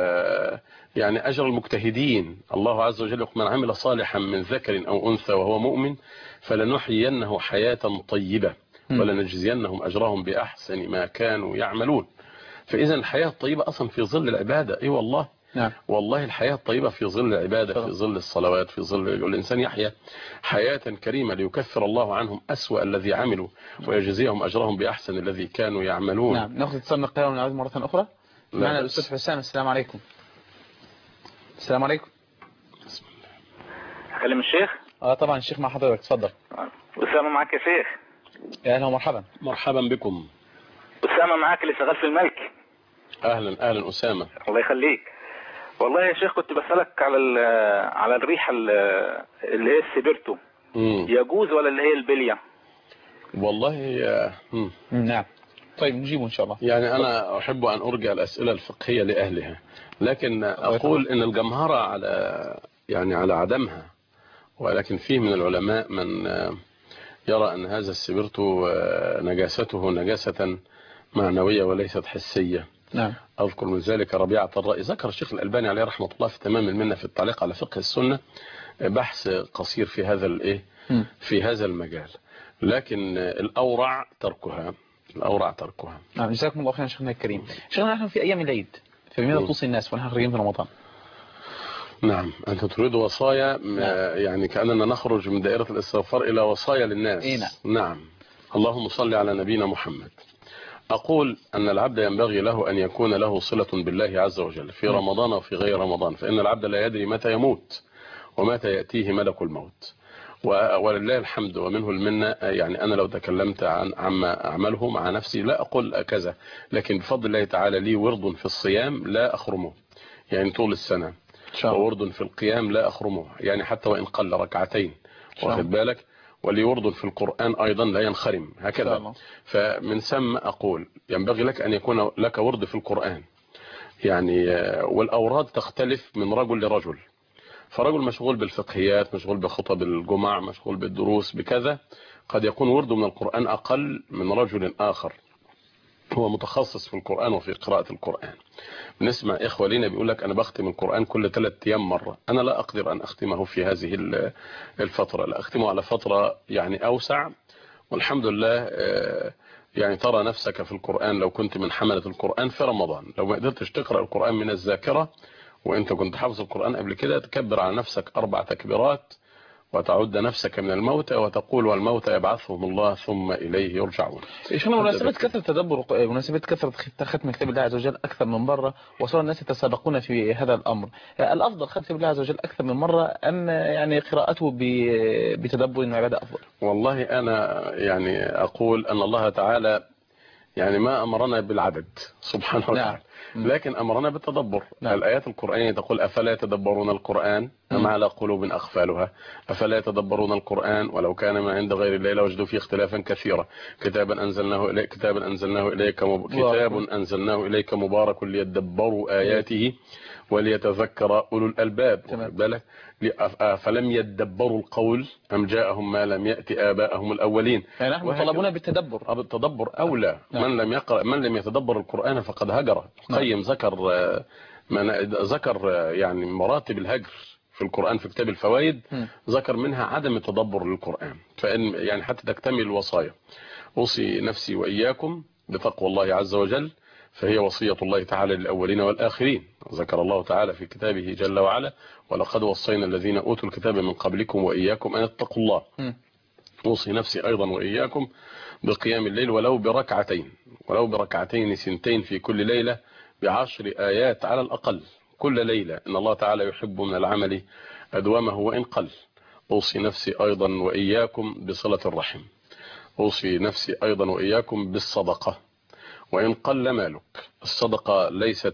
يعني أجر المجتهدين. الله عز وجل يقول من عمل صالحا من ذكر أو أنثى وهو مؤمن فلنحيينه حياة طيبة ولنجزينهم أجرهم بأحسن ما كانوا يعملون. فإذا الحياة الطيبة أصلا في ظل العبادة. أي والله نعم. والله الحياة الطيبة في ظل العبادة، في ظل الصلوات، في ظل الإنسان يحيا حياة كريمة ليكفر الله عنهم أسوأ الذي عملوا ويجزيهم أجرهم بأحسن الذي كانوا يعملون. نعم. نأخذ اتصال نقطة ونعود مرة أخرى. معنا الأستاذ حسام. السلام عليكم. السلام عليكم. أكلم الشيخ؟ اه طبعا الشيخ مع حضرتك، اتفضل. أسامة معاك يا شيخ. أهلا ومرحبا. مرحبا بكم. أسامة معاك اللي شغال في الملك. أهلا أهلا أسامة. الله يخليك. والله يا شيخ كنت بسألك على على الريحة اللي هي السبيرتو، يجوز ولا اللي هي البلية؟ والله مم. نعم. طيب نجيبه إن شاء الله. يعني أنا أحب أن أرجع الأسئلة الفقهية لأهلها، لكن أقول إن الجمهرة على يعني على عدمها، ولكن فيه من العلماء من يرى أن هذا السبيرتو نجاسته نجاسة معنوية وليست حسية. نعم. أذكر من ذلك ربيعة الرأي، ذكر الشيخ الألباني عليه رحمة الله في تمام المنة في التعليق على فقه السنة بحث قصير في هذا الإيه في هذا المجال، لكن الأورع تركها. الأورع تركها. نعم. جزاكم الله خيرا شيخنا الكريم. شيخنا نحن في أيام العيد، فبماذا توصي الناس ونحن خارجين في رمضان؟ نعم. أنت تريد وصايا. نعم. يعني كأننا نخرج من دائرة الاستغفار إلى وصايا للناس. إيه نعم. نعم. اللهم صل على نبينا محمد. أقول أن العبد ينبغي له أن يكون له صلة بالله عز وجل في رمضان وفي غير رمضان، فإن العبد لا يدري متى يموت ومتى يأتيه ملك الموت، ولله الحمد ومنه المنة. يعني أنا لو تكلمت عن عما أعمله مع نفسي لا أقول كذا، لكن بفضل الله تعالى لي ورد في الصيام لا أخرمه، يعني طول السنة، وورد في القيام لا أخرمه، يعني حتى وإن قل ركعتين، واخد بالك، ولي ورد في القرآن أيضا لا ينخرم، هكذا. فمن ثم أقول ينبغي لك أن يكون لك ورد في القرآن، يعني والأوراد تختلف من رجل لرجل، فرجل مشغول بالفقهيات، مشغول بخطب الجمع، مشغول بالدروس بكذا، قد يكون ورده من القرآن أقل من رجل آخر هو متخصص في القرآن وفي قراءة القرآن. بنسمع إخوة لنا بيقول لك أنا بختم القرآن كل ثلاث أيام مرة، أنا لا أقدر أن أختمه في هذه الفترة، لا أختمه على فترة يعني أوسع، والحمد لله. يعني ترى نفسك في القرآن لو كنت من حملة القرآن في رمضان، لو ما قدرتش تقرأ القرآن من الذاكرة وانت كنت حافظ القرآن قبل كده، تكبر على نفسك أربع تكبيرات وتعد نفسك من الموتى وتقول والموتى يبعثهم الله ثم إليه يرجعون. شنو مناسبة كثرة تدبر، مناسبة كثرة ختم كتاب الله عز وجل أكثر من مرة، وصار الناس يتسابقون في هذا الأمر، الأفضل ختم كتاب الله عز وجل أكثر من مرة أم يعني قراءته بتدبر وعبادة أفضل؟ والله أنا يعني أقول أن الله تعالى يعني ما أمرنا بالعدد سبحانه وتعالى. نعم. لكن أمرنا بالتدبر. نعم. الآيات القرآنية تقول أفلا يتدبرون القرآن أم على قلوب أقفالها، أفلا يتدبرون القرآن ولو كان من عند غير الله لوجدوا فيه اختلافا كثيرا، كتابا أنزلناه إليك كتابا أنزلناه إليك مب... كتاب أنزلناه إليك مبارك ليدبروا آياته وليتذكر أولو الألباب. بالك فلم يدبروا القول أم جاءهم ما لم يأتي آباءهم الأولين. يعني نحن طلبنا بالتدبر. بالتدبر أولى. نعم. من لم يقرأ من لم يتدبر القرآن فقد هجر. القيم ذكر من ذكر يعني مراتب الهجر في القرآن في كتاب الفوائد، ذكر منها عدم التدبر للقرآن. فإن يعني حتى تكتمل الوصايا أوصي نفسي وإياكم بتقوى الله عز وجل، فهي وصية الله تعالى للأولين والآخرين. ذكر الله تعالى في كتابه جل وعلا ولقد وصينا الذين أوتوا الكتاب من قبلكم وإياكم أن اتقوا الله. أوصي نفسي أيضا وإياكم بقيام الليل ولو بركعتين، ولو بركعتين سنتين في كل ليلة بعشر آيات على الأقل كل ليلة، إن الله تعالى يحب من العمل أدومه وإن قل. أوصي نفسي أيضا وإياكم بصلة الرحم، أوصي نفسي أيضا وإياكم بالصدقة وإن قل مالك. الصدقة ليست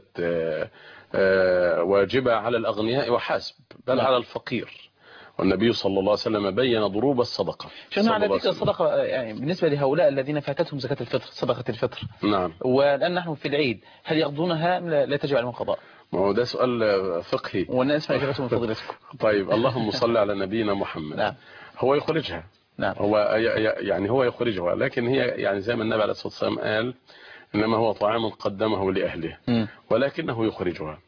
واجبة على الأغنياء وحسب، بل على الفقير، والنبي صلى الله عليه وسلم بين ضروب الصدقة. شنو على ذكر الصدقة يعني بالنسبة لهؤلاء الذين فاتتهم زكاة الفطر، صدقة الفطر؟ نعم. والآن نحن في العيد، هل يقضونها لا تجب عليهم قضاء؟ ما هو ده سؤال فقهي ونسمع إجابته من فضيلتكم. طيب اللهم صل على نبينا محمد. نعم. هو يخرجها. نعم. هو يعني هو يخرجها، لكن هي يعني زي ما النبي عليه الصلاة والسلام قال إنما هو طعام قدمه لأهله، م. ولكنه يخرجها.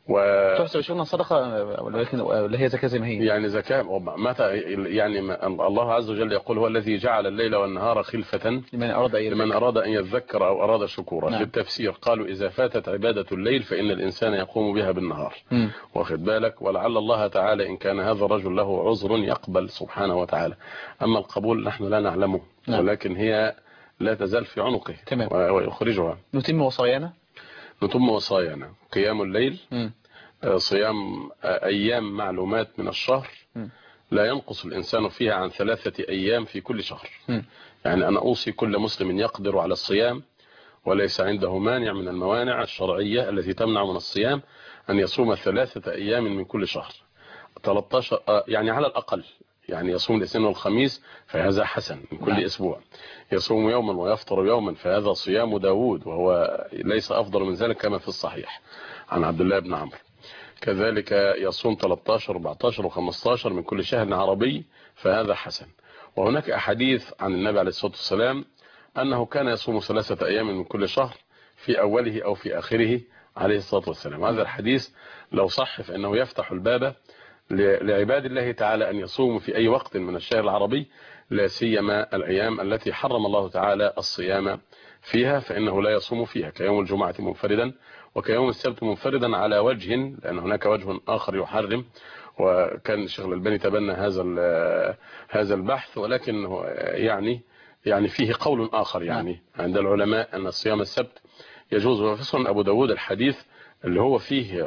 و تحسب شغلنا صدقة ولكن ولا هي زكاة زي ما هي؟ يعني زكاة متى يعني الله عز وجل يقول هو الذي جعل الليل والنهار خلفة لمن أراد أن لمن أراد أن يذكر أو أراد شكورا. نعم. في التفسير قالوا إذا فاتت عبادة الليل فإن الإنسان يقوم بها بالنهار. م. واخد بالك، ولعل الله تعالى إن كان هذا الرجل له عذر يقبل سبحانه وتعالى. أما القبول نحن لا نعلمه. نعم. ولكن هي لا تزال في عنقه. تمام. ويخرجها. نتم وصايانا نتم وصايانا قيام الليل، م. صيام أيام معلومات من الشهر، م. لا ينقص الإنسان فيها عن ثلاثة أيام في كل شهر. م. يعني أنا أوصي كل مسلم يقدر على الصيام وليس عنده مانع من الموانع الشرعية التي تمنع من الصيام أن يصوم ثلاثة أيام من كل شهر. ثلاثة عشر يعني على الأقل، يعني يصوم الاثنين والخميس فهذا حسن من كل نعم. أسبوع. يصوم يوما ويفطر يوما فهذا صيام داود، وهو ليس أفضل من ذلك كما في الصحيح عن عبد الله بن عمرو. كذلك يصوم ثلاثة عشر أربعة عشر وخمسة عشر من كل شهر عربي فهذا حسن. وهناك أحاديث عن النبي عليه الصلاة والسلام أنه كان يصوم ثلاثة أيام من كل شهر في أوله أو في آخره عليه الصلاة والسلام. هذا الحديث لو صح فإنه يفتح الباب لعباد الله تعالى أن يصوموا في أي وقت من الشهر العربي، لا سيما الأيام التي حرم الله تعالى الصيام فيها، فإنه لا يصوم فيها كيوم الجمعة منفردا وكيوم السبت منفردا على وجه، لأن هناك وجه آخر يحرم، وكان الشيخ الألباني تبنى هذا هذا البحث، ولكن يعني يعني فيه قول آخر يعني عند العلماء أن الصيام السبت يجوز. وفي سنن أبو داود الحديث اللي هو فيه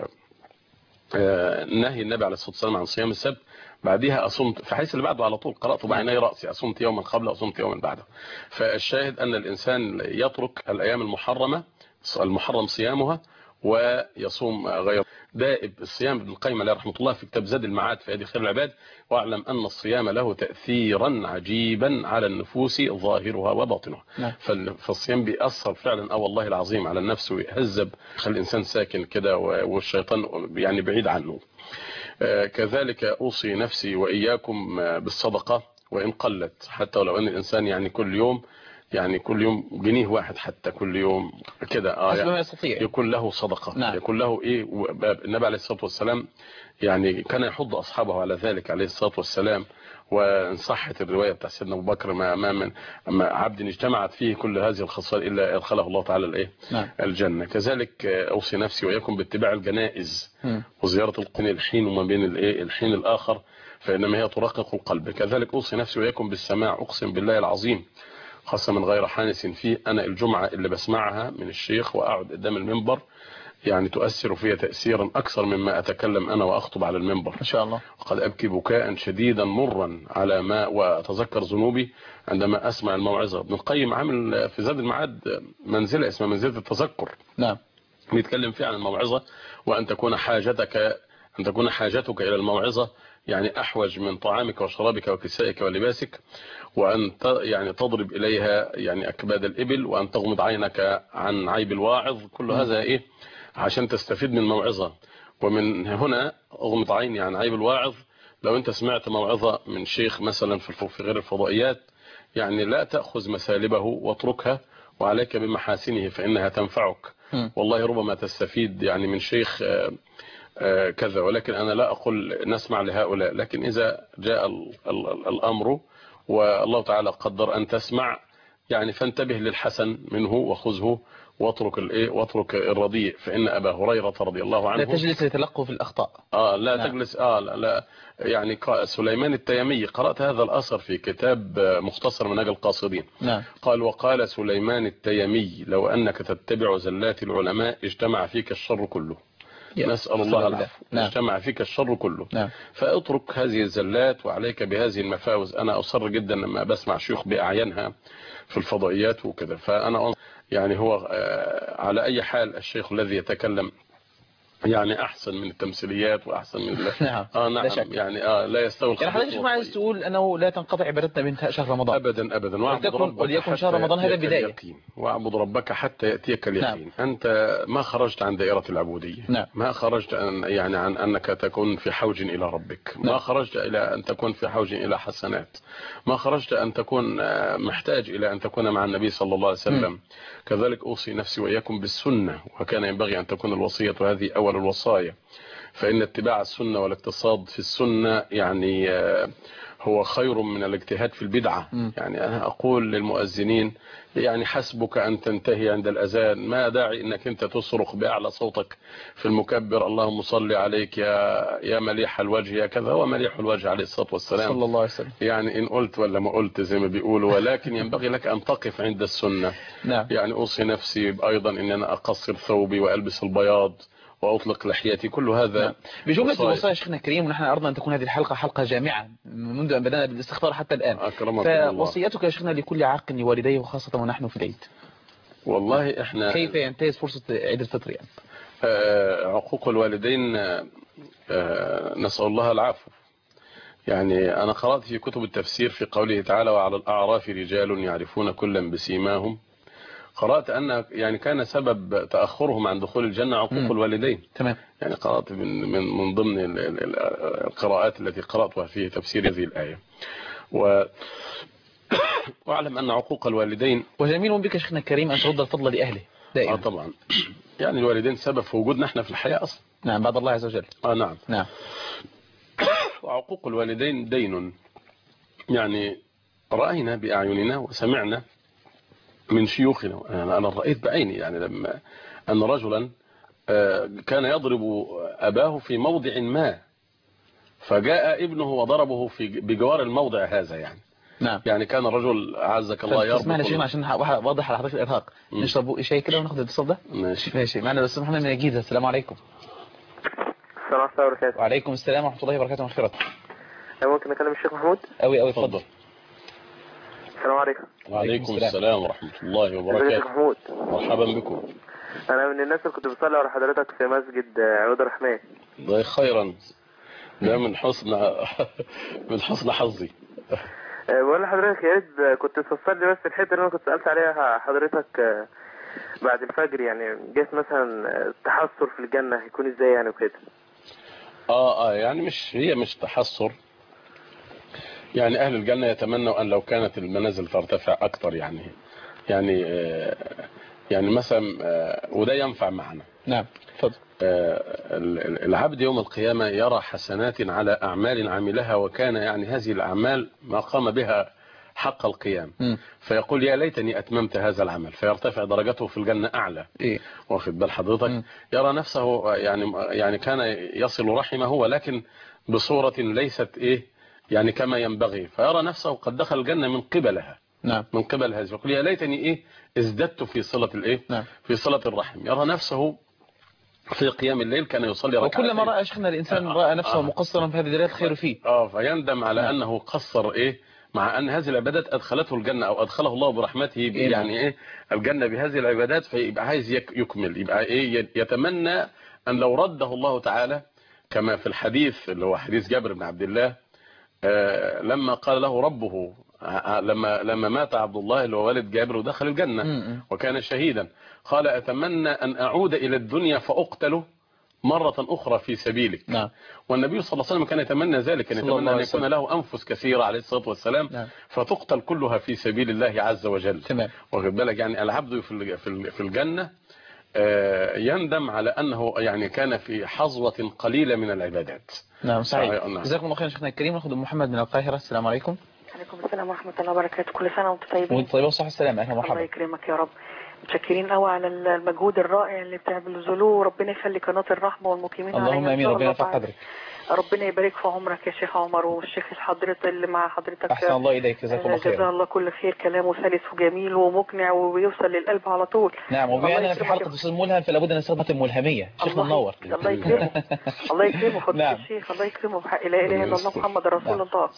نهي النبي عليه الصلاة والسلام عن صيام السبت، بعدها أصمت في حيث اللي بعده على طول قرأت بعيني رأسي أصمت يوما قبل أصمت يوما بعده. فالشاهد أن الإنسان يترك الأيام المحرمة المحرم صيامها ويصوم غير دائب الصيام. ابن القيم عليه رحمة الله في كتاب زاد المعاد في هدي خير العباد: واعلم أن الصيام له تأثيرا عجيبا على النفوس ظاهرها وباطنها. نعم. فالصيام بيأثر فعلا اه والله العظيم على النفس ويهذب، خلي الإنسان ساكن كده والشيطان يعني بعيد عنه. آه كذلك أوصي نفسي وإياكم بالصدقة وإن قلت، حتى ولو أن الإنسان يعني كل يوم يعني كل يوم جنيه واحد حتى كل يوم كده اه يعني يكون له صدقة. نعم. يكون له ايه. النبي عليه الصلاة والسلام يعني كان يحض أصحابه على ذلك عليه الصلاة والسلام، وان صحت الرواية بتاع سيدنا أبو بكر: ما من عبد اجتمعت فيه كل هذه الخصال إلا أدخله الله تعالى الايه. نعم. الجنة. كذلك أوصي نفسي وإياكم باتباع الجنائز م. وزيارة القبور الحين وما بين الايه الحين الآخر، فإنما هي ترقق القلب. كذلك أوصي نفسي وإياكم بالسماع، أقسم بالله العظيم خاصة من غير حانس فيه، أنا الجمعة اللي بسمعها من الشيخ وأقعد قدام المنبر يعني تؤثر فيها تأثيرا أكثر مما أتكلم أنا وأخطب على المنبر إن شاء الله. وقد أبكي بكاء شديدا مرا على ما وأتذكر ذنوبي عندما أسمع الموعظة. ابن القيم عامل في زاد المعاد منزلة اسمها منزلة التذكر. نعم. بيتكلم فيها عن الموعظة، وأن تكون حاجتك أن تكون حاجتك إلى الموعظة يعني أحوج من طعامك وشرابك وكسائك ولباسك، وأن يعني تضرب إليها يعني أكباد الإبل، وأن تغمض عينك عن عيب الواعظ. كل هذا إيه عشان تستفيد من موعظة. ومن هنا أغمض عيني عن عيب الواعظ. لو أنت سمعت موعظة من شيخ مثلا في غير الفضائيات يعني لا تأخذ مسالبه واتركها، وعليك بمحاسنه فإنها تنفعك. والله ربما تستفيد يعني من شيخ كذا، ولكن أنا لا أقول نسمع لهؤلاء، لكن إذا جاء الأمر والله تعالى قدر أن تسمع يعني فانتبه للحسن منه وخذه واترك الايه واترك الرديء. فإن أبا هريرة رضي الله عنه لا تجلس لتلقوا في الأخطاء. اه لا نعم. تجلس اه لا, لا يعني سليمان التيمي قرأت هذا الأثر في كتاب مختصر منهج القاصدين. نعم. قال: وقال سليمان التيمي: لو أنك تتبع زلات العلماء اجتمع فيك الشر كله. نسأل الله العفو. نعم. اجتمع فيك الشر كله. نعم. فاترك هذه الزلات وعليك بهذه المفاوز. أنا أصر جدا لما بسمع شيوخ بأعينها في الفضائيات وكذا. فأنا يعني هو على أي حال الشيخ الذي يتكلم يعني أحسن من التمثيليات وأحسن من نعم. آه نعم يعني آه لا يستوي. يعني حضرتك ما عايز تقول أنه لا تنقطع عبادتنا بانتهاء شهر رمضان أبدا أبدا. واعبد ربك وليكن شهر رمضان هذا بداية. واعبد ربك حتى يأتيك اليقين. نعم. أنت ما خرجت عن دائرة العبودية. نعم. ما خرجت عن يعني عن أنك تكون في حوج إلى ربك. نعم. ما خرجت إلى أن تكون في حوج إلى حسنات. ما خرجت أن تكون محتاج إلى أن تكون مع النبي صلى الله عليه وسلم. م. كذلك أوصي نفسي وإياكم بالسنة، وكان ينبغي أن تكون الوصية هذه أول أول الوصايا، فإن اتباع السنة والاقتصاد في السنة يعني هو خير من الاجتهاد في البدعة. م. يعني أنا أقول للمؤذنين يعني حسبك أن تنتهي عند الأذان، ما داعي أنك أنت تصرخ بأعلى صوتك في المكبر اللهم صل عليك يا يا مليح الوجه يا كذا. هو مليح الوجه عليه الصلاة والسلام صلى الله عليه وسلم، يعني إن قلت ولا ما قلت زي ما بيقولوا، ولكن ينبغي لك أن تقف عند السنة. نعم. يعني أوصي نفسي أيضا أن أنا أقصر ثوبي وألبس البياض وأطلق لحيتي، كل هذا. نعم. بجملة الوصايا شيخنا الكريم، ونحن أردنا أن تكون هذه الحلقة حلقة جامعة منذ أن بدأنا بالاستخبار حتى الآن. فوصيتك يا شيخنا لكل عاق لوالديه وخاصة ونحن في العيد. والله إحنا كيف ينتهز فرصة عيد الفطر يعني؟ آه عقوق الوالدين آه نسأل الله العفو. يعني أنا قرأت في كتب التفسير في قوله تعالى وعلى الأعراف رجال يعرفون كلا بسيماهم، قرأت أن يعني كان سبب تأخرهم عن دخول الجنة عقوق م. الوالدين. تمام. يعني قرأت من من من ضمن القراءات التي قرأتها في تفسير هذه الآية. و واعلم أن عقوق الوالدين، وجميل بك شيخنا الكريم أن ترد الفضل لأهله دائما. آه طبعا. يعني الوالدين سبب في وجودنا احنا في الحياة أصلا. نعم، بعد الله عز وجل. آه نعم. نعم. وعقوق الوالدين دين، يعني رأينا بأعيننا وسمعنا من شيوخنا. أنا رأيت بعيني يعني لما أن رجلا كان يضرب أباه في موضع ما، فجاء ابنه وضربه في بجوار الموضع هذا. يعني نعم. يعني كان الرجل عزك الله يربط. اسمعنا شيء عشان واضح على حضرتك الإرهاق، نشرب شيء كده وناخد الاتصال ده. ماشي ماشي. معنا الأستاذ محمد من الجيزة. السلام عليكم. السلام عليكم وبركاته. وعليكم السلام ورحمة الله وبركاته ومغفرة. ممكن أكلم الشيخ محمود؟ أوي أوي اتفضل. السلام عليكم. وعليكم السلام ورحمة الله وبركاته. الشيخ محمود. مرحبا بكم. أنا من الناس اللي كنت بصلي على حضرتك في مسجد عود الرحمن. الله خيرا، ده من حسن من حسن حظي. بقول لحضرتك يا ريت كنت تفسر لي بس الحته اللي انا كنت سالت عليها حضرتك بعد الفجر، يعني جيت مثلا التحسر في الجنه هيكون ازاي يعني وكده. اه اه يعني مش هي مش تحسر، يعني اهل الجنه يتمنوا ان لو كانت المنازل ترتفع اكتر. يعني يعني آه يعني مثلا آه وده ينفع معنا. نعم اتفضل. آه العبد يوم القيامة يرى حسنات على أعمال عملها، وكان يعني هذه الأعمال ما قام بها حق القيام. م. فيقول يا ليتني أتممت هذا العمل، فيرتفع درجته في الجنة أعلى. إيه؟ واخد بال حضرتك؟ م. يرى نفسه يعني يعني كان يصل رحمه، ولكن بصورة ليست إيه يعني كما ينبغي، فيرى نفسه قد دخل الجنة من قبلها. نعم. من قبل هذه، يقول يا ليتني إيه ازددت في صلة الإيه. نعم. في صلة الرحم. يرى نفسه في قيام الليل كان يصلي ركعتين. وكلما رأى شيخنا الإنسان رأى نفسه آه. مقصرا في هذه دلالة خير فيه. اه فيندم على نعم. أنه قصر إيه، مع أن هذه العبادات أدخلته الجنة أو أدخله الله برحمته إيه يعني إيه الجنة بهذه العبادات، فيبقى عايز يكمل، يبقى إيه يتمنى أن لو رده الله تعالى كما في الحديث اللي هو حديث جابر بن عبد الله آه لما قال له ربه لما لما مات عبد الله اللي هو والد جابر ودخل الجنة م- وكان شهيدا، قال أتمنى أن أعود إلى الدنيا فأقتل مرة أخرى في سبيلك. نعم. والنبي صلى الله عليه وسلم كان يتمنى ذلك، كان يتمنى أن يكون له أنفس كثيرة عليه الصلاة والسلام. نعم. فتقتل كلها في سبيل الله عز وجل. تمام. واخد بالك؟ يعني العبد في في الجنة يندم على أنه يعني كان في حظوة قليلة من العبادات. نعم صحيح. جزاكم الله خيرا شيخنا الكريم. ناخذ محمد من القاهرة. السلام عليكم. عليكم السلام ورحمة الله وبركاته. كل سنة وانتم طيبين. وانتم طيبين وصحة السلامة. أهلا ومرحبا. الله يكرمك يا رب. متشكرين قوي على المجهود الرائع اللي بتعملوه، وربنا يخلي قناة الرحمة والمقيمين عليها. اللهم امين. ربنا يرفع قدرك. ربنا يبارك في عمرك يا شيخ عمر، والشيخ حضرتك اللي مع حضرتك. احسن الله اليك. جزاك الله خير. جزاه الله كل خير. كلامه سلس وجميل ومقنع وبيوصل للقلب على طول. نعم. وبما اننا في حلقه استاذ ملهم فلا بد ان نستخدم الملهميه. شيخنا منور. الله يكرمه. الله يكرمه فضيلة نعم. الشيخ. الله يكرمه بحق لا اله الا الله محمد رسول الله.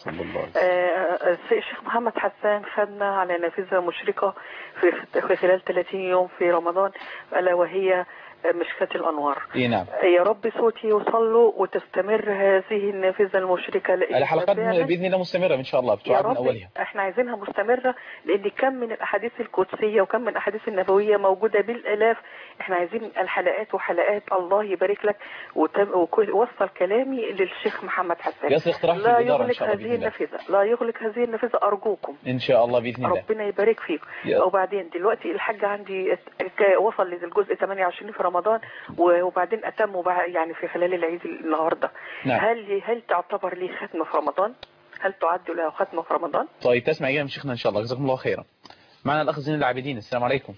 الشيخ محمد حسان خدنا على نافذه مشرقه في خلال ثلاثين يوم في رمضان، الا وهي مشكاة الأنوار. إيه نعم. يا رب صوتي يوصل له وتستمر هذه النافذة المشركة. الحلقات بإذن الله مستمرة إن شاء الله بتعاد من أولها. احنا عايزينها مستمرة، لأن كم من الأحاديث القدسية وكم من الأحاديث النبوية موجودة بالآلاف. احنا عايزين الحلقات وحلقات. الله يبارك لك ووصل كلامي للشيخ محمد حسان. يصل اقتراح في لا الإدارة يغلق إن شاء الله هذه النافذة، لا يغلق هذه النافذة أرجوكم. إن شاء الله بإذن الله. ربنا يبارك فيكم. وبعدين دلوقتي الحاج عندي وصل للجزء ثمانية وعشرين في رمضان وبعدين اتموا بقى يعني في خلال العيد النهارده. نعم. هل هل تعتبر لي ختمه في رمضان؟ هل تعد له ختمه في رمضان؟ طيب تسمع اجابه من شيخنا ان شاء الله، جزاكم الله خيرا. معنا الاخ زين العابدين. السلام عليكم.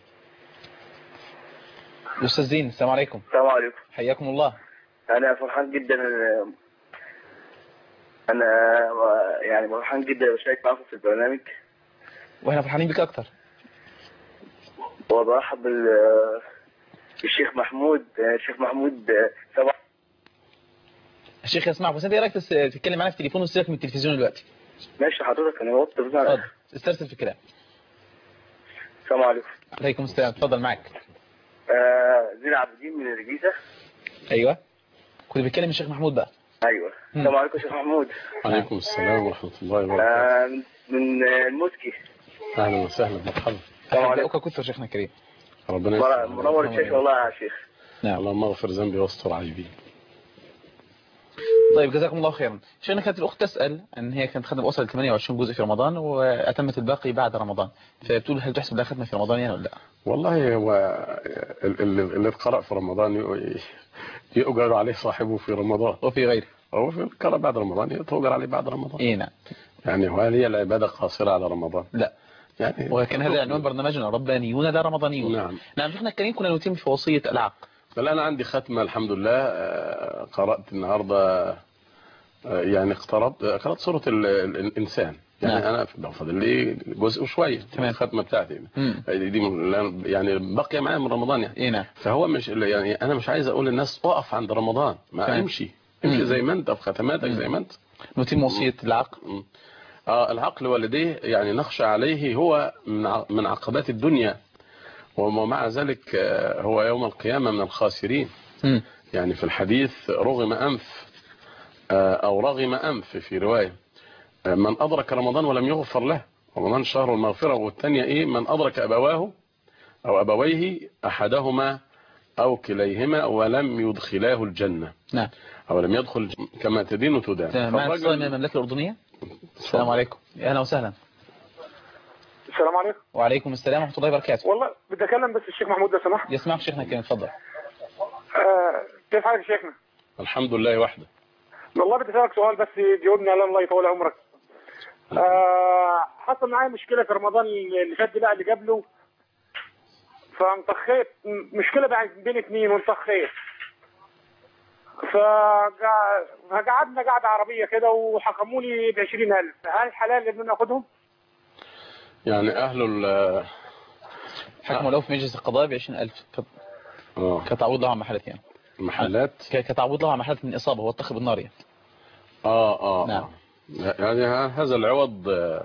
استاذ زين السلام عليكم. السلام عليكم. حياكم الله. انا فرحان جدا، انا يعني فرحان جدا بشارك معكم في البرنامج، واحنا فرحانين بك اكتر. وبرحب بالشيخ محمود. الشيخ محمود سبع الشيخ يسمعك، بس انت ايه رايك تتكلم معانا في التليفون وتسيبك من التلفزيون دلوقتي؟ ماشي حضرتك، انا وقت اتفضل استرسل في الكلام. السلام عليكم. عليكم السلام، اتفضل معاك. آه زين العابدين من الجيزه. ايوه كنت بتكلم الشيخ محمود بقى. ايوه السلام عليكم يا شيخ محمود. وعليكم السلام ورحمه الله وبركاته. آه من المسكي. اهلا وسهلا مرحبا. السلام عليكم. كنت شيخنا الكريم. ربنا يسلمك. منور الشيخ والله يا شيخ. نعم. اللهم اغفر ذنبي واستر عيبي. طيب جزاكم الله خيرا. شيخنا كانت الاخت تسال ان هي كانت ختم وصلت ثمانية وعشرين جزء في رمضان واتمت الباقي بعد رمضان، فبتقول هل تحسب لها ختمه في رمضان يعني ولا لا؟ والله هو اللي قرأ في رمضان يؤجر عليه صاحبه في رمضان وفي غيره، هو في قرأ بعد رمضان يتوجر عليه بعد رمضان. اي نعم. يعني وهل هي العباده قاصره على رمضان؟ لا يعني وكان هذا عنوان برنامجنا ربانيون لا رمضانيون. نعم نعم. شيخنا الكريم كنا نتم في وصيه العق. بل انا عندي ختمه الحمد لله. قرأت النهارده يعني اقتربت قرأت سورة الإنسان يعني. نعم. أنا لو فاضل لي جزء وشوية تمام الختمة بتاعتي دي يعني باقية معايا من رمضان يعني. نعم. فهو مش يعني أنا مش عايز أقول للناس وقف عند رمضان، ما تمام. امشي امشي مم. زي ما أنت في ختماتك مم. زي ما أنت. نتم وصية العقل. اه العقل والديه يعني نخشى عليه، هو من من عقبات الدنيا، ومع ذلك هو يوم القيامة من الخاسرين. مم. يعني في الحديث رغم أنف أو رغم أنف في رواية من أدرك رمضان ولم يغفر له، رمضان شهر المغفرة، والثانية إيه من أدرك أبواه أو أبويه أحدهما أو كليهما ولم يدخلاه الجنة. نعم. أو لم يدخل كما تدين تدان. معنا اتصال من المملكة الأردنية. السلام عليكم. أهلا وسهلا. السلام عليكم. وعليكم السلام ورحمة الله وبركاته. والله بدي أكلم بس الشيخ محمود لو سمحت. يسمعك شيخنا كريم اتفضل. آه كيف حالك شيخنا؟ الحمد لله وحده. والله بدي اسالك سؤال بس جاوبني على الله يطول عمرك. آه حصل معي مشكله في رمضان اللي فات لا اللي قبله، فانطخيت مشكله بين اثنين وانطخيت، فقعدنا قعده عربيه كده وحكموا لي ب عشرين ألف، هل حلال ان انا اخذهم؟ يعني اهل ال حكموا له في مجلس القضاء ب عشرين ألف اه كتعويض له عن محلات يعني. محلات كتعويض له عن محلات من اصابه واتخذ بالنار يعني. اه اه نعم. يعني هذا العوض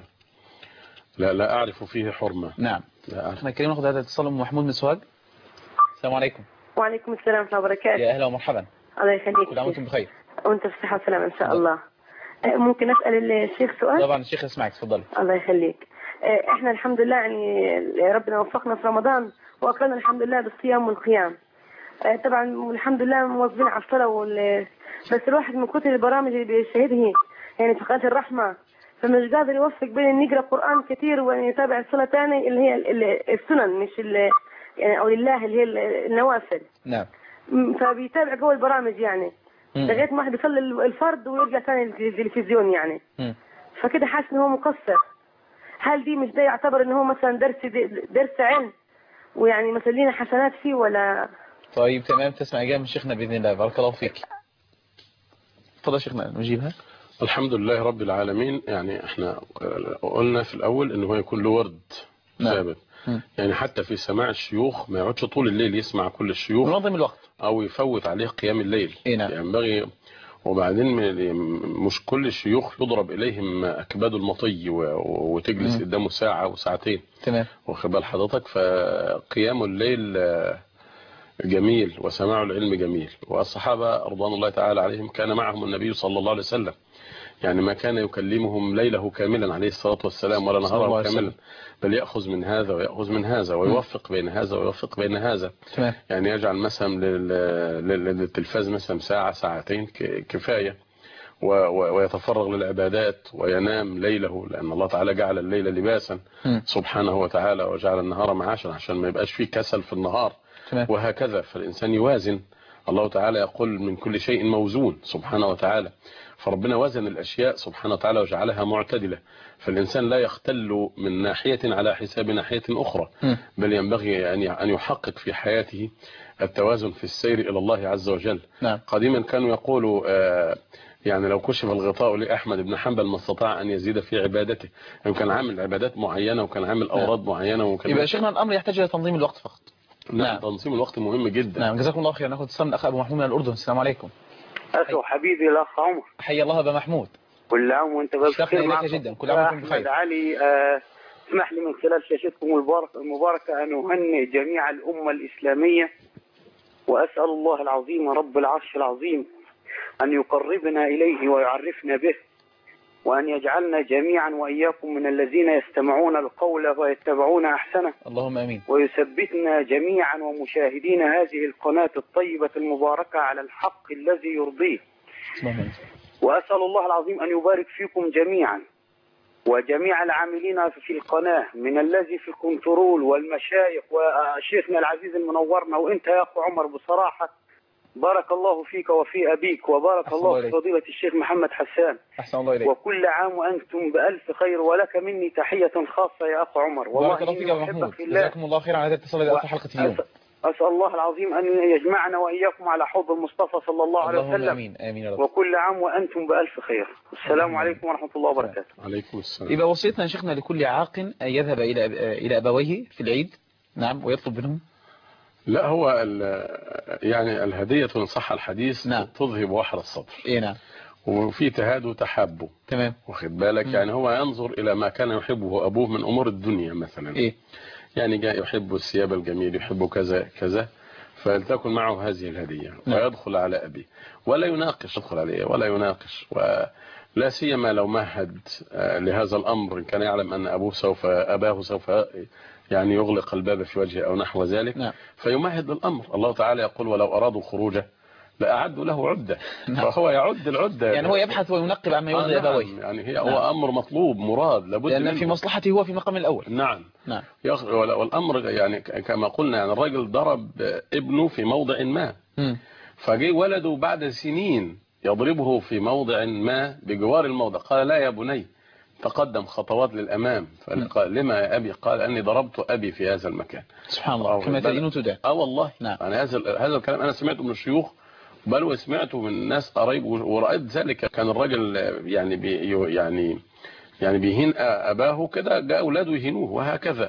لا لا اعرف فيه حرمه. نعم. احنا كريم ناخذ هذا الاتصال ام محمود من سوهاج. السلام عليكم. وعليكم السلام ورحمه الله وبركاته. يا اهلا ومرحبا. الله يخليك. كل عام وانتم بخير. وانت بصحه وسلامه ان شاء الله. ممكن اسال الشيخ سؤال؟ طبعا الشيخ يسمعك تفضلي. الله يخليك. احنا الحمد لله يعني ربنا وفقنا في رمضان واكرمنا الحمد لله بالصيام والقيام. طبعا والحمد لله مواظبين على الصلاه وال... بس الواحد من كثر البرامج اللي بيشاهدها يعني في قناه الرحمه فمش قادر يوفق بين ان يقرا قران كثير ويتابع الصلاه ثاني اللي هي السنن مش ال... يعني او لله اللي هي النوافل. نعم. فبيتابع جوه البرامج يعني لغايه ما واحد يصلي الفرض ويرجع ثاني التلفزيون يعني. م. فكده حاسس ان هو مقصر. هل دي مش ده يعتبر ان هو مثلا درس درس علم ويعني مثلا لينا حسنات فيه ولا؟ طيب تمام تسمع اجابه من شيخنا باذن الله. بارك الله فيك. تفضل شيخنا نجيبها. الحمد لله رب العالمين. يعني احنا قلنا في الاول ان هو يكون له ورد ثابت. يعني حتى في سماع الشيوخ ما يقعدش طول الليل يسمع كل الشيوخ منظم الوقت او يفوت عليه قيام الليل. نعم. ينبغي. وبعدين مش كل الشيوخ يضرب اليهم اكباد المطي وتجلس قدامه ساعه وساعتين. تمام. واخد بال حضرتك. فقيام الليل جميل وسماع العلم جميل. والصحابه رضوان الله تعالى عليهم كان معهم النبي صلى الله عليه وسلم، يعني ما كان يكلمهم ليله كاملا عليه الصلاه والسلام ولا نهاره كاملا، بل ياخذ من هذا وياخذ من هذا ويوفق بين هذا ويوفق بين هذا. تمام. يعني يجعل مثلا للتلفاز مثلا ساعه ساعتين كفايه، ويتفرغ للعبادات وينام ليله، لان الله تعالى جعل الليل لباسا سبحانه وتعالى وجعل النهار معاشا عشان ما يبقاش فيه كسل في النهار وهكذا. فالإنسان يوازن. الله تعالى يقول من كل شيء موزون سبحانه وتعالى، فربنا وزن الأشياء سبحانه وتعالى وجعلها معتدلة، فالإنسان لا يختل من ناحية على حساب ناحية أخرى، بل ينبغي أن يحقق في حياته التوازن في السير إلى الله عز وجل. نعم. قديما كانوا يقولوا آه يعني لو كشف الغطاء لأحمد بن حنبل ما استطاع أن يزيد في عبادته، يعني كان عامل عبادات معينة وكان عامل أوراد نعم. معينة وكان يبقى شيخنا الأمر يحتاج إلى تنظيم الوقت فقط. نعم, نعم. تنظيم الوقت مهم جدا. نعم جزاكم الله خير. ناخذ اتصال من الأخ أبو محمود من الأردن. السلام عليكم. أسو حبيبي الأخ عمر. حي الله أبا محمود. كل عام وأنت بخير. معك جدا. كل عام وأنتم بخير. أحمد علي آه اسمح لي من خلال شاشتكم المباركة أن أهنئ جميع الأمة الإسلامية، وأسأل الله العظيم رب العرش العظيم أن يقربنا إليه ويعرفنا به، وأن يجعلنا جميعا وإياكم من الذين يستمعون القول ويتبعون أحسنه. اللهم آمين. ويثبتنا جميعا ومشاهدين هذه القناة الطيبة المباركة على الحق الذي يرضيه. وأسأل الله العظيم أن يبارك فيكم جميعا وجميع العاملين في القناة، من الذي في الكنترول والمشايخ وشيخنا العزيز المنورنا، وانت يا أخو عمر بصراحة بارك الله فيك وفي أبيك، وبارك الله في فضيلة الشيخ محمد حسان. أحسن الله إليك. وكل عام وأنتم بألف خير، ولك مني تحية خاصة يا أخو عمر. بارك الله فيك يا محمود. جزاكم الله خير على هذا الاتصال إلى آخر حلقة اليوم. أسأل الله العظيم أن يجمعنا وإياكم على حوض المصطفى صلى الله عليه وسلم. اللهم آمين. آمين يا رب. وكل عام وأنتم بألف خير. السلام عليكم ورحمة الله وبركاته. عليكم السلام. يبقى وصيتنا يا شيخنا لكل عاق أن يذهب إلى إلى أبويه في العيد. نعم. ويطلب منهم. لا هو يعني الهدية إن صح الحديث نعم. تذهب وحر الصدر. إيه نعم. وفي تهاد وتحابه. تمام. واخد بالك. يعني هو ينظر إلى ما كان يحبه أبوه من أمور الدنيا مثلا. إيه. يعني جاء يحب الثياب الجميل، يحب كذا كذا، فلتكن معه هذه الهدية. نعم. ويدخل على أبيه ولا يناقش، يدخل عليه ولا يناقش، ولا سيما لو مهد لهذا الأمر، كان يعلم أن أبوه سوف أباه سوف يعني يغلق الباب في وجهه أو نحو ذلك. نعم. فيمهد الأمر. الله تعالى يقول ولو أرادوا خروجه لأعدوا له عدة. نعم. فهو يعد العدة، يعني هو يبحث وينقب عما يرضي أبويه. نعم. يعني هي نعم. هو أمر مطلوب مراد لابد لأن في مصلحته هو في مقام الأول. نعم. نعم. والأمر يعني كما قلنا، يعني الرجل ضرب ابنه في موضع ما، فجي ولده بعد سنين يضربه في موضع ما بجوار الموضع، قال لا يا بني تقدم خطوات للأمام. فقال لما يا أبي؟ قال أني ضربت أبي في هذا المكان. سبحان الله. كما تدين تدان. اه والله. نعم. يعني هذا هذا الكلام أنا سمعته من الشيوخ، بل وسمعته من ناس قريب، ورأيت ذلك. كان الرجل يعني بي يعني يعني بيهين أباه كده، جاء أولاده يهينوه وهكذا.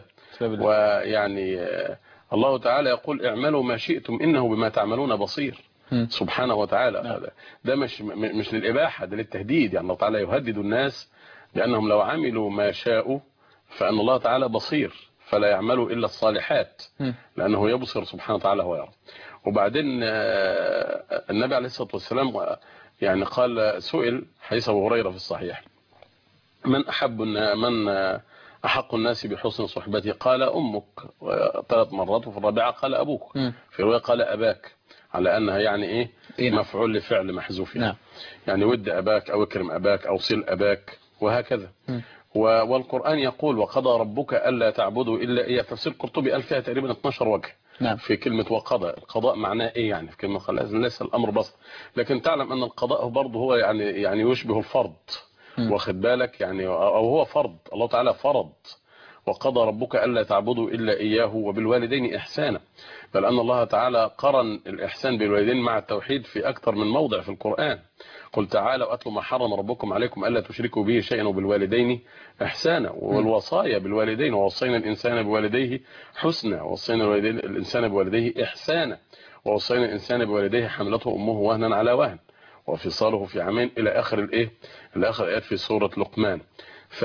ويعني الله تعالى يقول اعملوا ما شئتم إنه بما تعملون بصير. سبحانه وتعالى. نعم. ده مش مش للإباحة، ده للتهديد. يعني الله تعالى يهدد الناس لأنهم لو عملوا ما شاءوا فأن الله تعالى بصير، فلا يعملوا إلا الصالحات، لأنه يبصر سبحانه وتعالى ويرى. وبعدين النبي عليه الصلاة والسلام يعني قال، سئل حديث أبو هريرة في الصحيح، من أحب من أحق الناس بحسن صحبتي؟ قال أمك ثلاث مرات، وفي الرابعة قال أبوك، في رواية قال أباك، على أنها يعني إيه مفعول لفعل محذوف. يعني. يعني ود أباك أو اكرم أباك أو صل أباك وهكذا. والقرآن يقول وقضى ربك ألا تعبدوا إلا إياه. تفسير قرطبي قال فيها تقريبا اثناشر وجه. نعم. في كلمة وقضى. القضاء معناه إيه يعني في كلمة خلاص؟ ليس الأمر بسط، لكن تعلم أن القضاء برضه هو يعني يعني يشبه الفرض. واخد بالك يعني، أو هو فرض. الله تعالى فرض وقضى ربك ألا تعبدوا إلا إياه وبالوالدين إحسانا، بل أن الله تعالى قرن الإحسان بالوالدين مع التوحيد في أكثر من موضع في القرآن. قل تعالوا أتلوا ما حرم ربكم عليكم ألا تشركوا به شيئا وبالوالدين إحسانا. والوصايا بالوالدين، ووصينا الإنسان بوالديه حسنا، ووصينا الإنسان بوالديه إحسانا، ووصينا الإنسان بوالديه حملته أمه وهنا على وهن وفصاله في عامين إلى آخر الإيه إلى آخر الآيات في سورة لقمان. ف...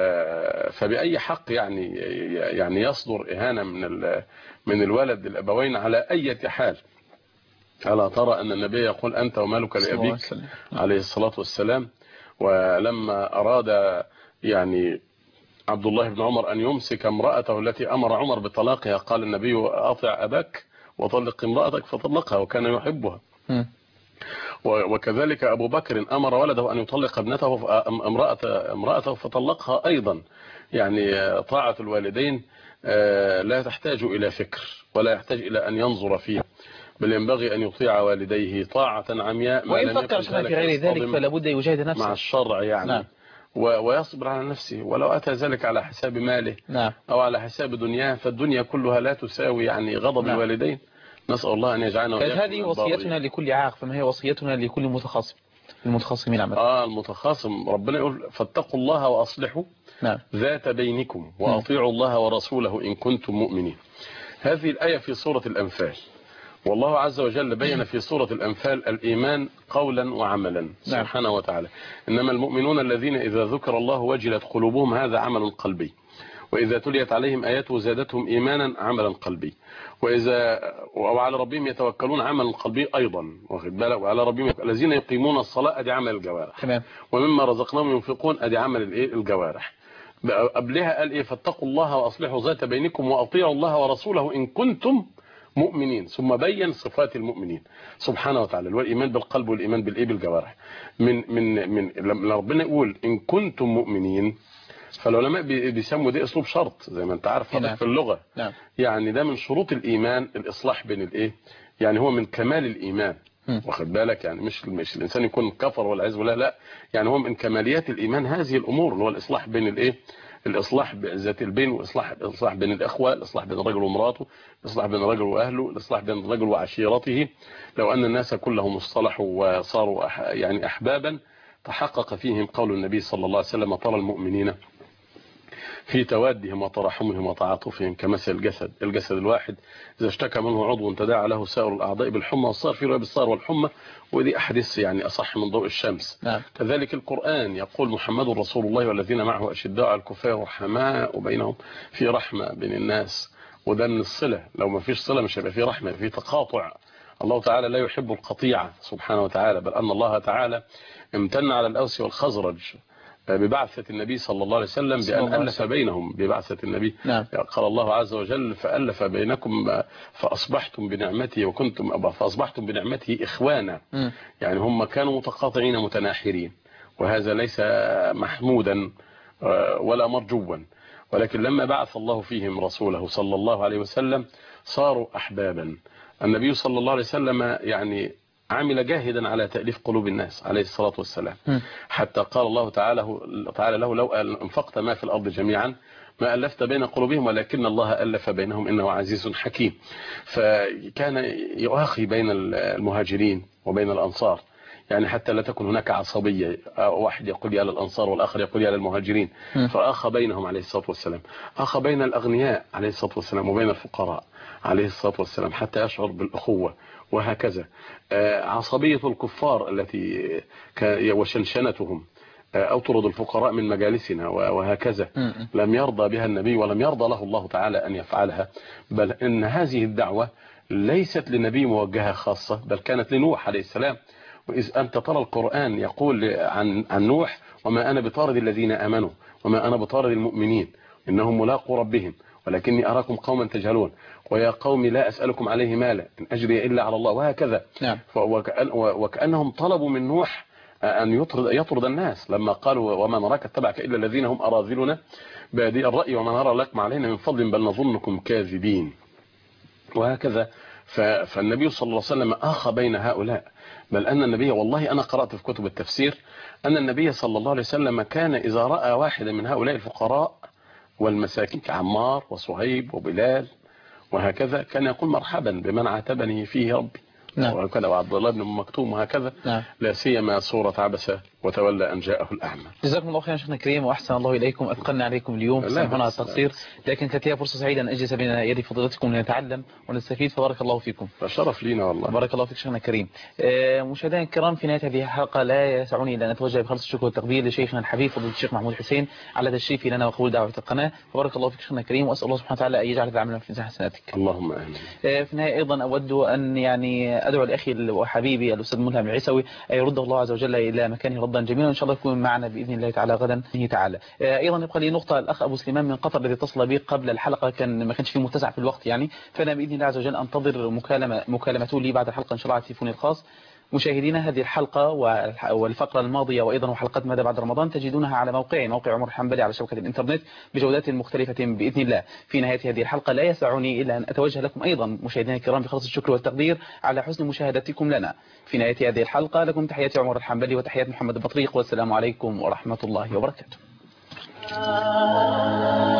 فبأي حق يعني يعني يصدر إهانة من ال... من الولد للأبوين على أي حال؟ ألا ترى أن النبي يقول أنت ومالك لأبيك عليه الصلاة والسلام؟ ولما أراد يعني عبد الله بن عمر أن يمسك امرأته التي أمر عمر بطلاقها، قال النبي أطع أباك وطلق امرأتك، فطلقها وكان يحبها. وكذلك أبو بكر أمر ولده أن يطلق ابنته امرأته امرأته فطلقها أيضا. يعني طاعة الوالدين لا تحتاج إلى فكر ولا يحتاج إلى أن ينظر فيها، بل ينبغي أن يطيع والديه طاعة عمياء. وإن فكر في غير ذلك فلا بد يجاهد نفسه مع الشرع يعني. نعم. ويصبر على نفسه، ولو أتى ذلك على حساب ماله نعم. أو على حساب دنياه، فالدنيا كلها لا تساوي يعني غضب نعم. الوالدين. نسأل الله أن يجعلنا وإياكم. هذه وصيتنا لكل عاق، فما هي وصيتنا لكل متخاصم المتخاصمين عامة؟ آه المتخاصم ربنا يقول فاتقوا الله وأصلحوا نعم. ذات بينكم وأطيعوا الله ورسوله إن كنتم مؤمنين. هذه الآية في سورة الأنفال، والله عز وجل بين في سورة الأنفال الإيمان قولا وعملا سبحانه وتعالى. إنما المؤمنون الذين إذا ذكر الله وجلت قلوبهم، هذا عمل قلبي، وإذا تليت عليهم آياته زادتهم إيمانا عملا قلبي، وإذا وعلى ربهم يتوكلون عمل قلبي أيضا، واخد بالك، وعلى ربهم الذين يقيمون الصلاة أدي عمل الجوارح تمام. ومما رزقناهم ينفقون أدي عمل الإيه الجوارح. قبلها قال إيه فاتقوا الله وأصلحوا ذات بينكم وأطيعوا الله ورسوله إن كنتم مؤمنين، ثم بين صفات المؤمنين سبحانه وتعالى، والإيمان بالقلب والإيمان بالإيه بالجوارح. من من من لما ربنا يقول إن كنتم مؤمنين، فالعلماء بيسموا ده اسلوب شرط زي ما انت عارف نعم. في اللغة نعم. يعني ده من شروط الإيمان الإصلاح بين الإيه، يعني هو من كمال الإيمان واخد بالك، يعني مش مش الإنسان يكون كفر والعياذ بالله، لا يعني هو من كماليات الإيمان هذه الأمور اللي هو الإصلاح بين الإيه، الإصلاح ذات البين، وإصلاح الإصلاح بين الأخوة، الإصلاح بين الرجل ومراته، الإصلاح بين الرجل وأهله، الإصلاح بين الرجل وعشيرته. لو أن الناس كلهم اصطلحوا وصاروا أح يعني أحبابا تحقق فيهم قول النبي صلى الله عليه وسلم ترى المؤمنين في توادهم وتراحمهم وتعاطفهم كمثل الجسد الجسد الواحد إذا اشتكى منه عضو تداعى له سائر الأعضاء بالحمى والصار في رواية بالصار والحمى، ودي أحاديث يعني أصح من ضوء الشمس نعم. كذلك القرآن يقول محمد رسول الله والذين معه أشداء على الكفار رحماء وبينهم، في رحمة بين الناس، وده من الصلة. لو ما فيش صلة مش هيبقى في رحمة، في تقاطع. الله تعالى لا يحب القطيعة سبحانه وتعالى، بل أن الله تعالى امتن على الأوس والخزرج ببعثة النبي صلى الله عليه وسلم بأن ألف بينهم ببعثة النبي نعم. قال الله عز وجل فألف بينكم فأصبحتم بنعمته وكنتم فأصبحتم بنعمته إخوانا م. يعني هم كانوا متقاطعين متناحرين، وهذا ليس محمودا ولا مرجوا، ولكن لما بعث الله فيهم رسوله صلى الله عليه وسلم صاروا أحبابا. النبي صلى الله عليه وسلم يعني عمل جاهدا على تأليف قلوب الناس عليه الصلاة والسلام، حتى قال الله تعالى تعالى له لو انفقت ما في الأرض جميعا ما ألفت بين قلوبهم ولكن الله ألف بينهم إنه عزيز حكيم. فكان يؤاخي بين المهاجرين وبين الأنصار، يعني حتى لا تكون هناك عصبية، واحد يقول يا للأنصار والآخر يقول يا للمهاجرين، فأخى بينهم عليه الصلاة والسلام، أخى بين الأغنياء عليه الصلاة والسلام وبين الفقراء عليه الصلاة والسلام حتى يشعر بالأخوة، وهكذا. عصبية الكفار التي وشنشنتهم أو طرد الفقراء من مجالسنا وهكذا لم يرضى بها النبي ولم يرضى له الله تعالى أن يفعلها، بل إن هذه الدعوة ليست لنبي موجهة خاصة، بل كانت لنوح عليه السلام. وإذ أنت ترى القرآن يقول عن, عن نوح وما أنا بطارد الذين آمنوا وما أنا بطارد المؤمنين إنهم ملاقوا ربهم ولكني أراكم قوما تجهلون ويا قوم لا أسألكم عليه مالا إن أجري إلا على الله، وهكذا نعم. وكأن وكأنهم طلبوا من نوح أن يطرد, يطرد الناس لما قالوا وما نراك اتبعك إلا الذين هم أراذلنا بادئ الرأي وما نرى لكم علينا من فضل بل نظنكم كاذبين، وهكذا. فالنبي صلى الله عليه وسلم آخى بين هؤلاء، بل أن النبي والله أنا قرأت في كتب التفسير أن النبي صلى الله عليه وسلم كان إذا رأى واحدا من هؤلاء الفقراء والمساكين كعمار وصهيب وبلال وهكذا كان يقول مرحبا بمن عاتبني فيه ربي نعم. وهكذا وعبد الله بن مكتوم وهكذا نعم. لا سيما سورة عبسة وتولى أن جاءه الأعمى. جزاكم الله خيرا شيخنا الكريم وأحسن الله إليكم، أثقلنا عليكم اليوم سامحونا على التقصير، لكن كانت هي فرصة سعيدة أن أجلس بين يدي فضيلتكم لنتعلم ونستفيد، فبارك الله فيكم. فشرف لينا والله. بارك الله فيك شيخنا الكريم. مشاهدينا الكرام في نهاية هذه الحلقة لا يسعني إلا أن أتوجه بخلص الشكر والتقدير لشيخنا الحبيب فضيلة الشيخ محمود حسين على تشريفه لنا وقبول دعوة القناة، فبارك الله فيك شيخنا الكريم، وأسأل الله سبحانه وتعالى أن يجعل هذا عملا في ميزان حسناتك. اللهم آمين. في النهاية أيضا أود أن يعني أدعو لأخي وحبيبي الأستاذ ملهم العيسوي أن يرده الله عز وجل إلى مكانه ردا جميلا، إن شاء الله يكون معنا بإذن الله تعالى غدا بإذنه تعالى. أيضا يبقى لي نقطة، الأخ أبو سليمان من قطر الذي اتصل بي قبل الحلقة كان ما كانش فيه متسع في الوقت يعني، فأنا بإذن الله عز وجل أنتظر مكالمة مكالمته لي بعد الحلقة إن شاء الله على تليفوني الخاص، مشاهدينا هذه الحلقة والفقرة الماضية وأيضا وحلقات ماذا بعد رمضان تجدونها على موقعي موقع عمر الحنبلي على شبكة الإنترنت بجودات مختلفة بإذن الله. في نهاية هذه الحلقة لا يسعني إلا أن أتوجه لكم أيضا مشاهدينا الكرام بخلص الشكر والتقدير على حسن مشاهدتكم لنا. في نهاية هذه الحلقة لكم تحياتي عمر الحنبلي وتحيات محمد البطريق والسلام عليكم ورحمة الله وبركاته.